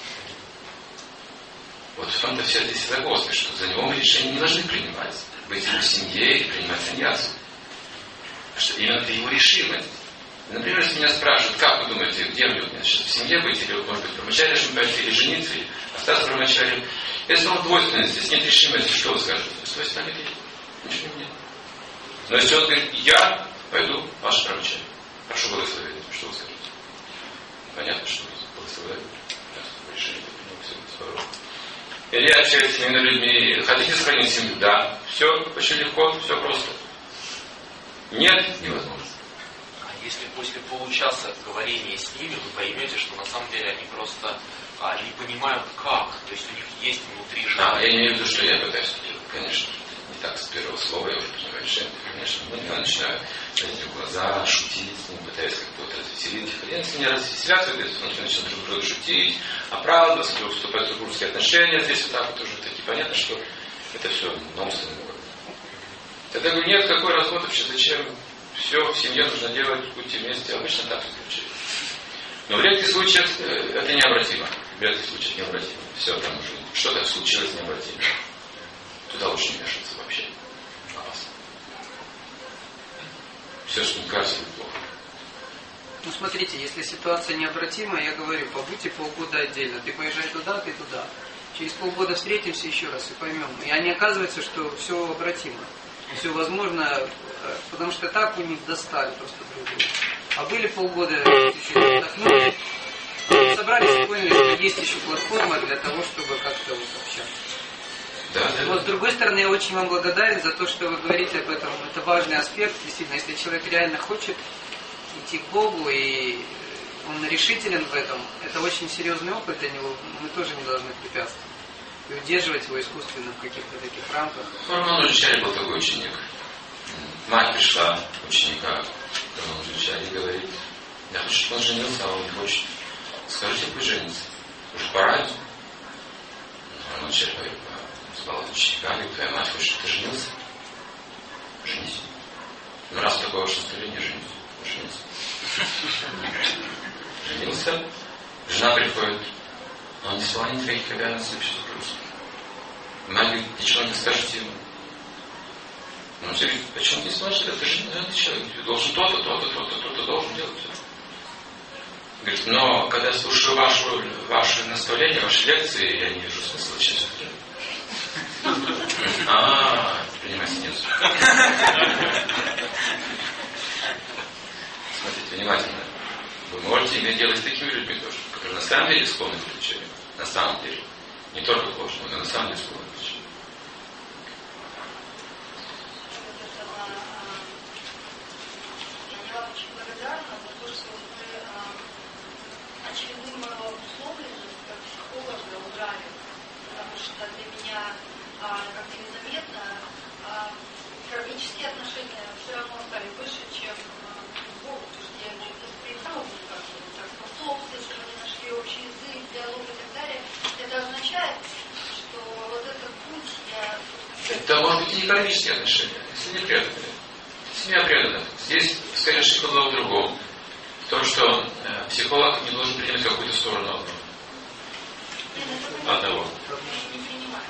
Вот в том-то вся здесь загвоздка, что за него мы решения не должны принимать. Быть в семье и принимать саньясу. Потому что именно это его решимость. Например, если меня спрашивают, как вы думаете, где мне вот, сейчас в семье быть, или вот, может быть, промочали, чтобы пойти, или жениться, или остаться промочали. Если он двойственный, здесь нет решимости, что вы скажете? Что если там нет? Ничего нет. Но если он говорит, я пойду ваше промочали. Прошу благословения. Что вы скажете? Понятно, что благословляю. Решение принял, все здорово. Или общаюсь с семейными людьми. Хотите сохранить семью? Да. Все очень легко, все просто. Нет, невозможно. Если после получаса говорения с ними вы поймете, что на самом деле они просто а, не понимают как, то есть у них есть внутри желание. А, я имею в виду, что я пытаюсь делать, конечно. Не так с первого слова, я уже принимаю решение, конечно. Но я начинаю глядеть в глаза, шутить с ним, пытаюсь как-то вот развеселить их. И они с ними развеселят, соответственно, начинают друг друга шутить, оправдываться, вдруг вступать в супружеские отношения. Здесь вот так вот уже такие. Понятно, что это все нонсенс. Тогда я говорю, нет, какой развод вообще, зачем? Все в семье нужно делать, будьте вместе. Обычно так все случается. Но в редких случаях это необратимо. В редких случаях необратимо. Все там уже. Что-то случилось необратимо. Туда лучше не вмешиваться вообще. Опасно. Все, что не кажется, будет плохо. Ну смотрите, если ситуация необратимая, я говорю, побудьте полгода отдельно. Ты поезжай туда, ты туда. Через полгода встретимся еще раз и поймем. И они оказывается, что все обратимо. Все возможно, потому что так у них достали просто друг друга. А были полгода чуть-чуть отдохнули, собрались и поняли, что есть еще платформа для того, чтобы как-то вот общаться. Да, да. Но с другой стороны, я очень вам благодарен за то, что вы говорите об этом. Это важный аспект. Действительно, если человек реально хочет идти к Богу, и он решителен в этом, это очень серьезный опыт для него. Мы тоже не должны препятствовать. И удерживать его искусственно в каких-то таких рамках. Роман-Джачарья был такой ученик. Мать пришла ученика к Роману-Джачарье и говорит, я хочу, чтобы он женился, а он не хочет. Скажите, пусть женится. Уже пора. Роман-Джачарья говорит, спала ученика, говорит, твоя мать хочет, чтобы ты женился? Женись. Ну раз такое ваше настроение, женись. Женись. Женился. Жена приходит. Но он не спала ни твоих обязанностей супружеских. Мать говорит, ничего не скажете ему. Ну, все говорит, почему ты смотришь, это же это человек, ты должен то-то, то-то, то-то, то-то, должен делать все. Говорит, но когда я слушаю вашу, ваши наставления, ваши лекции, я не вижу смысла сейчас делать. А, принимайте нет. Смотрите внимательно. Вы можете иметь дело с такими людьми тоже, которые на самом деле склонны к лечению. На самом деле. Не только к ложному, но на самом деле склонны к лечению. Я вам очень благодарна за то, что вы очередным условленность как психолога убрали. Потому что для меня как-то незаметно кармические отношения все равно стали выше, чем Бог. Потому что я приехала как способствовать, что мы нашли общий язык, диалог и так далее. Это означает, что вот этот путь я... Это может быть и не кармические отношения, если не преданные. Семья предана. Здесь, скорее всего, было в другом. В том, что э, психолог не должен принимать какую-то сторону одну. одного. Не принимаем.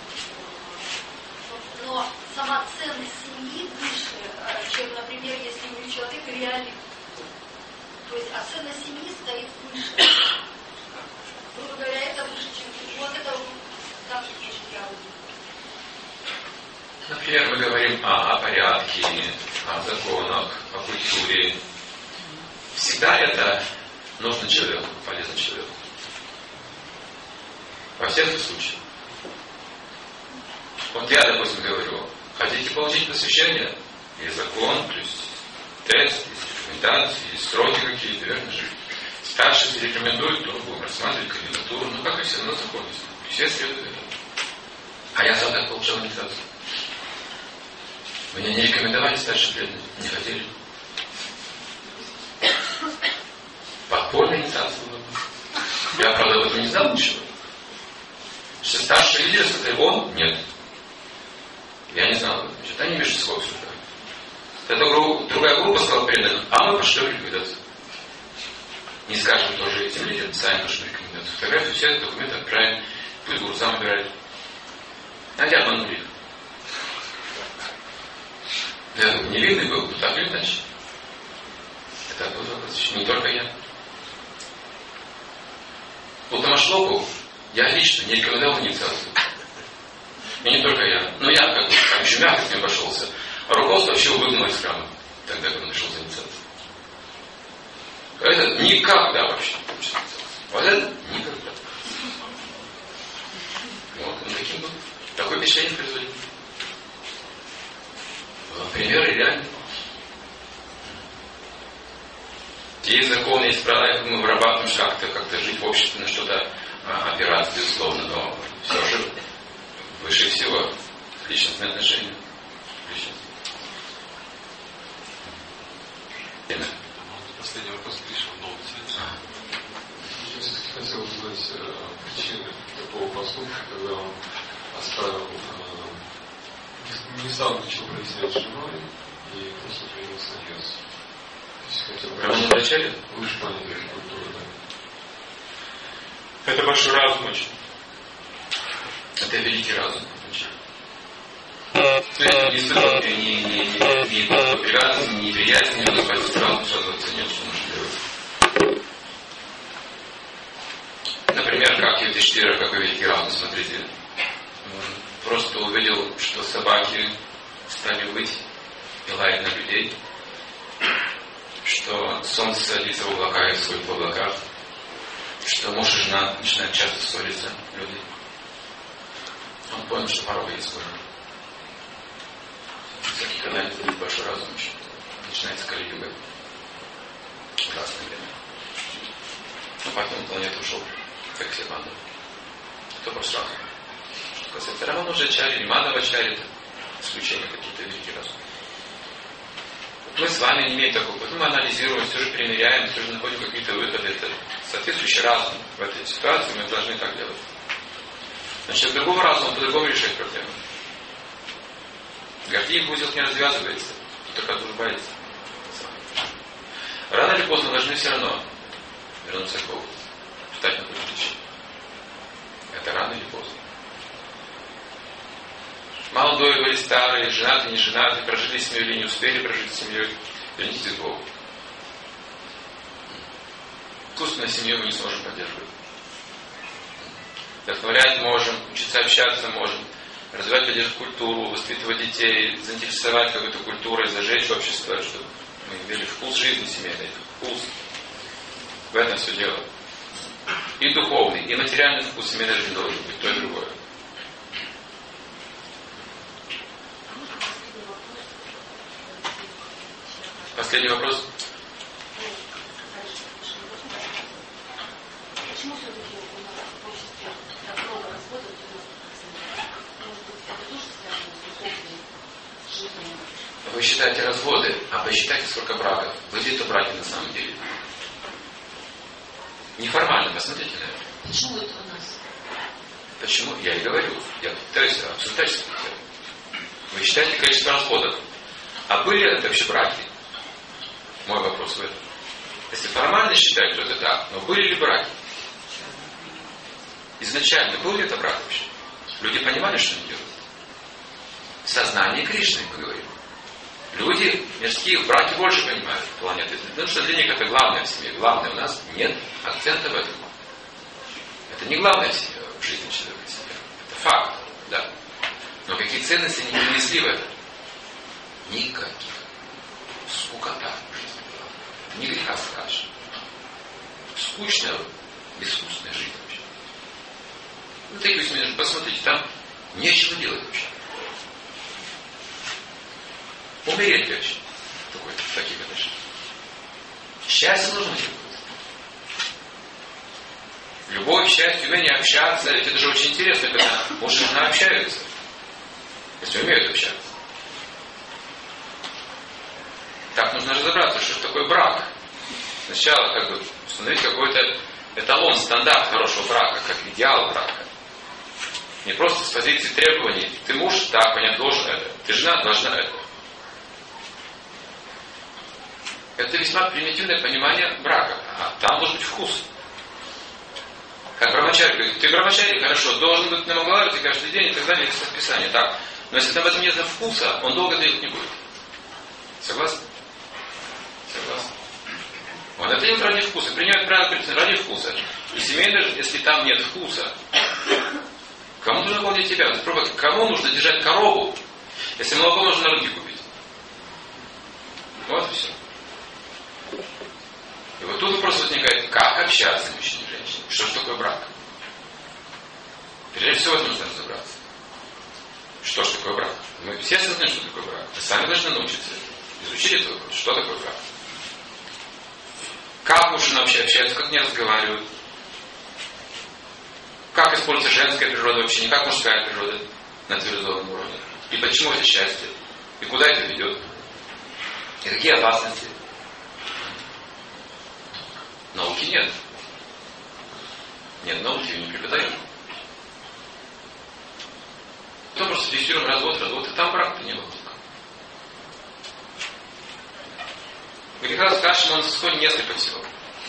Но сама ценность семьи выше, чем, например, если у человека реальный. То есть, а ценность семьи стоит выше. Грубо говоря, это выше, чем вот это так и есть я. Например, мы говорим о, о порядке, о законах, о культуре. Всегда это нужно человеку, полезно человеку. Во всех случаях. Вот я, допустим, говорю, хотите получить посвящение? Есть закон, плюс тест, есть рекомендации, есть сроки какие-то, верно же? Старший рекомендует, то будем рассматривать кандидатуру. Ну, как и все равно закон есть. Все следуют этому. А я сам так получал инициацию. Меня не рекомендовали старшие преданные, не хотели. Подпольная инициация была. Я, правда, об этом не знал ничего. Что старший лидер, это он? Нет. Я не знал. Значит, они между собой обсуждали. Эта группа, другая группа сказала преданным, а мы пошли рекомендацию. Не скажем тоже этим лидерам, сами пошли рекомендацию. Фотографию, все эти документы отправим, пусть гуру сам выбирает. Надя обманули их. Я невинный был, но так или иначе. Это был вопрос, не только я. Вот Машлоку я лично не рекомендовал инициацию. И не только я. Но я как бы там еще мягко с ним обошелся. А руководство вообще выгнало из храма, тогда, когда он нашел за инициацию. Это никогда вообще не получится. Вот это никогда. Вот, он таким был. Такое впечатление производил. Примеры реальные. Есть законы, есть правила, как мы вырабатываем как-то, как-то жить в обществе, на что-то а, опираться, безусловно, но все же выше всего личностные отношения. Личностные. Последний вопрос Кришна в новом цвете. Я все-таки хотел узнать э, причины такого поступка, когда он оставил, э, не, не стал ничего прояснять с женой и просто принял саньяс. Прямо на начале? Вы же поняли культуру, да? Это большой разум очень. Это великий разум. То есть не стоит ни, ни, ни, ни попираться, ни неприятен, ни называть сразу, сразу оценить, что нужно делать. Например, как Юдхиштира, какой великий разум, смотрите. Он просто увидел, что собаки стали выть и лаять на людей, что солнце садится в облака и сходит в облаках, что муж и жена начинают часто ссориться, люди. Он понял, что порога есть скоро. Когда-нибудь будет большой разум, начинается Кали-юга. Ужасное время. Но поэтому планета ушел, как все банда. Это просто разум. Что касается Рамануджачари, Мадхавачари, это исключения какие-то великие разумы. Мы с вами не имеем такого. Потом мы анализируем, все же примеряем, все же находим какие-то выходы. Это соответствующий разум в этой ситуации, мы должны так делать. Значит, другого разума по-другому решать проблему. Гордиев узел не развязывается, только отрубается. Рано или поздно должны все равно вернуться к Богу, встать на путь лечения. Это рано или поздно. Молодой или старый, женатый, не женатый, прожили семью или не успели прожить семью, вернитесь к Богу. Искусственную семью мы не сможем поддерживать. Вдохновлять можем, учиться общаться можем, развивать, поддерживать культуру, воспитывать детей, заинтересовать какой-то культурой, зажечь общество, чтобы мы имели вкус жизни семейной, вкус. В этом все дело. И духовный, и материальный вкус семейной жизни должен быть, то и другое. Последний вопрос. Почему все-таки у нас в обществе так много разводов? Может быть, это тоже связано с духовной жизнью? Вы считаете разводы, а посчитайте, сколько браков. Вы где-то браки на самом деле. Неформально, посмотрите на это. Почему это у нас? Почему? Я и говорю. Я пытаюсь обсуждать с вами. Вы считаете количество разводов. А были это вообще браки? Мой вопрос в этом. Если формально считать, то это да. Но были ли браки? изначально был ли это брак вообще? Люди понимали, что они делают? В сознании Кришны, мы говорим. Люди мирские в браке больше понимают планеты. Потому что для них это главное в семье. Главное у нас нет акцента в этом. Это не главное в семье, в жизни человека. Это факт, да. Но какие ценности они не внесли в это? Никаких. Скукота в жизни была. Ни греха скажешь. Скучная, безвкусная жизнь вообще. Ну, такие семьи, посмотрите, там нечего делать вообще. Умереть вообще. Такой, таких отношениях. Счастье нужно делать. Любовь, счастье, умение общаться. Ведь это же очень интересно, когда муж и жена общаются. Если умеют общаться. Так нужно разобраться, что же такое брак. Сначала как бы установить какой-то эталон, стандарт хорошего брака, как идеал брака. Не просто с позиции требований. Ты муж, да, понятно, должен это. Ты жена, должна это. Это весьма примитивное понимание брака. А там должен быть вкус. Как брамачари говорит, ты брамачари, хорошо, должен быть на Мангаларуте каждый день и так далее, это расписание. Так. Но если там в этом нет вкуса, он долго делать не будет. Согласны? Согласны. Вот это идет ради вкуса. Принимают правила ради вкуса. И семейная жизнь, если там нет вкуса, кому нужно выполнять тебя? Кому нужно держать корову, если молоко нужно на рынке купить? Вот и все. И вот тут вопрос возникает, как общаться мужчине и женщине? Что же такое брак? Прежде всего нужно разобраться. Что же такое брак? Мы все осознаем, что такое брак. Вы сами должны научиться изучить это, что такое брак. Как мужчина вообще общается, как не разговаривают. Как используется женская природа вообще, не как мужская природа на цивилизованном уровне. И почему это счастье? И куда это ведет? И какие опасности? Науки нет. Нет науки, не преподаем. То просто фиксируем развод, развод, и там брак-то не было. Греха с кашем он сходит несколько всего.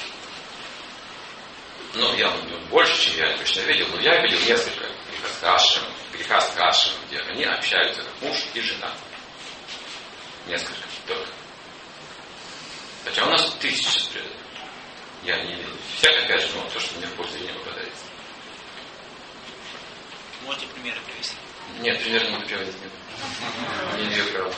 Ну, я ну, больше, чем я точно видел, но я видел несколько греха с кашем, греха с кашем, где они общаются как муж и жена. Несколько только. Хотя у нас тысячи преданных. Я не видел. Всяко, опять же, ну, то, что мне в пользу не попадается. Можете примеры привести? Нет, пример не могу приводить. Нет. Не имею права.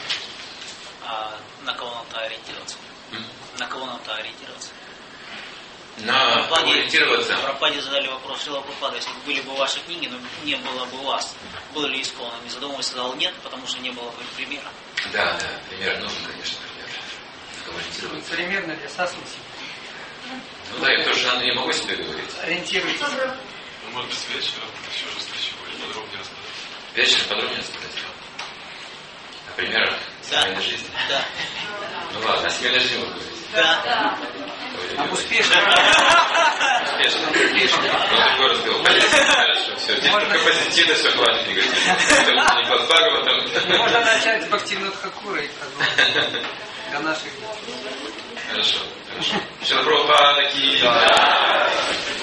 А на кого надо ориентироваться? М? На кого надо ориентироваться? На кого ориентироваться? В Прабхупаде задали вопрос Шрила Прабхупада, если бы были бы ваши книги, но не было бы вас. Было ли исполнено? Не задумываясь, сказал нет, потому что не было бы примера. Да, да, пример нужен, конечно, пример. На кого ориентироваться? Примерно для сасмуси. Ну да, я тоже не могу себе говорить. Ориентируйтесь. Ну, может быть, вечером еще раз встречу и подробнее рассказать. Вечером подробнее рассказать. О примерах Да. семейной жизни. Да. Ну ладно, о семейной жизни можно говорить. Да. Да. Об успешном. Успешно. Ну, такой разговор. Хорошо, все. Здесь только позитивно, все, хватит негативно. Не подбагово там. Можно начать с Бхактивинод Хакура и продолжить до наших. Хорошо. Хорошо. Шрила Прабхупада ки.